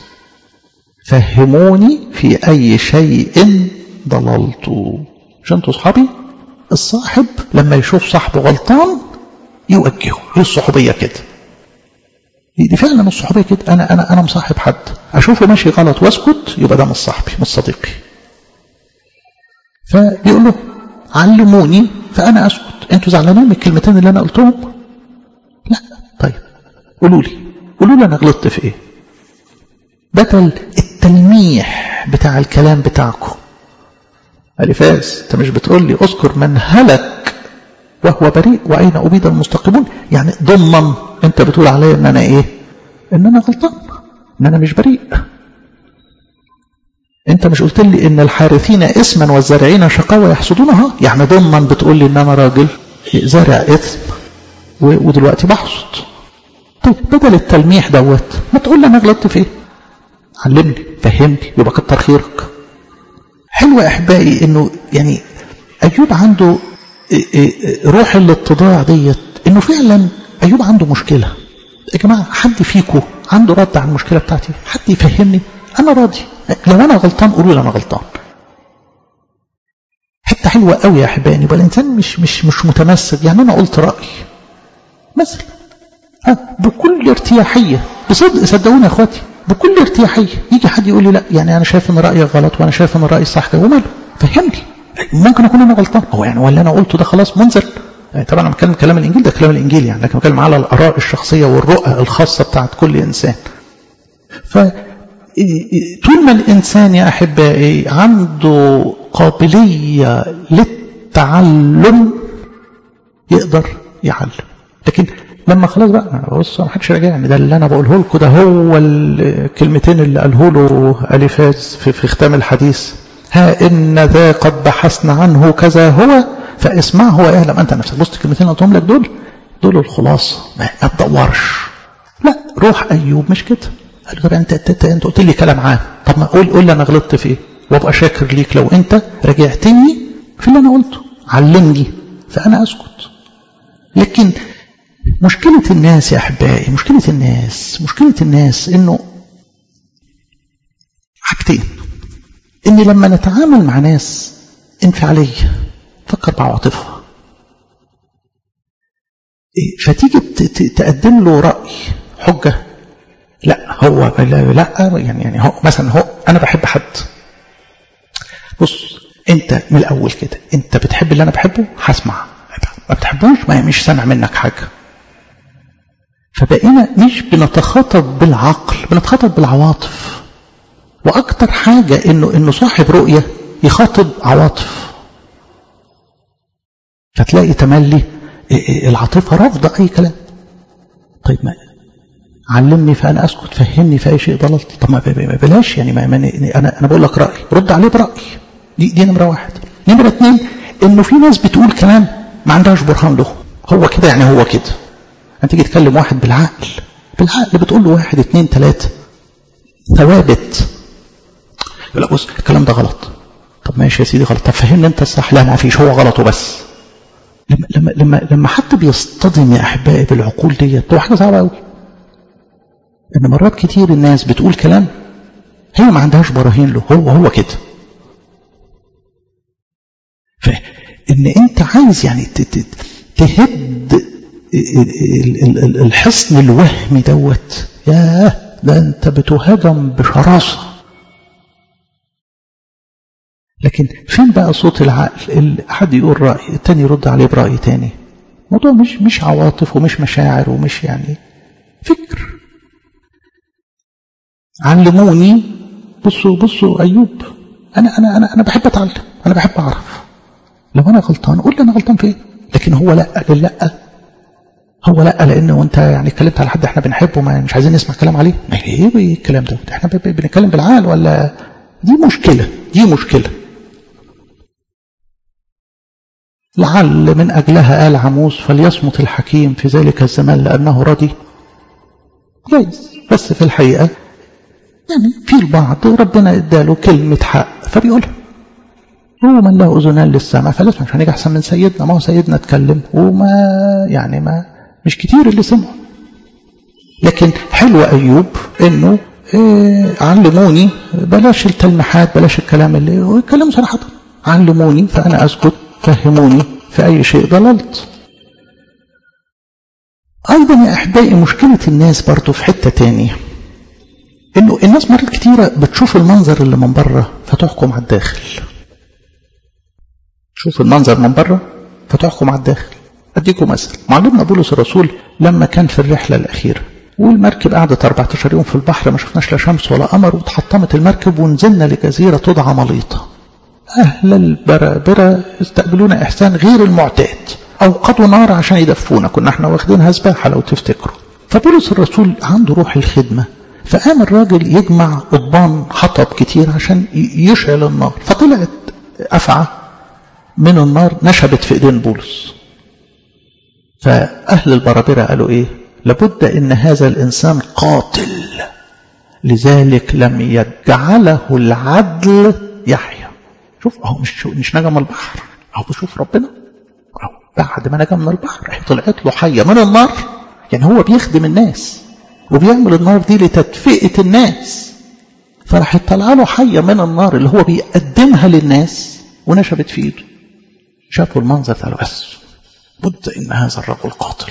فهموني في اي شيء ضللت. مش انتوا صحابي؟ الصاحب لما يشوف صاحبه غلطان يوجهه. هي الصحوبيه كده، دي فعلا الصحوبيه كده. انا مصاحب حد اشوفه ماشي غلط واسكت، يبقى ده مش صاحبي مش صديقي. فبيقول له علموني فانا اسكت. انتوا زعلانين من الكلمتين اللي انا قلتهم؟ لا. طيب قولوا لي انا غلطت في ايه، بدل التلميح بتاع الكلام بتاعكم. ألفاز انت مش بتقول لي اذكر من هلك وهو بريء واين ابيد المستقيمون؟ يعني ضمن انت بتقول عليا ان انا ان انا غلطان، ان انا مش بريء. انت مش قلت لي ان الحارثين اسما والزارعين شقاوة يحصدونها؟ يعني ضمن بتقول لي ان انا راجل زارع اثم ودلوقتي بحصد. طيب بدل التلميح دوت ما تقول لي انا غلطت في ايه، علمني فهمني، يبقى كتر خيرك. حلو يا احبائي انه يعني ايوب عنده روح الاتضاع ديت، انه فعلا ايوب عنده مشكله. يا جماعه حد فيكم عنده رد على المشكله بتاعتي؟ حد يفهمني؟ انا راضي. لو انا غلطان قولوا لي انا غلطان. حته حلوه قوي يا احبائي، يبقى الانسان مش متمسك. يعني انا قلت رايي مثلا بكل ارتياحيه، بصدق صدقوني يا اخواتي بكل ارتياحيه، يجي حد يقول لي لا يعني انا شايف ان رايك غلط وانا شايف ان رايي صح، وماله فهمني. ممكن اكون انا غلطان، هو يعني ولا انا قلته ده خلاص منزل. يعني طبعا انا بتكلم كلام الانجيل، ده كلام الانجيل يعني، لكن بتكلم على الاراء الشخصيه والرؤى الخاصه بتاعت كل انسان. طول ما الانسان يا احبائي عنده قابليه للتعلم يقدر يعلم. لكن لما خلاص بقى بص ما حدش راجعني، ده اللي انا بقوله لكم ده هو الكلمتين اللي قاله له أليفاز في ختام الحديث، ها ان ذا قد بحثنا عنه كذا هو فاسمعه واعلم انت نفسك. بص الكلمتين اللي قلتهم لك دول الخلاصه، ما تدورش. لا روح ايوب مش كده. قال له طب انت قلت لي كلام عام، طب ما قول لي انا غلطت في ايه. وابقى شاكر ليك لو انت رجعتني في اللي انا قلته، علمني فانا اسكت. لكن مشكلة الناس يا احبائي، مشكلة الناس انه حاجتين، ان لما نتعامل مع ناس انفعالية فكر بعواطفها، فتيجي تقدم له رأي حجة، لا هو لا يعني هو مثلا هو انا بحب حد، بص انت من الاول كده انت بتحب اللي انا بحبه هسمع، ما بتحبوش ما مش سامع منك حاجة. فبقينا مش بنتخاطب بالعقل، بنتخاطب بالعواطف. واكتر حاجة انه صاحب رؤية يخاطب عواطف، فتلاقي تملي العاطفة رافضة اي كلام. طيب ما علمني فانا اسكت، فهمني في اي شيء ضللت. طب ما بلاش يعني انا بقول لك رايي رد عليه برايي. دي نمره واحد. نمره اتنين انه في ناس بتقول كلام ما عندهاش برهان له، هو كده يعني هو كده. انت تيجي تكلم واحد بالعقل بتقول له 1 2 3 ثوابت، يقول لك بص الكلام ده غلط. طب ماشي يا سيدي غلط، طب فهمني انت الصح. لا ما فيش، هو غلط وبس. لما حد بيصطدم يا احبائي بالعقول ديت بتبقى حاجه صعبه قوي. ان مرات كتير الناس بتقول كلام هي ما عندهاش براهين له، هو كده. فان انت عايز يعني تهد الحصن الوهمي دوت، ياه ده انت بتهاجم بشراسة. لكن فين بقى صوت العقل؟ حد يقول رأي التاني يرد عليه برأي تاني. الموضوع مش عواطف ومش مشاعر ومش يعني فكر. علموني. بصوا أيوب، أنا بحب أتعلم، أنا بحب أعرف. لو أنا غلطان قول لي أنا غلطان في إيه. لكن هو لا لأنه وأنت يعني اتكلمت على حد إحنا بنحبه ما مش عايزين نسمع كلام عليه. إيه الكلام ده؟ إحنا بنتكلم بالعقل ولا؟ دي مشكلة. لعل من أجلها قال عموس فليصمت الحكيم في ذلك الزمان لأنه رضي. جايز، بس في الحقيقة يعني في البعض ربنا اداله كلمة حق فبيقولها. هو من له أذنان للسمع فلسه مش هنيجي أحسن من سيدنا. ما هو سيدنا اتكلم وما يعني ما مش كتير اللي سمعوا. لكن حلو أيوب إنه علموني، بلاش التلميحات، بلاش الكلام اللي يتكلموا صراحة. علموني فأنا أسكت، فهموني في أي شيء ضللت. أيضا يا أحبائي مشكلة الناس برضو في حتة تانية، إنه الناس مرات كتيرة بتشوف المنظر اللي من بره فتحكم على الداخل. شوف المنظر من بره فتحكم على الداخل. أديكم مثل. معلمنا بولس الرسول لما كان في الرحلة الأخيرة والمركب قعدت 14 يوم في البحر، ما شفناش لا شمس ولا قمر، وتحطمت المركب ونزلنا لجزيرة تدعى مليطة. أهل البرابرة استقبلونا إحسان غير المعتاد، أوقدوا نار عشان يدفونا، كنا احنا واخدينها سباحة لو تفتكروا. فبولس الرسول عنده روح الخدمة، فقام الراجل يجمع قضبان حطب كتير عشان يشعل النار، فطلعت أفعى من النار نشبت في إيدين بولس. فأهل البرابرة قالوا إيه؟ لابد إن هذا الإنسان قاتل، لذلك لم يجعله العدل يحيى. شوف أهو مش نجم البحر، أهو بشوف ربنا أهو بعد ما نجم من البحر طلعت له حية من النار. يعني هو بيخدم الناس وبيعمل النار دي لتدفئة الناس، فراح يطلع له حية من النار اللي هو بيقدمها للناس ونشبت في ايده. شافوا المنظر قالوا بس بد ان هذا الرجل قاتل.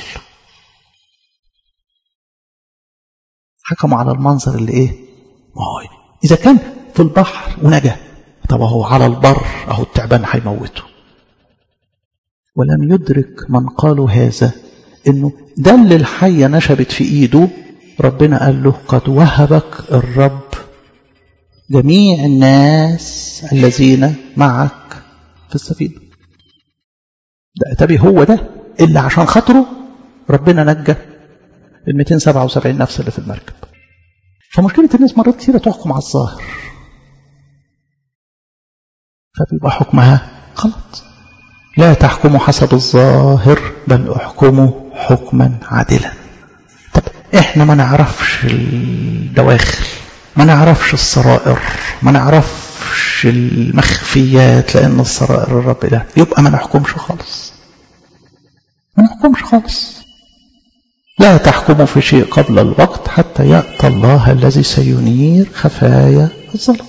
حكموا على المنظر اللي ايه؟ ما هو اذا كان في البحر ونجا، طب هو على البر اهو التعبان هيموته. ولم يدرك من قالوا هذا انه ده اللي الحية نشبت في ايده ربنا قال له قد وهبك الرب جميع الناس الذين معك في السفينة. ده تبي هو ده اللي عشان خاطره ربنا نجى ال 277 نفس اللي في المركب. فمشكلة الناس مرات كثيرة تحكم على الظاهر، فبيبقى حكمها غلط. لا تحكموا حسب الظاهر بل احكموا حكما عادلا. طب احنا ما نعرفش الدواخل، ما نعرفش السرائر، ما نعرفش نعرفش المخفيات لأن السرائر الرب ده، يبقى ما نحكمش خالص، ما نحكمش خالص. لا تحكموا في شيء قبل الوقت حتى يأتي الله الذي سينير خفايا الظلم.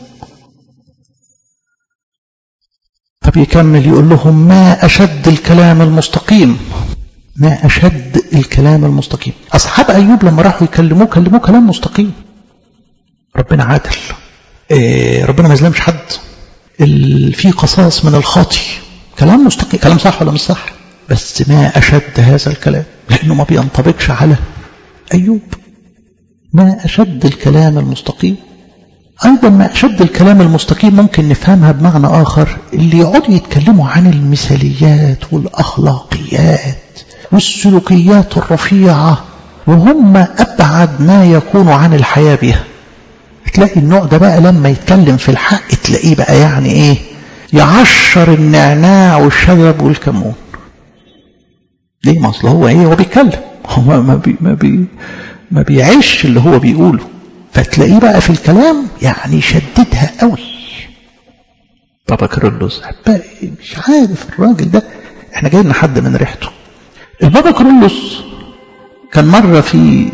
طب يكمل يقول لهم ما أشد الكلام المستقيم، ما أشد الكلام المستقيم. أصحاب أيوب لما راحوا يكلموه كلموه كلام مستقيم. ربنا عادل، ربنا ما يظلمش حد، في قصاص من الخاطي، كلام مستقيم، كلام صح ولا مش صح؟ بس ما أشد هذا الكلام لأنه ما بينطبقش على أيوب. ما أشد الكلام المستقيم. أيضا ما أشد الكلام المستقيم ممكن نفهمها بمعنى آخر، اللي يقعدوا يتكلموا عن المثاليات والأخلاقيات والسلوكيات الرفيعة وهم أبعد ما يكونوا عن الحياة بها. تلاقي النوع ده بقى لما يتكلم في الحق تلاقيه بقى يعني إيه، يعشر النعناع والشجب والكمون. ليه؟ ما أصله هو إيه، هو بيتكلم، هو ما بيعيش اللي هو بيقوله، فتلاقيه بقى في الكلام يعني شددها قوي. بابا كيرلس مش عارف الراجل ده، احنا جايين لحد من ريحته. البابا كيرلس كان مرة في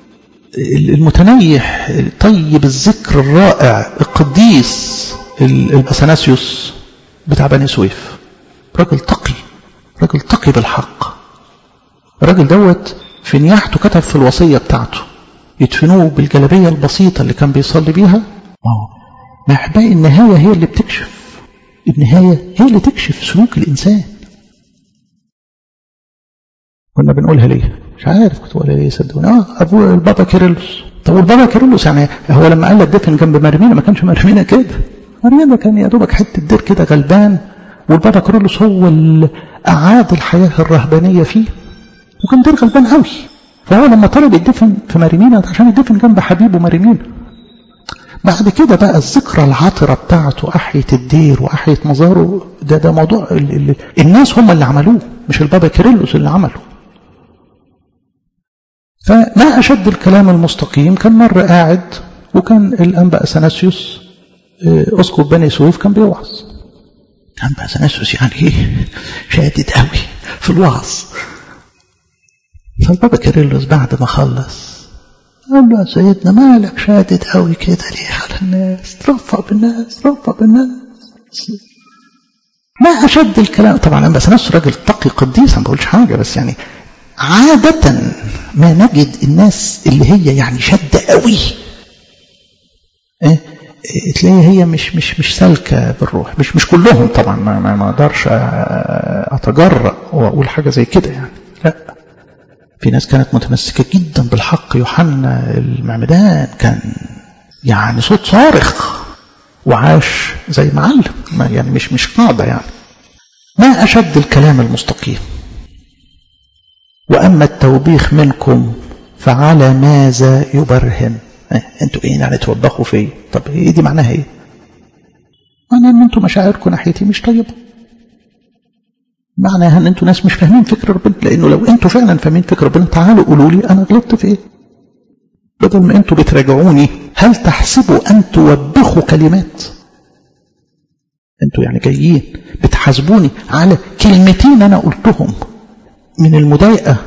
المتنيح طيب الذكر الرائع القديس الأثناسيوس بتاع بني سويف، راجل تقي، راجل تقي بالحق. الراجل دوت في نياحته كتب في الوصية بتاعته يدفنوه بالجلبية البسيطة اللي كان بيصلي بيها. ما أحبائي النهاية هي اللي بتكشف، النهاية هي اللي تكشف سلوك الإنسان. كنا بنقولها ليه؟ مش عارف كنت بقولها ليه، صدقوني. أبو البابا كيرلس. طب البابا كيرلس يعني هو لما قال لك دفن جنب مرمينا ما كانش مرمينا كده، مرمينا كان يا دوبك حتة دير كده غلبان، والبابا كيرلس هو اللي أعاد الحياة الرهبانية فيه، وكان دير غلبان قوي. فهو لما طلب يدفن في مريمينا عشان يدفن جنب حبيبه مريمينا. بعد كده بقى الذكرى العطرة بتاعته أحية الدير وأحية مزاره، ده موضوع الناس هم اللي عملوه، مش البابا كيرلس اللي عمله. فما أشد الكلام المستقيم. كان مرة قاعد وكان الأنبا أثناسيوس أسقف بني سويف كان بيوعظ. الأنبا أثناسيوس يعني إيه، شادد قوي في الوعظ. فالبابا كيرلس بعد ما خلص قال له يا سيدنا مالك شادد قوي كده ليه على الناس، ترفق بالناس، ترفق بالناس. ما أشد الكلام. طبعا أنا بس نفسه راجل تقي قديس، ما بقولش حاجة، بس يعني عادة ما نجد الناس اللي هي يعني شد قوي تلاقي هي مش سالكة بالروح. مش كلهم طبعا، ما اقدرش اتجرأ واقول حاجة زي كده يعني، لا. في ناس كانت متمسكة جدا بالحق. يوحنا المعمدان كان يعني صوت صارخ وعاش زي معلم، يعني مش قاعدة يعني. ما أشد الكلام المستقيم. وأما التوبيخ منكم فعلى ماذا يبرهن؟ انتوا ايه يعني توبخوا فيه؟ طب ايه دي معناها ايه؟ معناها ان انتوا مشاعركم ناحيتي مش طيبة، معناها ان انتوا ناس مش فاهمين فكر ربنا. لانه لو انتوا فعلا فاهمين فكر ربنا تعالوا قولوا لي انا غلطت في ايه، بدل ما انتوا بتراجعوني. هل تحسبوا ان توبخوا كلمات؟ انتوا يعني جايين بتحاسبوني على كلمتين انا قلتهم من المضايقة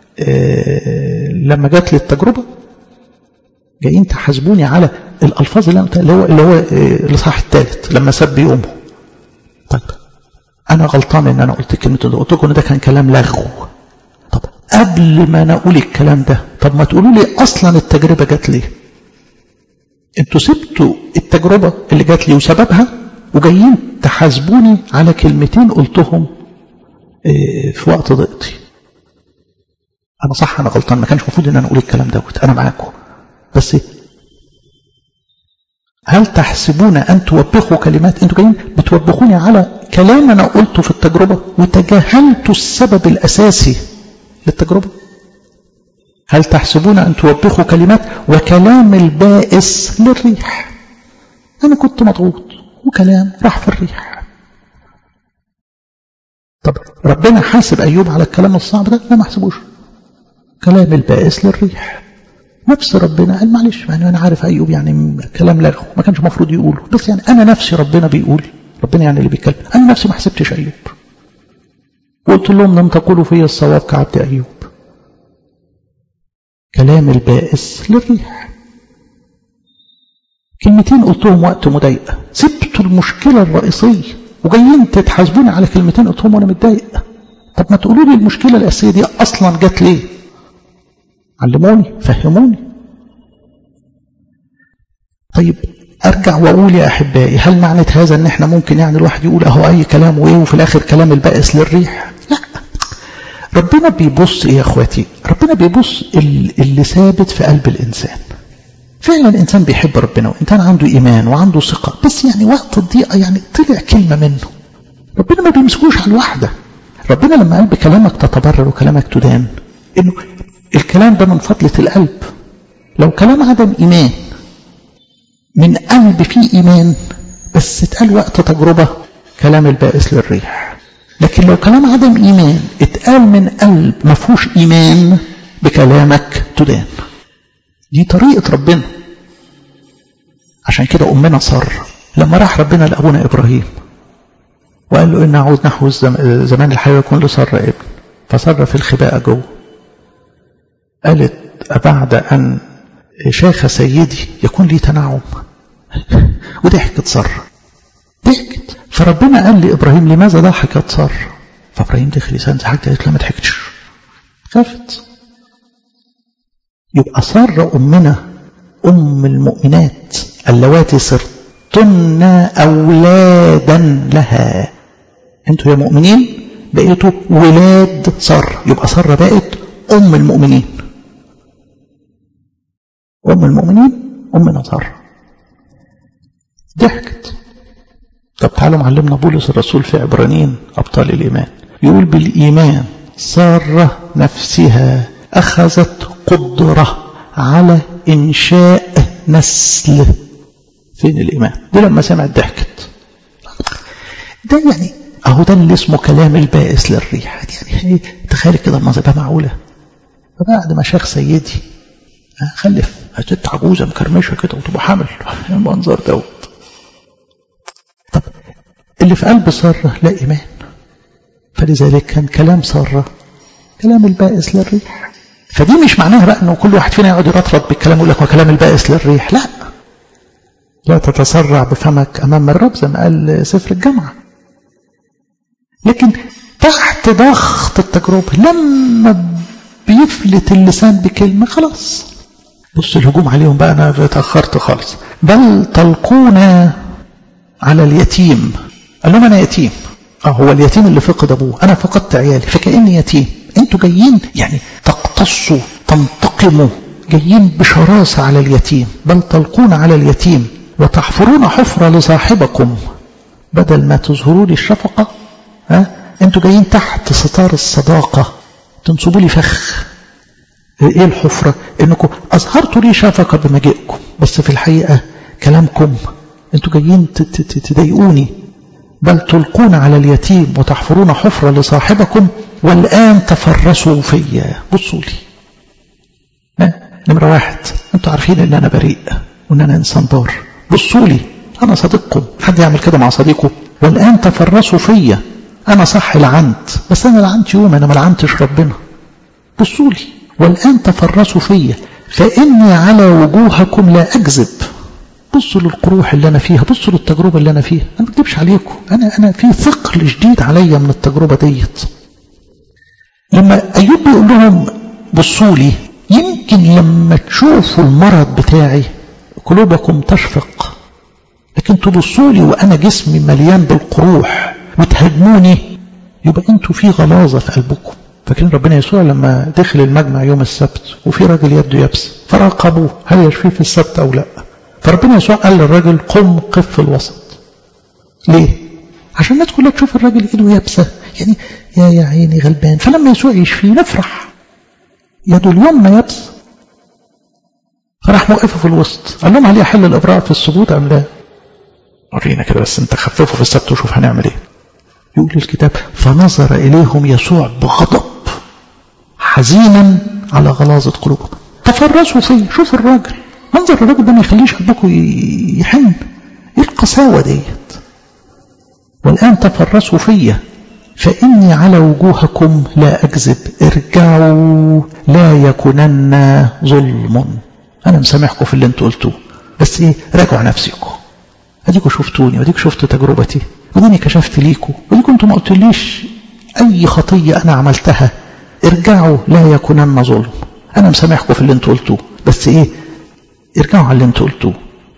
لما جات لي التجربة، جايين تحاسبوني على الألفاظ اللي هو الإصحاح الثالث لما سب أمه. طيب أنا غلطان إن أنا قلت الكلمة دي، قلت لكم إن ده كان كلام لغو. طب قبل ما أنا أقول الكلام ده، طب ما تقولوا لي أصلا التجربة جات لي. أنتوا سبتوا التجربة اللي جات لي وسببها وجايين تحاسبوني على كلمتين قلتهم في وقت ضيقتي. أنا صح، أنا غلطان، ما كانش المفروض إن أنا أقول الكلام دوت، أنا معاكم. بس هل تحسبون أن توبخوا كلمات؟ أنتوا جايين بتوبخوني على كلام أنا قلته في التجربة وتجاهلتوا السبب الأساسي للتجربة. هل تحسبون أن توبخوا كلمات وكلام البائس للريح؟ أنا كنت مضغوط وكلام راح في الريح. طب ربنا حاسب أيوب على الكلام الصعب ده؟ لا، ما حسبوش. كلام البائس للريح. نفس ربنا قال معلش، يعني أنا عارف أيوب يعني كلام لغو ما كانش مفروض يقوله، بس يعني أنا نفسي ربنا بيقول، ربنا يعني اللي بيتكلم، أنا نفسي ما حسبتش أيوب، قلت لهم لم تقولوا في الصواب كعبد أيوب. كلام البائس للريح. كلمتين قلتهم وقت مضايقة، سبتوا المشكلة الرئيسية وجايين تتحاسبوني على كلمتين قلتهم وأنا متضايق. طب ما تقولوا لي المشكلة الأساسية دي أصلا جت ليه؟ علموني، فهموني. طيب أرجع وأقول يا أحبائي، هل معنى هذا أن احنا ممكن يعني الواحد يقول أهو أي كلام وإيه وفي الآخر كلام البائس للريح؟ لا، ربنا بيبص إيه يا أخواتي؟ ربنا بيبص اللي ثابت في قلب الإنسان. فعلا الإنسان بيحب ربنا وإنسان عنده إيمان وعنده ثقة، بس يعني وقت الضيقة يعني طلع كلمة منه، ربنا ما بيمسكوش على الواحدة. ربنا لما قال بكلامك تتبرر وكلامك تدان، إنه الكلام ده من فضلة القلب. لو كلام عدم إيمان من قلب فيه إيمان بس اتقال وقت تجربة، كلام البائس للريح. لكن لو كلام عدم إيمان اتقال من قلب ما فيهوش إيمان، بكلامك تدان. دي طريقة ربنا. عشان كده أمنا صار لما راح ربنا لأبونا إبراهيم وقال له إن أعود نحو زمان الحياة يكون لسارة ابن، فصر في الخباء جوه. قالت أبعد أن شاخ سيدي يكون لي تنعم. وضحكت سارة، ضحكت. فربنا قال لإبراهيم لماذا ضحكت سارة؟ فإبراهيم دخل يسأل حاجة، قالت لا ما ضحكتش، خافت. يبقى سارة أمنا أم المؤمنات اللواتي صرتن أولادا لها. أنتوا يا مؤمنين بقيتوا ولاد سارة، يبقى سارة بقت أم المؤمنين. أم المؤمنين أمنا سارة. ضحكت. طب تعالوا معلمنا بولس الرسول في عبرانيين أبطال الإيمان يقول بالإيمان سارة نفسها أخذت قدرة على إنشاء نسل. فين الإيمان؟ دي لما سمعت ضحكت. ده يعني أهو ده اللي اسمه كلام البائس للريح. يعني تخيل كده المنظر ده معقولة؟ فبعد ما شيخ سيدي خلف هتت عجوزة مكرمشة كده وتبقى حامل، المنظر دوت. طب اللي في قلب سارة لا إيمان، فلذلك كان كلام سارة كلام البائس للريح. فدي مش معناها بقى انه كل واحد فينا يقعد يرطرط بالكلام ويقول لك هو كلام البائس للريح. لا، لا تتسرع بفمك امام الرب زي ما قال سفر الجامعة. لكن تحت ضغط التجربة لما بيفلت اللسان بكلمة خلاص. بص الهجوم عليهم بقى، انا اتأخرت خالص. بل تلقون على اليتيم. قال لهم انا يتيم. هو اليتيم اللي فقد ابوه، انا فقدت عيالي فكأني يتيم. انتوا جايين يعني تقتصوا تنتقموا، جايين بشراسة على اليتيم. بل تلقون على اليتيم وتحفرون حفرة لصاحبكم بدل ما تظهروا لي الشفقة. انتوا جايين تحت ستار الصداقة تنصبوا لي فخ. ايه الحفرة؟ انكم اظهرتوا لي شفقة بمجيئكم، بس في الحقيقة كلامكم انتوا جايين تضايقوني. بل تلقون على اليتيم وتحفرون حفرة لصاحبكم والآن تفرسوا فيا. بصوا لي. نمرة واحد، انتوا عارفين ان انا بريء وان انا انسان بار. بصوا لي، انا صديقكم. حد يعمل كده مع صديقه؟ والآن تفرسوا فيا. انا صح لعنت، بس انا لعنت يوم، انا ما لعنتش ربنا. بصوا لي. والآن تفرسوا فيا فإني على وجوهكم لا أكذب. بصوا للقروح اللي أنا فيها، بصوا للتجربة اللي أنا فيها. أنا ما بكذبش عليكم، أنا في ثقل شديد عليا من التجربة ديت. لما أيوب بيقول لهم بصوا لي، يمكن لما تشوفوا المرض بتاعي قلوبكم تشفق، لكن تبصوا لي وأنا جسمي مليان بالقروح وتهاجموني، يبقى أنتوا في غلاظة في قلبكم. فاكرين ربنا يسوع لما دخل المجمع يوم السبت وفي راجل يده يبس فراقبوه هل يشفيه في السبت أو لا؟ فربنا يسوع قال للراجل قم قف في الوسط. ليه؟ عشان الناس كلها تشوف الراجل ايده يابسه، يعني يا عيني غلبان. فلما يسوع يشفيه نفرح، يده اليمنى يابس. فراح موقفه في الوسط. قال لهم عليه حل الابراء في السجود ام لا؟ ورينا كده بس، انت خففه في السبت وشوف هنعمل ايه. يقول الكتاب فنظر اليهم يسوع بغضب حزينا على غلاظه قلوبهم. تفرسوا فيه. شوف الراجل، منظر الراجل ده ما يخليش قلبكم يحن. ايه القساوة ديت؟ والآن تفرسوا فيه فإني على وجوهكم لا أكذب. ارجعوا لا يكونن ظلم. أنا مسامحكم في اللي انتوا قلتوه، بس ايه، راجعوا نفسكم. اديكوا شفتوني واديكوا شفتوا تجربتي وديني كشفت ليكوا وديكوا انتوا ما قلتليش اي خطية انا عملتها. ارجعوا لا يكونن ظلم. انا مسامحكم في اللي انتوا قلتوه، بس ايه، ارجعوا على اللي انتوا قلتوه.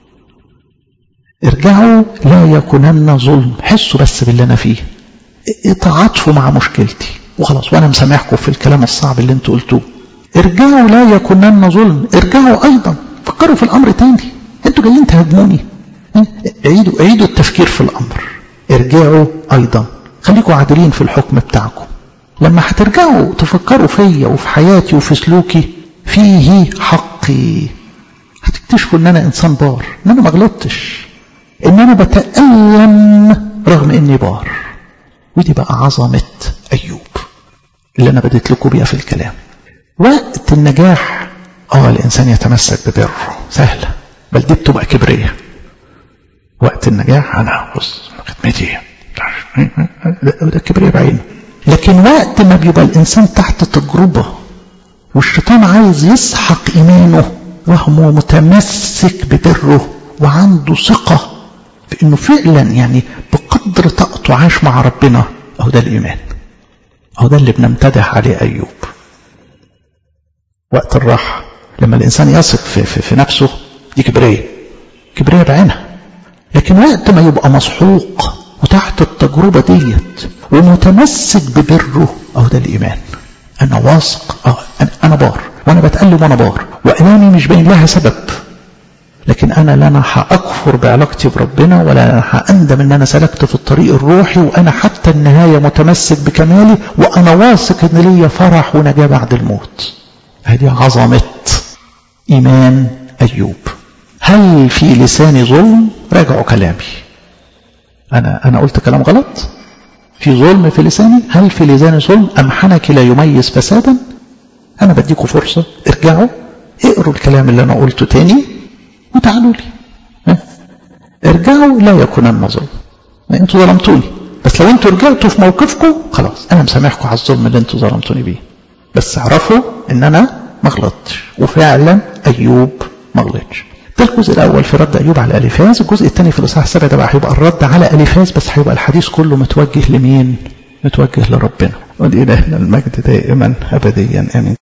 ارجعوا لا يكونن ظلم. حسوا بس باللي انا فيه، اتعاطفوا مع مشكلتي وخلاص، وانا مسامحكم في الكلام الصعب اللي انتوا قلتوه. ارجعوا لا يكونن ظلم. ارجعوا ايضا، فكروا في الامر تاني. انتوا جايين تهاجموني، عيدوا التفكير في الامر. ارجعوا ايضا، خليكوا عادلين في الحكم بتاعكم. لما هترجعوا تفكروا فيا وفي حياتي وفي سلوكي فيه حقي، هتكتشفوا ان انا انسان بار، ان انا ما غلطتش، ان انا بتألم رغم اني بار. ودي بقى عظمة ايوب اللي انا بديت لكم بيها في الكلام. وقت النجاح الانسان يتمسك ببره، سهلة، بل دي بتبقى كبرية. وقت النجاح انا بص خدمتي ده كبرية بعينه. لكن وقت ما بيبقى الانسان تحت تجربة والشيطان عايز يسحق ايمانه وهو متمسك ببره وعنده ثقة في انه فعلا يعني بقدر طاقته عاش مع ربنا، اهو ده الايمان، اهو ده اللي بنمتدح عليه ايوب. وقت الراحة لما الانسان يثق في نفسه، دي كبرية بعينها. لكن وقت ما يبقى مسحوق وتحت التجربة ديت ومتمسك ببره، اهو ده الايمان. انا واثق، انا بار وانا بتألم وانا بار وامامي مش باين لها سبب، لكن انا لا انا هأكفر بعلاقتي بربنا ولا انا هأندم ان انا سلكت في الطريق الروحي، وانا حتى النهاية متمسك بكمالي، وانا واثق ان ليا فرح ونجاة بعد الموت. هذه عظمة ايمان ايوب. هل في لساني ظلم؟ راجعوا كلامي. انا قلت كلام غلط؟ في ظلم في لساني؟ هل في لساني ظلم؟ ام حنكي لا يميز فسادا؟ انا بديكم فرصة، ارجعوا اقروا الكلام اللي انا قلته تاني وتعالوا لي. ارجعوا لا يكونن ظلم. انتوا ظلمتوني، بس لو انتوا رجعتوا في موقفكم خلاص انا مسامحكم على الظلم اللي انتوا ظلمتوني بيه، بس اعرفوا ان انا ما غلطتش. وفعلا ايوب ما غلطش. ده الجزء الاول في رد ايوب على اليفاز. الجزء الثاني في الاصحاح 7 ده بقى هيبقى الرد على اليفاز، بس هيبقى الحديث كله متوجه لمين؟ متوجه لربنا. ولإلهنا المجد دائما ابديا امين.